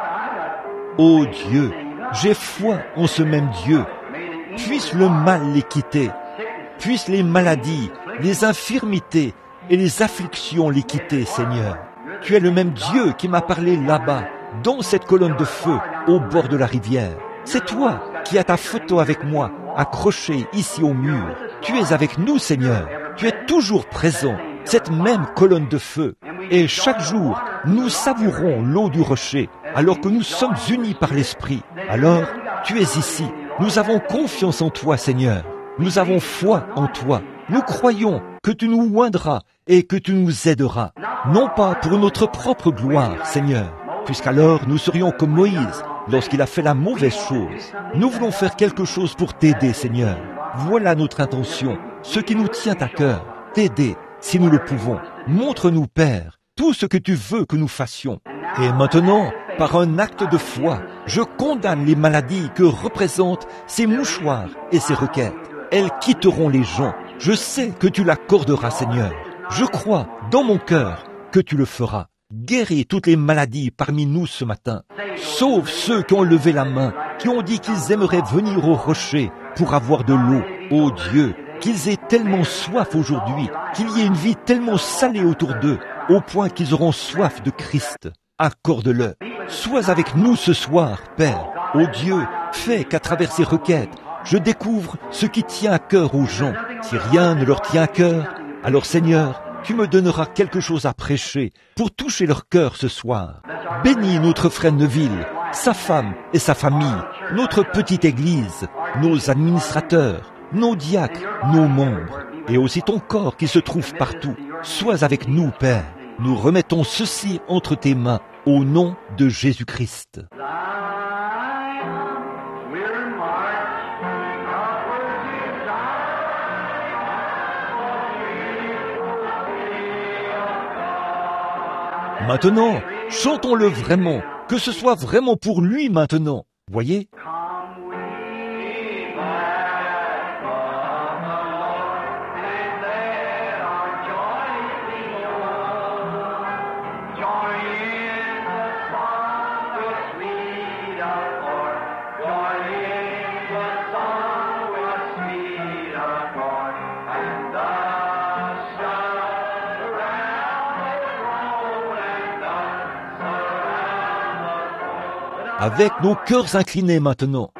S1: Ô Dieu, j'ai foi en ce même Dieu. Puisse le mal les quitter, puisse les maladies, les infirmités et les afflictions les quitter, Seigneur. Tu es le même Dieu qui m'a parlé là-bas, dans cette colonne de feu, au bord de la rivière. C'est toi qui as ta photo avec moi, accrochée ici au mur. Tu es avec nous, Seigneur. Tu es toujours présent, cette même colonne de feu. Et chaque jour, nous savourons l'eau du rocher, alors que nous sommes unis par l'Esprit. Alors, tu es ici. Nous avons confiance en toi, Seigneur. Nous avons foi en toi. Nous croyons que tu nous oindras et que tu nous aideras. Non pas pour notre propre gloire, Seigneur, puisqu'alors nous serions comme Moïse lorsqu'il a fait la mauvaise chose. Nous voulons faire quelque chose pour t'aider, Seigneur. Voilà notre intention, ce qui nous tient à cœur. T'aider, si nous le pouvons. Montre-nous, Père, tout ce que tu veux que nous fassions. Et maintenant, par un acte de foi, je condamne les maladies que représentent ces mouchoirs et ces requêtes. Elles quitteront les gens. Je sais que tu l'accorderas, Seigneur. Je crois, dans mon cœur, que tu le feras. Guéris toutes les maladies parmi nous ce matin. Sauve ceux qui ont levé la main, qui ont dit qu'ils aimeraient venir au rocher pour avoir de l'eau. Ô Dieu, qu'ils aient tellement soif aujourd'hui, qu'il y ait une vie tellement salée autour d'eux, au point qu'ils auront soif de Christ. Accorde-le. Sois avec nous ce soir, Père. Ô Dieu, fais qu'à travers ces requêtes, je découvre ce qui tient à cœur aux gens. Si rien ne leur tient à cœur, alors Seigneur, tu me donneras quelque chose à prêcher pour toucher leur cœur ce soir. Bénis notre frère Neville, sa femme et sa famille, notre petite église, nos administrateurs, nos diacres, nos membres, et aussi ton corps qui se trouve partout. Sois avec nous, Père. Nous remettons ceci entre tes mains, au nom de Jésus-Christ. Maintenant, chantons-le vraiment, que ce soit vraiment pour lui maintenant. Voyez? Avec nos cœurs inclinés maintenant,